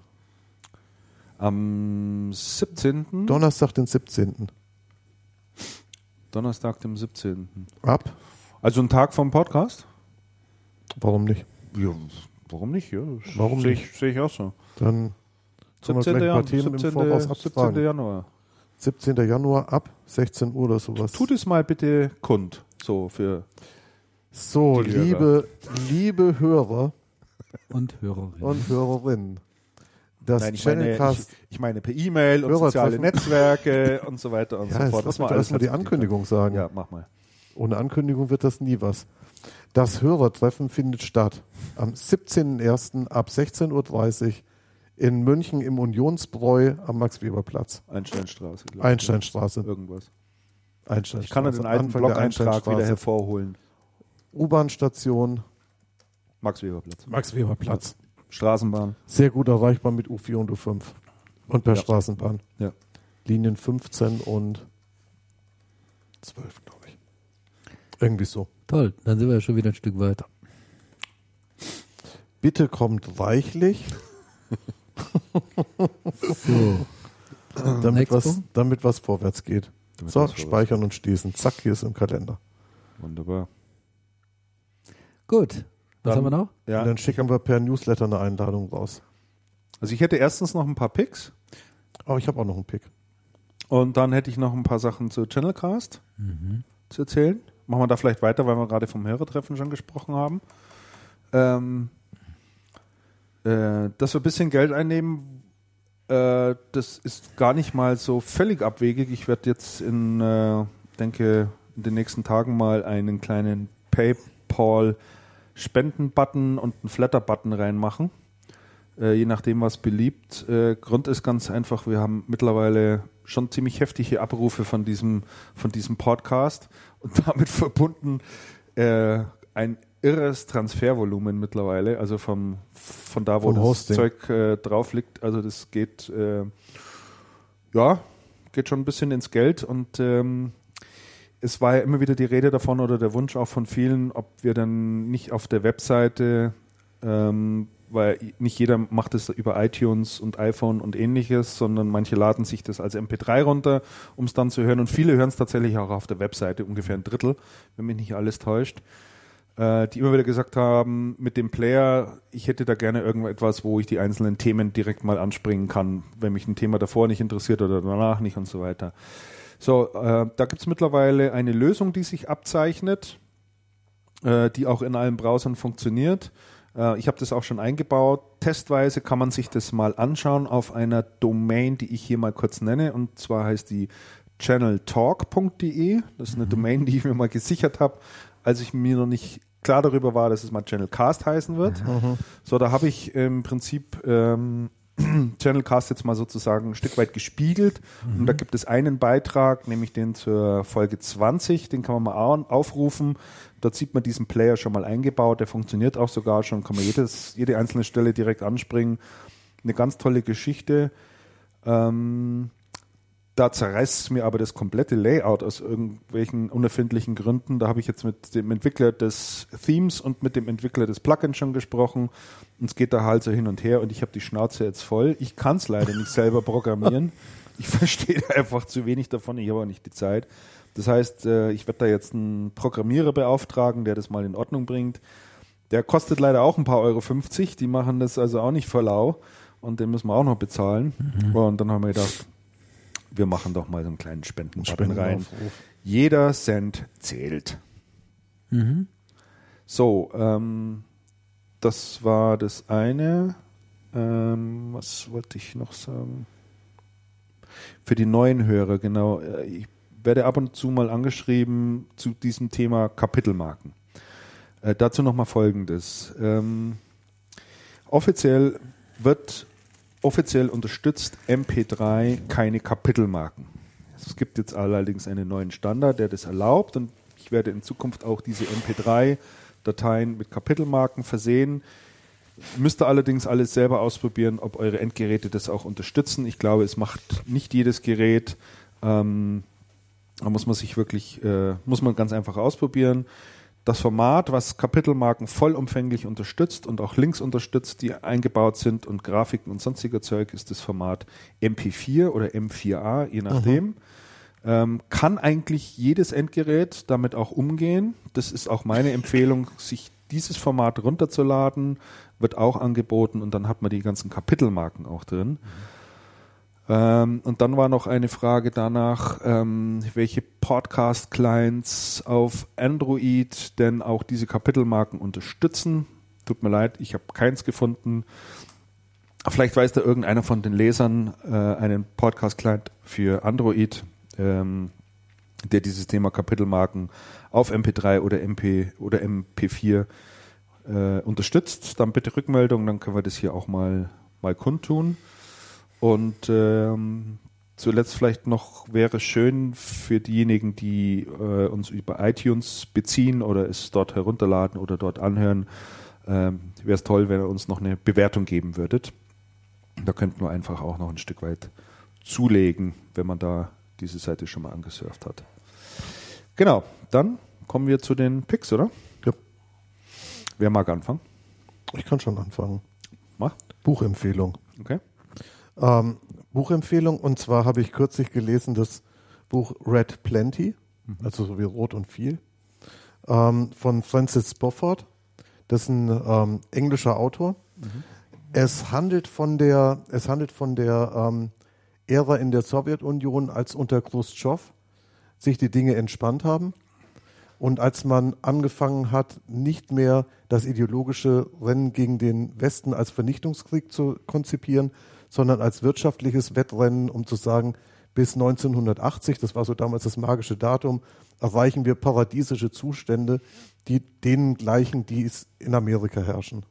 Am 17. Donnerstag, den 17. Donnerstag, dem 17. Ab? Also ein Tag vom Podcast? Warum nicht? Ja, warum nicht? Ja, Warum sehe nicht? ich auch so. Dann können wir 17. gleich ein paar Themen im Voraus 17. abfragen. Januar. 17. Januar ab 16 Uhr oder sowas. Tut es mal bitte kund. So für. So, Die Hörer. liebe Hörer Und Hörerinnen. und Hörerinnen. Das Nein, ich meine per E-Mail und soziale Hörertreffen. Netzwerke und so weiter und Ja, so jetzt fort. lass war mich alles erstmal die ganz Ankündigung gut. sagen. Ja, mach mal. Ohne Ankündigung wird das nie was. Das Hörertreffen findet statt am 17.01. ab 16.30 Uhr in München im Unionsbräu am Max-Weber-Platz. Einsteinstraße. glaub ich. Einsteinstraße. Irgendwas. Einsteinstraße. Ich kann ja den alten Anfang der Blog-Eintrag wieder Einsteinstraße. hervorholen. U-Bahn-Station Max-Weber-Platz. Max-Weber-Platz. Straßenbahn. Sehr gut erreichbar mit U4 und U5. Und per Ja. Straßenbahn. Ja. Linien 15 und 12, glaube ich. Irgendwie so. Toll, dann sind wir ja schon wieder ein Stück weiter. Bitte kommt reichlich, So. damit was vorwärts geht. Damit So, was vorwärts speichern und schließen. Zack, hier ist im Kalender. Wunderbar. Gut. Was Dann- haben wir noch? Ja. Und dann schicken wir per Newsletter eine Einladung raus. Also ich hätte erstens noch ein paar Picks Aber ich habe auch noch einen Pick. und dann hätte ich noch ein paar Sachen zu Channelcast zu erzählen. Machen wir da vielleicht weiter, weil wir gerade vom Hörertreffen schon gesprochen haben. Dass wir ein bisschen Geld einnehmen, das ist gar nicht mal so völlig abwegig. Ich werde jetzt denke in den nächsten Tagen mal einen kleinen PayPal-Spenden-Button und einen Flatter-Button reinmachen. Je nachdem, was beliebt. Grund ist ganz einfach, wir haben mittlerweile schon ziemlich heftige Abrufe von diesem Podcast und damit verbunden ein irres Transfervolumen mittlerweile, also von da, wo Vom das Hosting. Zeug drauf liegt. Also das geht schon ein bisschen ins Geld und es war ja immer wieder die Rede davon oder der Wunsch auch von vielen, ob wir dann nicht auf der Webseite, weil nicht jeder macht es über iTunes und iPhone und ähnliches, sondern manche laden sich das als MP3 runter, um es dann zu hören. Und viele hören es tatsächlich auch auf der Webseite, ungefähr ein Drittel, wenn mich nicht alles täuscht. Die immer wieder gesagt haben, mit dem Player, ich hätte da gerne irgendetwas, wo ich die einzelnen Themen direkt mal anspringen kann, wenn mich ein Thema davor nicht interessiert oder danach nicht und so weiter. So, da gibt es mittlerweile eine Lösung, die sich abzeichnet, die auch in allen Browsern funktioniert. Ich habe das auch schon eingebaut. Testweise kann man sich das mal anschauen auf einer Domain, die ich hier mal kurz nenne. Und zwar heißt die channeltalk.de. Das ist eine Domain, die ich mir mal gesichert habe, als ich mir noch nicht klar darüber war, dass es mal Channelcast heißen wird. So, da habe ich im Prinzip Channelcast jetzt mal sozusagen ein Stück weit gespiegelt. Und da gibt es einen Beitrag, nämlich den zur Folge 20, den kann man mal aufrufen. Dort sieht man diesen Player schon mal eingebaut, der funktioniert auch sogar schon, kann man jede einzelne Stelle direkt anspringen. Eine ganz tolle Geschichte. Da zerreißt es mir aber das komplette Layout aus irgendwelchen unerfindlichen Gründen. Da habe ich jetzt mit dem Entwickler des Themes und mit dem Entwickler des Plugins schon gesprochen. Und es geht da halt so hin und her und ich habe die Schnauze jetzt voll. Ich kann es leider nicht selber programmieren. Ich verstehe einfach zu wenig davon. Ich habe auch nicht die Zeit. Das heißt, ich werde da jetzt einen Programmierer beauftragen, der das mal in Ordnung bringt. Der kostet leider auch ein paar €50. Die machen das also auch nicht für lau. Und den müssen wir auch noch bezahlen. Und dann haben wir gedacht, wir machen doch mal so einen kleinen Spendenbutton rein. Jeder Cent zählt. So, das war das eine. Was wollte ich noch sagen? Für die neuen Hörer, genau. Ich werde ab und zu mal angeschrieben zu diesem Thema Kapitelmarken. Dazu nochmal Folgendes. Offiziell unterstützt MP3 keine Kapitelmarken. Es gibt jetzt allerdings einen neuen Standard, der das erlaubt und ich werde in Zukunft auch diese MP3-Dateien mit Kapitelmarken versehen. Müsst ihr allerdings alles selber ausprobieren, ob eure Endgeräte das auch unterstützen. Ich glaube, es macht nicht jedes Gerät. Da muss man sich wirklich, muss man ganz einfach ausprobieren. Das Format, was Kapitelmarken vollumfänglich unterstützt und auch Links unterstützt, die eingebaut sind und Grafiken und sonstiger Zeug, ist das Format MP4 oder M4A, je nachdem. Kann eigentlich jedes Endgerät damit auch umgehen. Das ist auch meine Empfehlung, sich dieses Format runterzuladen, wird auch angeboten und dann hat man die ganzen Kapitelmarken auch drin. Und dann war noch eine Frage danach, welche Podcast-Clients auf Android denn auch diese Kapitelmarken unterstützen. Tut mir leid, ich habe keins gefunden. Vielleicht weiß da irgendeiner von den Lesern einen Podcast-Client für Android, der dieses Thema Kapitelmarken auf MP3 oder MP4 unterstützt. Dann bitte Rückmeldung, dann können wir das hier auch mal kundtun. Und zuletzt vielleicht noch wäre schön für diejenigen, die uns über iTunes beziehen oder es dort herunterladen oder dort anhören, wäre es toll, wenn ihr uns noch eine Bewertung geben würdet. Da könnten wir einfach auch noch ein Stück weit zulegen, wenn man da diese Seite schon mal angesurft hat. Genau, dann kommen wir zu den Picks, oder? Ja. Wer mag anfangen? Ich kann schon anfangen. Mach. Buchempfehlung. Okay. Buchempfehlung, und zwar habe ich kürzlich gelesen das Buch Red Plenty, also so wie Rot und viel, von Francis Spofford. Das ist ein englischer Autor. Es handelt von der Ära in der Sowjetunion, als unter Khrushchev sich die Dinge entspannt haben und als man angefangen hat, nicht mehr das ideologische Rennen gegen den Westen als Vernichtungskrieg zu konzipieren, sondern als wirtschaftliches Wettrennen, um zu sagen, bis 1980, das war so damals das magische Datum, erreichen wir paradiesische Zustände, die denen gleichen, die es in Amerika herrschen.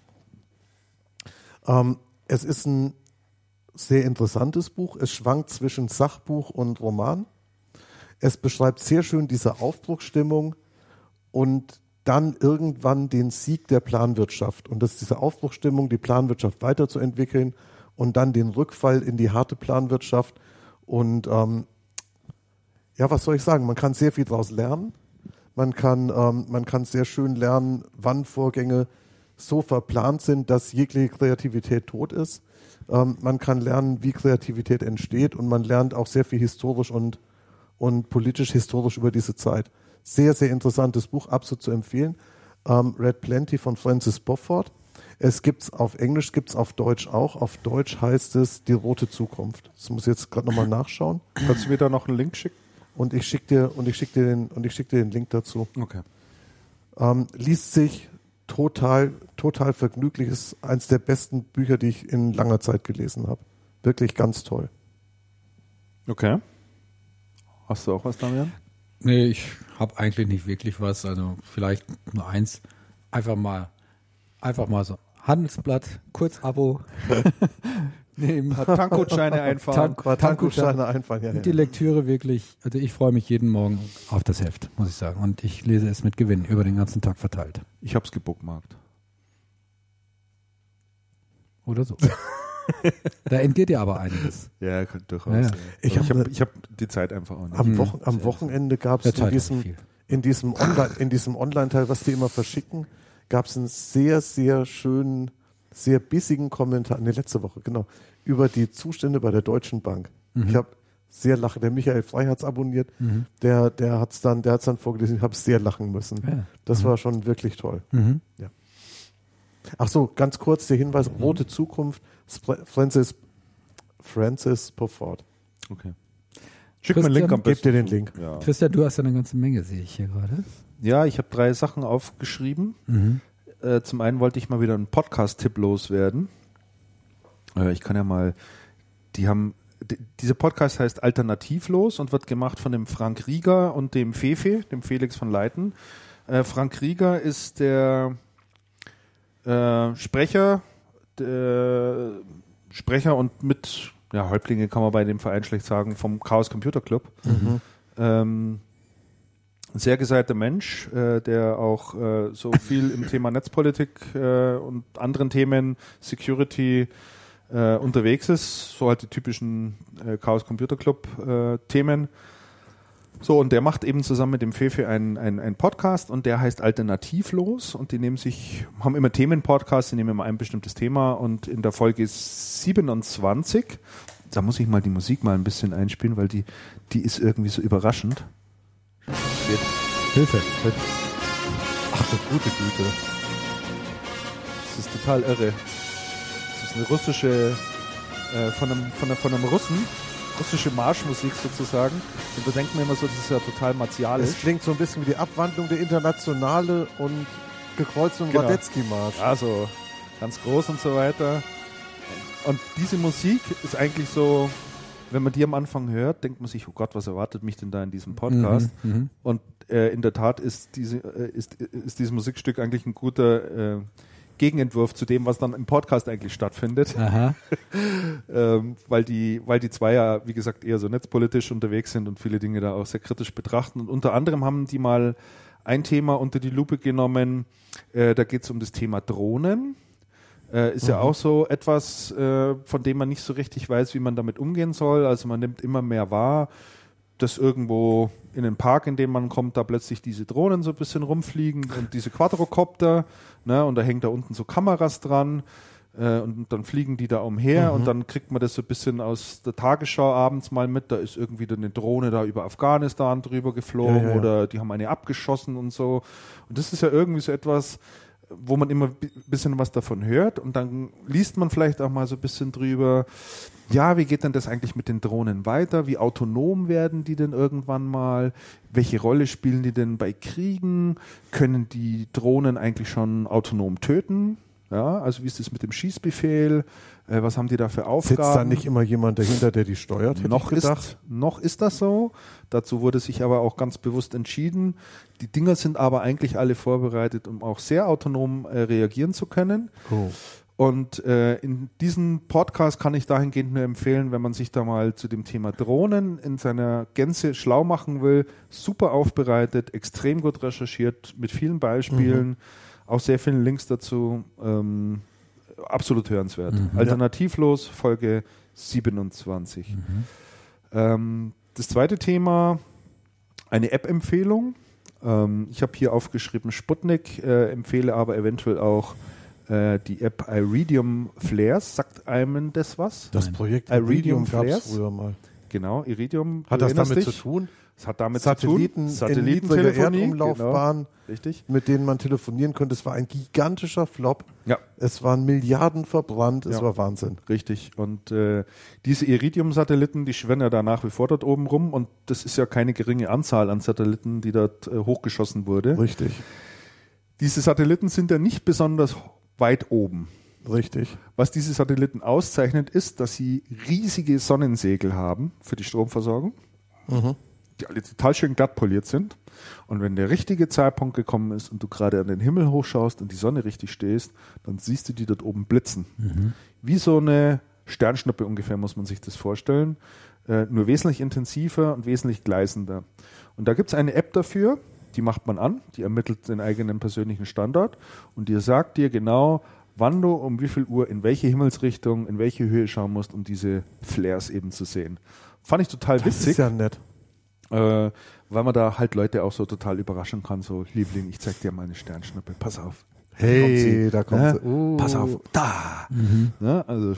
Es ist ein sehr interessantes Buch. Es schwankt zwischen Sachbuch und Roman. Es beschreibt sehr schön diese Aufbruchsstimmung und dann irgendwann den Sieg der Planwirtschaft. Und das ist diese Aufbruchsstimmung, die Planwirtschaft weiterzuentwickeln und dann den Rückfall in die harte Planwirtschaft. Und ja, was soll ich sagen? Man kann sehr viel daraus lernen. Man kann sehr schön lernen, wann Vorgänge so verplant sind, dass jegliche Kreativität tot ist. Man kann lernen, wie Kreativität entsteht, und man lernt auch sehr viel historisch und politisch-historisch über diese Zeit. Sehr, sehr interessantes Buch, absolut zu empfehlen. Red Plenty von Francis Spofford. Es gibt's auf Englisch, gibt's auf Deutsch auch. Auf Deutsch heißt es Die rote Zukunft. Das muss ich jetzt gerade nochmal nachschauen. Kannst du mir da noch einen Link schicken? Und ich schicke dir den Link dazu. Okay. Liest sich total vergnüglich. Ist eins der besten Bücher, die ich in langer Zeit gelesen habe. Wirklich ganz toll. Okay. Hast du auch was, Damian? Nee, ich habe eigentlich nicht wirklich was. Also vielleicht nur eins. Einfach mal so. Handelsblatt, Kurzabo. Nehmen. Tankgutscheine einfahren. Tankgutscheine einfahren, ja. Und die Lektüre wirklich, also ich freue mich jeden Morgen auf das Heft, muss ich sagen. Und ich lese es mit Gewinn über den ganzen Tag verteilt. Ich habe es gebookmarkt. Oder so. Da entgeht ja aber einiges. Ja, durchaus. Ja. Ich Ich habe hab die Zeit einfach auch nicht. am Wochenende gab es in diesem Online-Teil, was die immer verschicken, gab es einen sehr, sehr schönen, sehr bissigen Kommentar, letzte Woche, genau, über die Zustände bei der Deutschen Bank. Ich habe sehr lachen, der Michael Frey hat es abonniert, der hat es dann vorgelesen, ich habe sehr lachen müssen. Ja. Das war schon wirklich toll. Ja. Ach so, ganz kurz der Hinweis, Rote Zukunft, Francis Beaufort. Okay. Schick mir einen Link am Gebt besten. dir den Link. Ja, Christian, du hast ja eine ganze Menge, sehe ich hier gerade. ja, ich habe 3 Sachen aufgeschrieben. Zum einen wollte ich mal wieder einen Podcast-Tipp loswerden. Ich kann ja mal, dieser Podcast heißt Alternativlos und wird gemacht von dem Frank Rieger und dem Fefe, dem Felix von Leiten. Frank Rieger ist der Sprecher und mit, ja, Häuptlinge kann man bei dem Verein schlecht sagen, vom Chaos Computer Club. Ein sehr gescheiter Mensch, der auch so viel im Thema Netzpolitik und anderen Themen, Security unterwegs ist, so halt die typischen Chaos Computer Club Themen. So, und der macht eben zusammen mit dem Fefe einen Podcast und der heißt Alternativlos und die haben immer Themenpodcasts, die nehmen immer ein bestimmtes Thema und in der Folge 27, da muss ich mal die Musik mal ein bisschen einspielen, weil die ist irgendwie so überraschend. Hilfe. Ach du gute Güte. Das ist total irre. Das ist eine russische, von einem russische Marschmusik sozusagen. Und da denkt man immer so, das ist ja total martialisch. Es klingt so ein bisschen wie die Abwandlung der Internationale und gekreuzten Genau. Radetzky-Marsch. Also ganz groß und so weiter. Und diese Musik ist eigentlich so, wenn man die am Anfang hört, denkt man sich, oh Gott, was erwartet mich denn da in diesem Podcast? Und in der Tat ist dieses Musikstück eigentlich ein guter Gegenentwurf zu dem, was dann im Podcast eigentlich stattfindet. Aha. Weil die zwei ja, wie gesagt, eher so netzpolitisch unterwegs sind und viele Dinge da auch sehr kritisch betrachten. Und unter anderem haben die mal ein Thema unter die Lupe genommen, da geht es um das Thema Drohnen. Ist ja auch so etwas, von dem man nicht so richtig weiß, wie man damit umgehen soll. Also man nimmt immer mehr wahr, dass irgendwo in den Park, in dem man kommt, da plötzlich diese Drohnen so ein bisschen rumfliegen und diese Quadrocopter, ne, und da hängt da unten so Kameras dran und dann fliegen die da umher und dann kriegt man das so ein bisschen aus der Tagesschau abends mal mit, da ist irgendwie dann eine Drohne da über Afghanistan drüber geflogen oder die haben eine abgeschossen und so. Und das ist ja irgendwie so etwas, wo man immer ein bisschen was davon hört und dann liest man vielleicht auch mal so ein bisschen drüber, ja, wie geht denn das eigentlich mit den Drohnen weiter? Wie autonom werden die denn irgendwann mal? Welche Rolle spielen die denn bei Kriegen? Können die Drohnen eigentlich schon autonom töten? Ja, also wie ist das mit dem Schießbefehl? Was haben die da für Aufgaben? Sitzt da nicht immer jemand dahinter, der die steuert? Hätte ich gedacht. Noch ist das so. Dazu wurde sich aber auch ganz bewusst entschieden. Die Dinger sind aber eigentlich alle vorbereitet, um auch sehr autonom reagieren zu können. Oh. Und in diesem Podcast kann ich dahingehend nur empfehlen, wenn man sich da mal zu dem Thema Drohnen in seiner Gänze schlau machen will. Super aufbereitet, extrem gut recherchiert, mit vielen Beispielen, auch sehr vielen Links dazu. Absolut hörenswert. Alternativlos, Folge 27. Das zweite Thema, eine App-Empfehlung. Ich habe hier aufgeschrieben Sputnik, empfehle aber eventuell auch die App Iridium Flares. Sagt einem das was? Das Projekt Iridium gab es Flares? früher mal. Genau, Iridium. Hat das damit zu tun? Es hat damit Satelliten zu tun. in niedriger Erdumlaufbahn, genau. Richtig. mit denen man telefonieren könnte. Es war ein gigantischer Flop. Ja. Es waren Milliarden verbrannt. Es Ja. war Wahnsinn. Richtig. Und diese Iridium-Satelliten, die schwirren ja da nach wie vor dort oben rum. Und das ist ja keine geringe Anzahl an Satelliten, die dort hochgeschossen wurde. Richtig. Diese Satelliten sind ja nicht besonders weit oben. Richtig. Was diese Satelliten auszeichnet, ist, dass sie riesige Sonnensegel haben für die Stromversorgung, die alle total schön glatt poliert sind. Und wenn der richtige Zeitpunkt gekommen ist und du gerade an den Himmel hochschaust und die Sonne richtig stehst, dann siehst du die dort oben blitzen. Wie so eine Sternschnuppe ungefähr, muss man sich das vorstellen. Nur wesentlich intensiver und wesentlich gleißender. Und da gibt es eine App dafür, die macht man an, die ermittelt den eigenen persönlichen Standort und die sagt dir genau, wann du um wie viel Uhr in welche Himmelsrichtung, in welche Höhe schauen musst, um diese Flares eben zu sehen. Fand ich total witzig. Das ist ja nett. Weil man da halt Leute auch so total überraschen kann, so Liebling, ich zeig dir mal eine Sternschnuppe, pass auf. Hey, da kommt sie. Pass auf, da. Ja, also,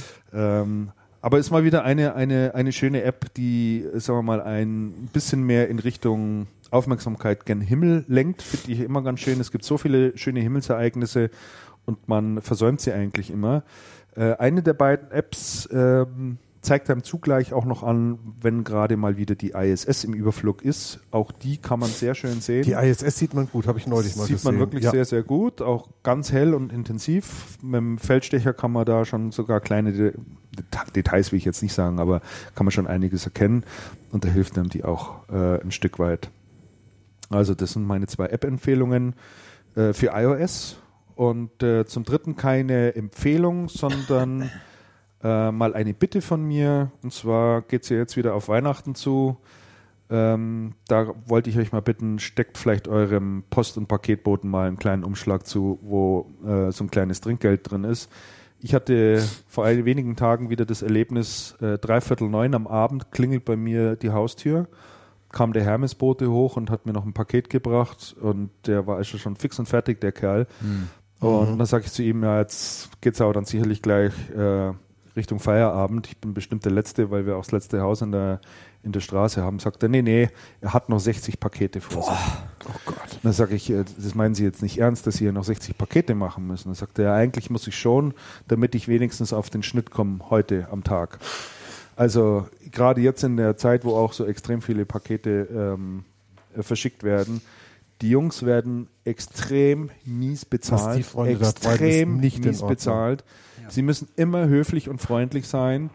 aber ist mal wieder eine schöne App, die, sagen wir mal, ein bisschen mehr in Richtung Aufmerksamkeit gen Himmel lenkt, finde ich immer ganz schön. Es gibt so viele schöne Himmelsereignisse und man versäumt sie eigentlich immer. Eine der beiden Apps zeigt einem zugleich auch noch an, wenn gerade mal wieder die ISS im Überflug ist. Auch die kann man sehr schön sehen. Die ISS sieht man gut, habe ich neulich mal gesehen. Sieht man wirklich sehr, sehr gut. Auch ganz hell und intensiv. Mit dem Feldstecher kann man da schon sogar kleine Details, will ich jetzt nicht sagen, aber kann man schon einiges erkennen. Und da hilft einem die auch ein Stück weit. Also das sind meine 2 App-Empfehlungen für iOS. Und zum Dritten keine Empfehlung, sondern mal eine Bitte von mir. Und zwar geht es ja jetzt wieder auf Weihnachten zu. Da wollte ich euch mal bitten, steckt vielleicht eurem Post- und Paketboten mal einen kleinen Umschlag zu, wo so ein kleines Trinkgeld drin ist. Ich hatte vor wenigen Tagen wieder das Erlebnis, 8:45 am Abend klingelt bei mir die Haustür, kam der Hermesbote hoch und hat mir noch ein Paket gebracht und der war also schon fix und fertig, der Kerl. Und dann sage ich zu ihm, ja, jetzt geht's aber dann sicherlich gleich Richtung Feierabend. Ich bin bestimmt der Letzte, weil wir auch das letzte Haus in der Straße haben. Sagt er, nee, er hat noch 60 Pakete vor sich. Oh Gott. Dann sage ich, das meinen Sie jetzt nicht ernst, dass Sie hier noch 60 Pakete machen müssen? Dann sagt er, ja, eigentlich muss ich schon, damit ich wenigstens auf den Schnitt komme heute am Tag. Also gerade jetzt in der Zeit, wo auch so extrem viele Pakete verschickt werden, die Jungs werden extrem mies bezahlt. Was die Freunde extrem da nicht mies bezahlt. Ja. Sie müssen immer höflich und freundlich sein.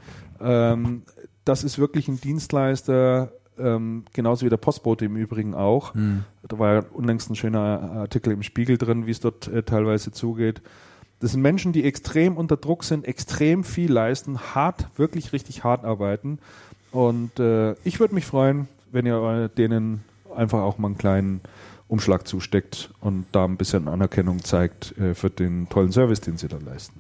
Das ist wirklich ein Dienstleister, genauso wie der Postbote im Übrigen auch. Da war ja unlängst ein schöner Artikel im Spiegel drin, wie es dort teilweise zugeht. Das sind Menschen, die extrem unter Druck sind, extrem viel leisten, hart, wirklich richtig hart arbeiten. Und ich würde mich freuen, wenn ihr denen einfach auch mal einen kleinen Umschlag zusteckt und da ein bisschen Anerkennung zeigt für den tollen Service, den sie da leisten.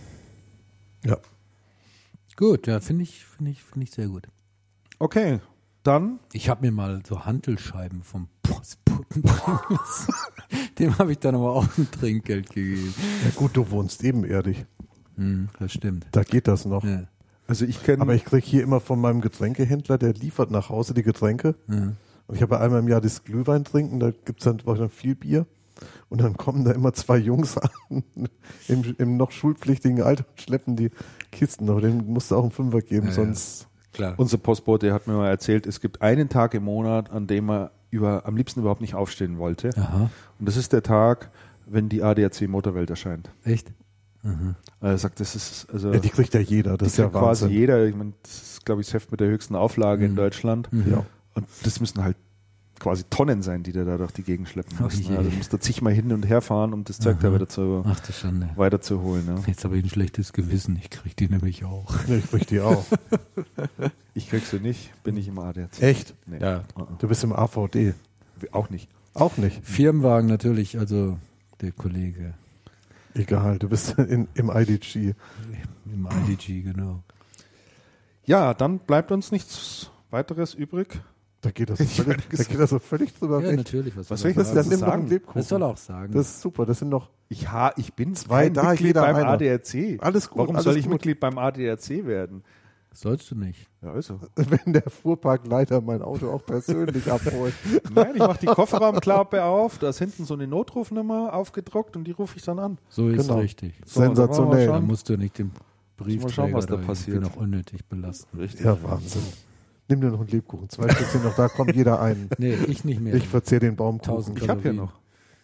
Ja. Gut, ja, finde ich sehr gut. Okay, dann. Ich habe mir mal so Hantelscheiben vom Postboten bringen lassen. Dem habe ich dann aber auch ein Trinkgeld gegeben. Ja gut, du wohnst ebenerdig. Das stimmt. Da geht das noch. Ja. Also ich kenne. Aber ich kriege hier immer von meinem Getränkehändler, der liefert nach Hause die Getränke. Und ich habe einmal im Jahr das Glühwein trinken, da gibt's dann viel Bier. Und dann kommen da immer 2 Jungs an, im noch schulpflichtigen Alter und schleppen die Kisten. Aber denen musst du auch einen Fünfer geben, sonst... Klar. Unser Postbote hat mir mal erzählt, es gibt einen Tag im Monat, an dem er am liebsten überhaupt nicht aufstehen wollte. Aha. Und das ist der Tag, wenn die ADAC Motorwelt erscheint. Echt? Er sagt, das ist also Ja, die kriegt ja jeder, das ist ja quasi Wahnsinn. jeder. Ich meine, das ist, glaube ich, das Heft mit der höchsten Auflage in Deutschland. Ja. Und das müssen halt quasi Tonnen sein, die da durch die Gegend schleppen Oh müssen. je. Also du musst da zigmal hin und her fahren, um das Zeug da wieder Ach, das schon. weiterzuholen. Ja. Jetzt habe ich ein schlechtes Gewissen. Ich kriege die nämlich auch. Ja, ich krieg die auch. Ich krieg sie nicht, bin ich im ADAC. Echt? Nee. Ja. Du bist im AVD. Auch nicht. Auch nicht. Firmenwagen natürlich, also der Kollege Egal, du bist im IDG. im IDG, genau. Ja, dann bleibt uns nichts weiteres übrig. Da geht das so völlig drüber Ja, weg. natürlich. Was soll soll ich er das Dann sagen? denn nimm doch einen sagen? Lebkuchen. Was soll er auch sagen? Das ist super, das sind noch... Ich bin 2 kein da, Mitglied jeder beim einer. ADAC. Alles gut, Warum alles soll ich gut. Mitglied beim ADAC werden? Sollst du nicht. Ja, also. Wenn der Fuhrparkleiter mein Auto auch persönlich abholt. Nein, ich mache die Kofferraumklappe auf, da ist hinten so eine Notrufnummer aufgedruckt und die rufe ich dann an. So ist Genau. richtig. Sensationell. Da musst du nicht den Mal schauen, Briefträger was da da passiert. noch unnötig belasten. Richtig. Ja, Wahnsinn. Nimm dir noch einen Lebkuchen. 2 Stück sind noch da, kommt jeder ein. Nee, ich nicht mehr. Ich verzehr den Baumkuchen. 1000 Ich habe hier Kalorien. noch.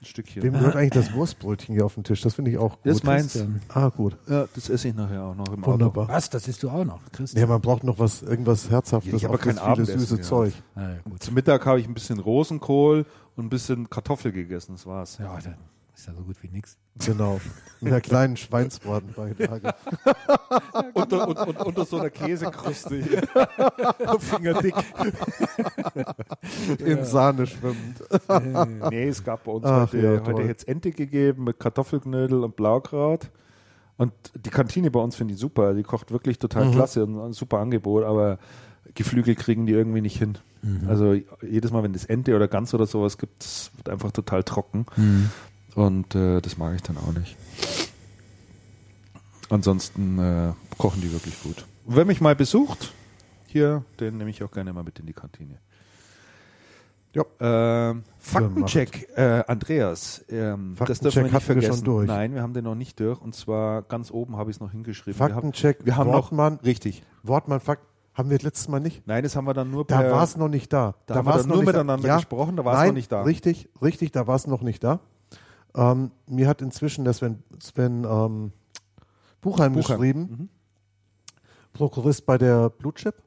ein Stückchen. Wem gehört eigentlich das Wurstbrötchen hier auf dem Tisch? Das finde ich auch gut. Das ist meins. Ah, gut. Ja, das esse ich nachher auch noch im Wunderbar. Was? Das isst du auch noch, Christian? Ja, man braucht noch irgendwas Herzhaftes, Ich habe auf das kein viele Abendessen süße gehabt. Zeug. Ah, ja, gut. Zum Mittag habe ich ein bisschen Rosenkohl und ein bisschen Kartoffel gegessen, das war's. Ja, dann ist ja so gut wie nichts. Genau. Mit einer kleinen Schweinsbratenbeilage. Unter so einer Käsekruste hier. Fingerdick. In Sahne schwimmend. Nee, es gab bei uns Ach, heute ja, toll. jetzt Ente gegeben mit Kartoffelknödel und Blaukraut. Und die Kantine bei uns finde ich super. Die kocht wirklich total klasse und ein super Angebot, aber Geflügel kriegen die irgendwie nicht hin. Also jedes Mal, wenn es Ente oder Gans oder sowas gibt, das wird einfach total trocken. Und das mag ich dann auch nicht. Ansonsten kochen die wirklich gut. Und wer mich mal besucht, hier, den nehme ich auch gerne mal mit in die Kantine. Ja. Faktencheck, Andreas. Das dürfen wir Faktencheck nicht hatten wir vergessen. schon durch. Nein, wir haben den noch nicht durch. Und zwar ganz oben habe ich es noch hingeschrieben. Faktencheck, wir haben Wortmann. noch, richtig. Wortmann, Fakt. Haben wir das letzte Mal nicht? Nein, das haben wir dann nur Da war es noch nicht da. Da haben wir war's dann noch nur nicht miteinander da. gesprochen, da war es Nein, noch nicht da. Richtig, da war es noch nicht da. Mir hat inzwischen der Sven Buchheim geschrieben, Prokurist bei der Blue Chip.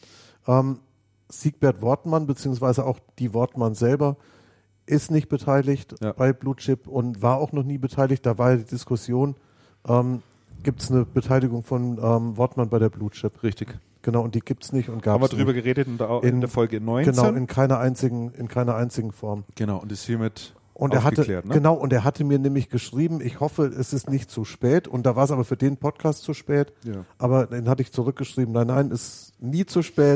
Siegbert Wortmann, beziehungsweise auch die Wortmann selber, ist nicht beteiligt bei Blue Chip und war auch noch nie beteiligt. Da war ja die Diskussion, gibt es eine Beteiligung von Wortmann bei der Blue Chip? Richtig. Genau, und die gibt es nicht und gab Haben wir es drüber nicht. geredet in der Folge 19. Genau, in keiner einzigen Form. Genau, und ist hiermit Und er hatte, aufgeklärt, ne? genau, und er hatte mir nämlich geschrieben, ich hoffe, es ist nicht zu spät. Und da war es aber für den Podcast zu spät. Ja. Aber dann hatte ich zurückgeschrieben, nein, ist nie zu spät.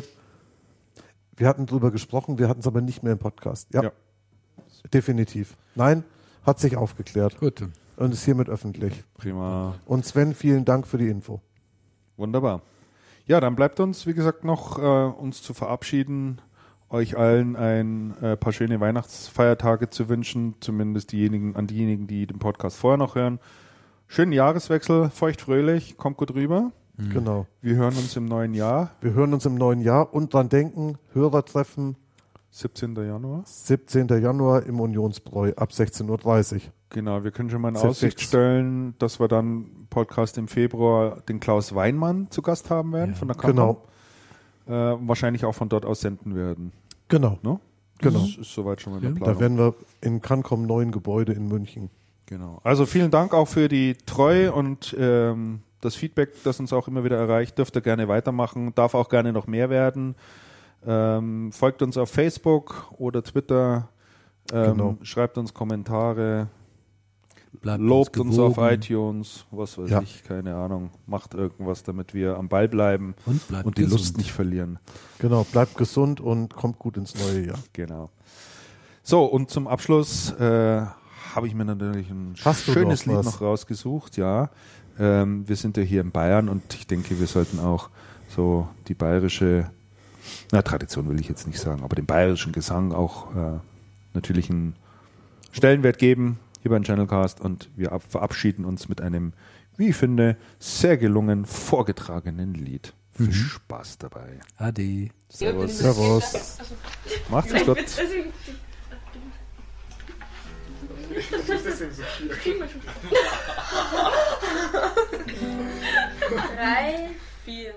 Wir hatten drüber gesprochen, wir hatten es aber nicht mehr im Podcast. Ja, Ja. definitiv. Nein, hat sich aufgeklärt Gut. und ist hiermit öffentlich. Prima. Und Sven, vielen Dank für die Info. Wunderbar. Ja, dann bleibt uns, wie gesagt, noch uns zu verabschieden, euch allen ein paar schöne Weihnachtsfeiertage zu wünschen, zumindest an diejenigen, die den Podcast vorher noch hören. Schönen Jahreswechsel, feuchtfröhlich, kommt gut rüber. Genau. Wir hören uns im neuen Jahr, Wir hören uns im neuen Jahr und dran denken, Hörertreffen 17. Januar. 17. Januar im Unionsbräu ab 16:30 Uhr. Genau, wir können schon mal in Sehr Aussicht fix. stellen, dass wir dann Podcast im Februar den Klaus Weinmann zu Gast haben werden von der Genau. Wahrscheinlich auch von dort aus senden werden. Genau. Ne? Genau. Das ist soweit schon mal der Plan. Da werden wir in Cancom neuen Gebäude in München. Genau. Also vielen Dank auch für die Treue und das Feedback, das uns auch immer wieder erreicht. Dürft ihr gerne weitermachen, darf auch gerne noch mehr werden. Folgt uns auf Facebook oder Twitter, Genau. schreibt uns Kommentare, Bleibt lobt uns auf gewogen iTunes, was weiß Ja. ich, keine Ahnung, macht irgendwas, damit wir am Ball bleiben und bleibt die gesund. Lust nicht verlieren. Genau, bleibt gesund und kommt gut ins neue Jahr. Genau. So, und zum Abschluss habe ich mir natürlich ein Hast du schönes noch Lied was? noch rausgesucht, ja. Wir sind ja hier in Bayern und ich denke, wir sollten auch so die bayerische, Tradition will ich jetzt nicht sagen, aber den bayerischen Gesang auch natürlich einen Stellenwert geben hier beim Channelcast und wir verabschieden uns mit einem, wie ich finde, sehr gelungen vorgetragenen Lied. Viel Spaß dabei. Ade. Servus. Servus. Macht's gut. Drei, vier.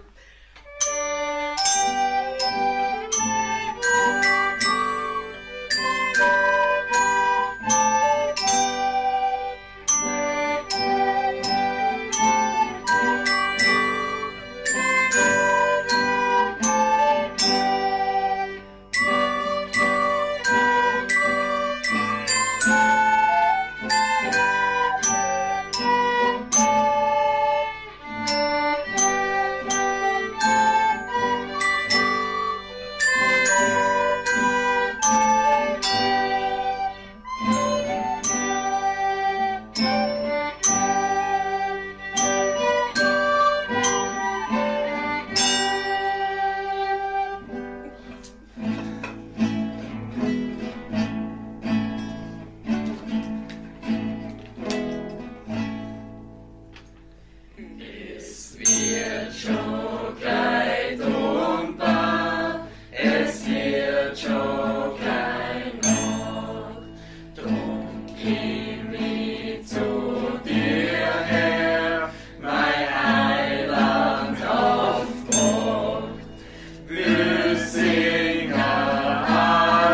Drum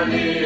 Maria.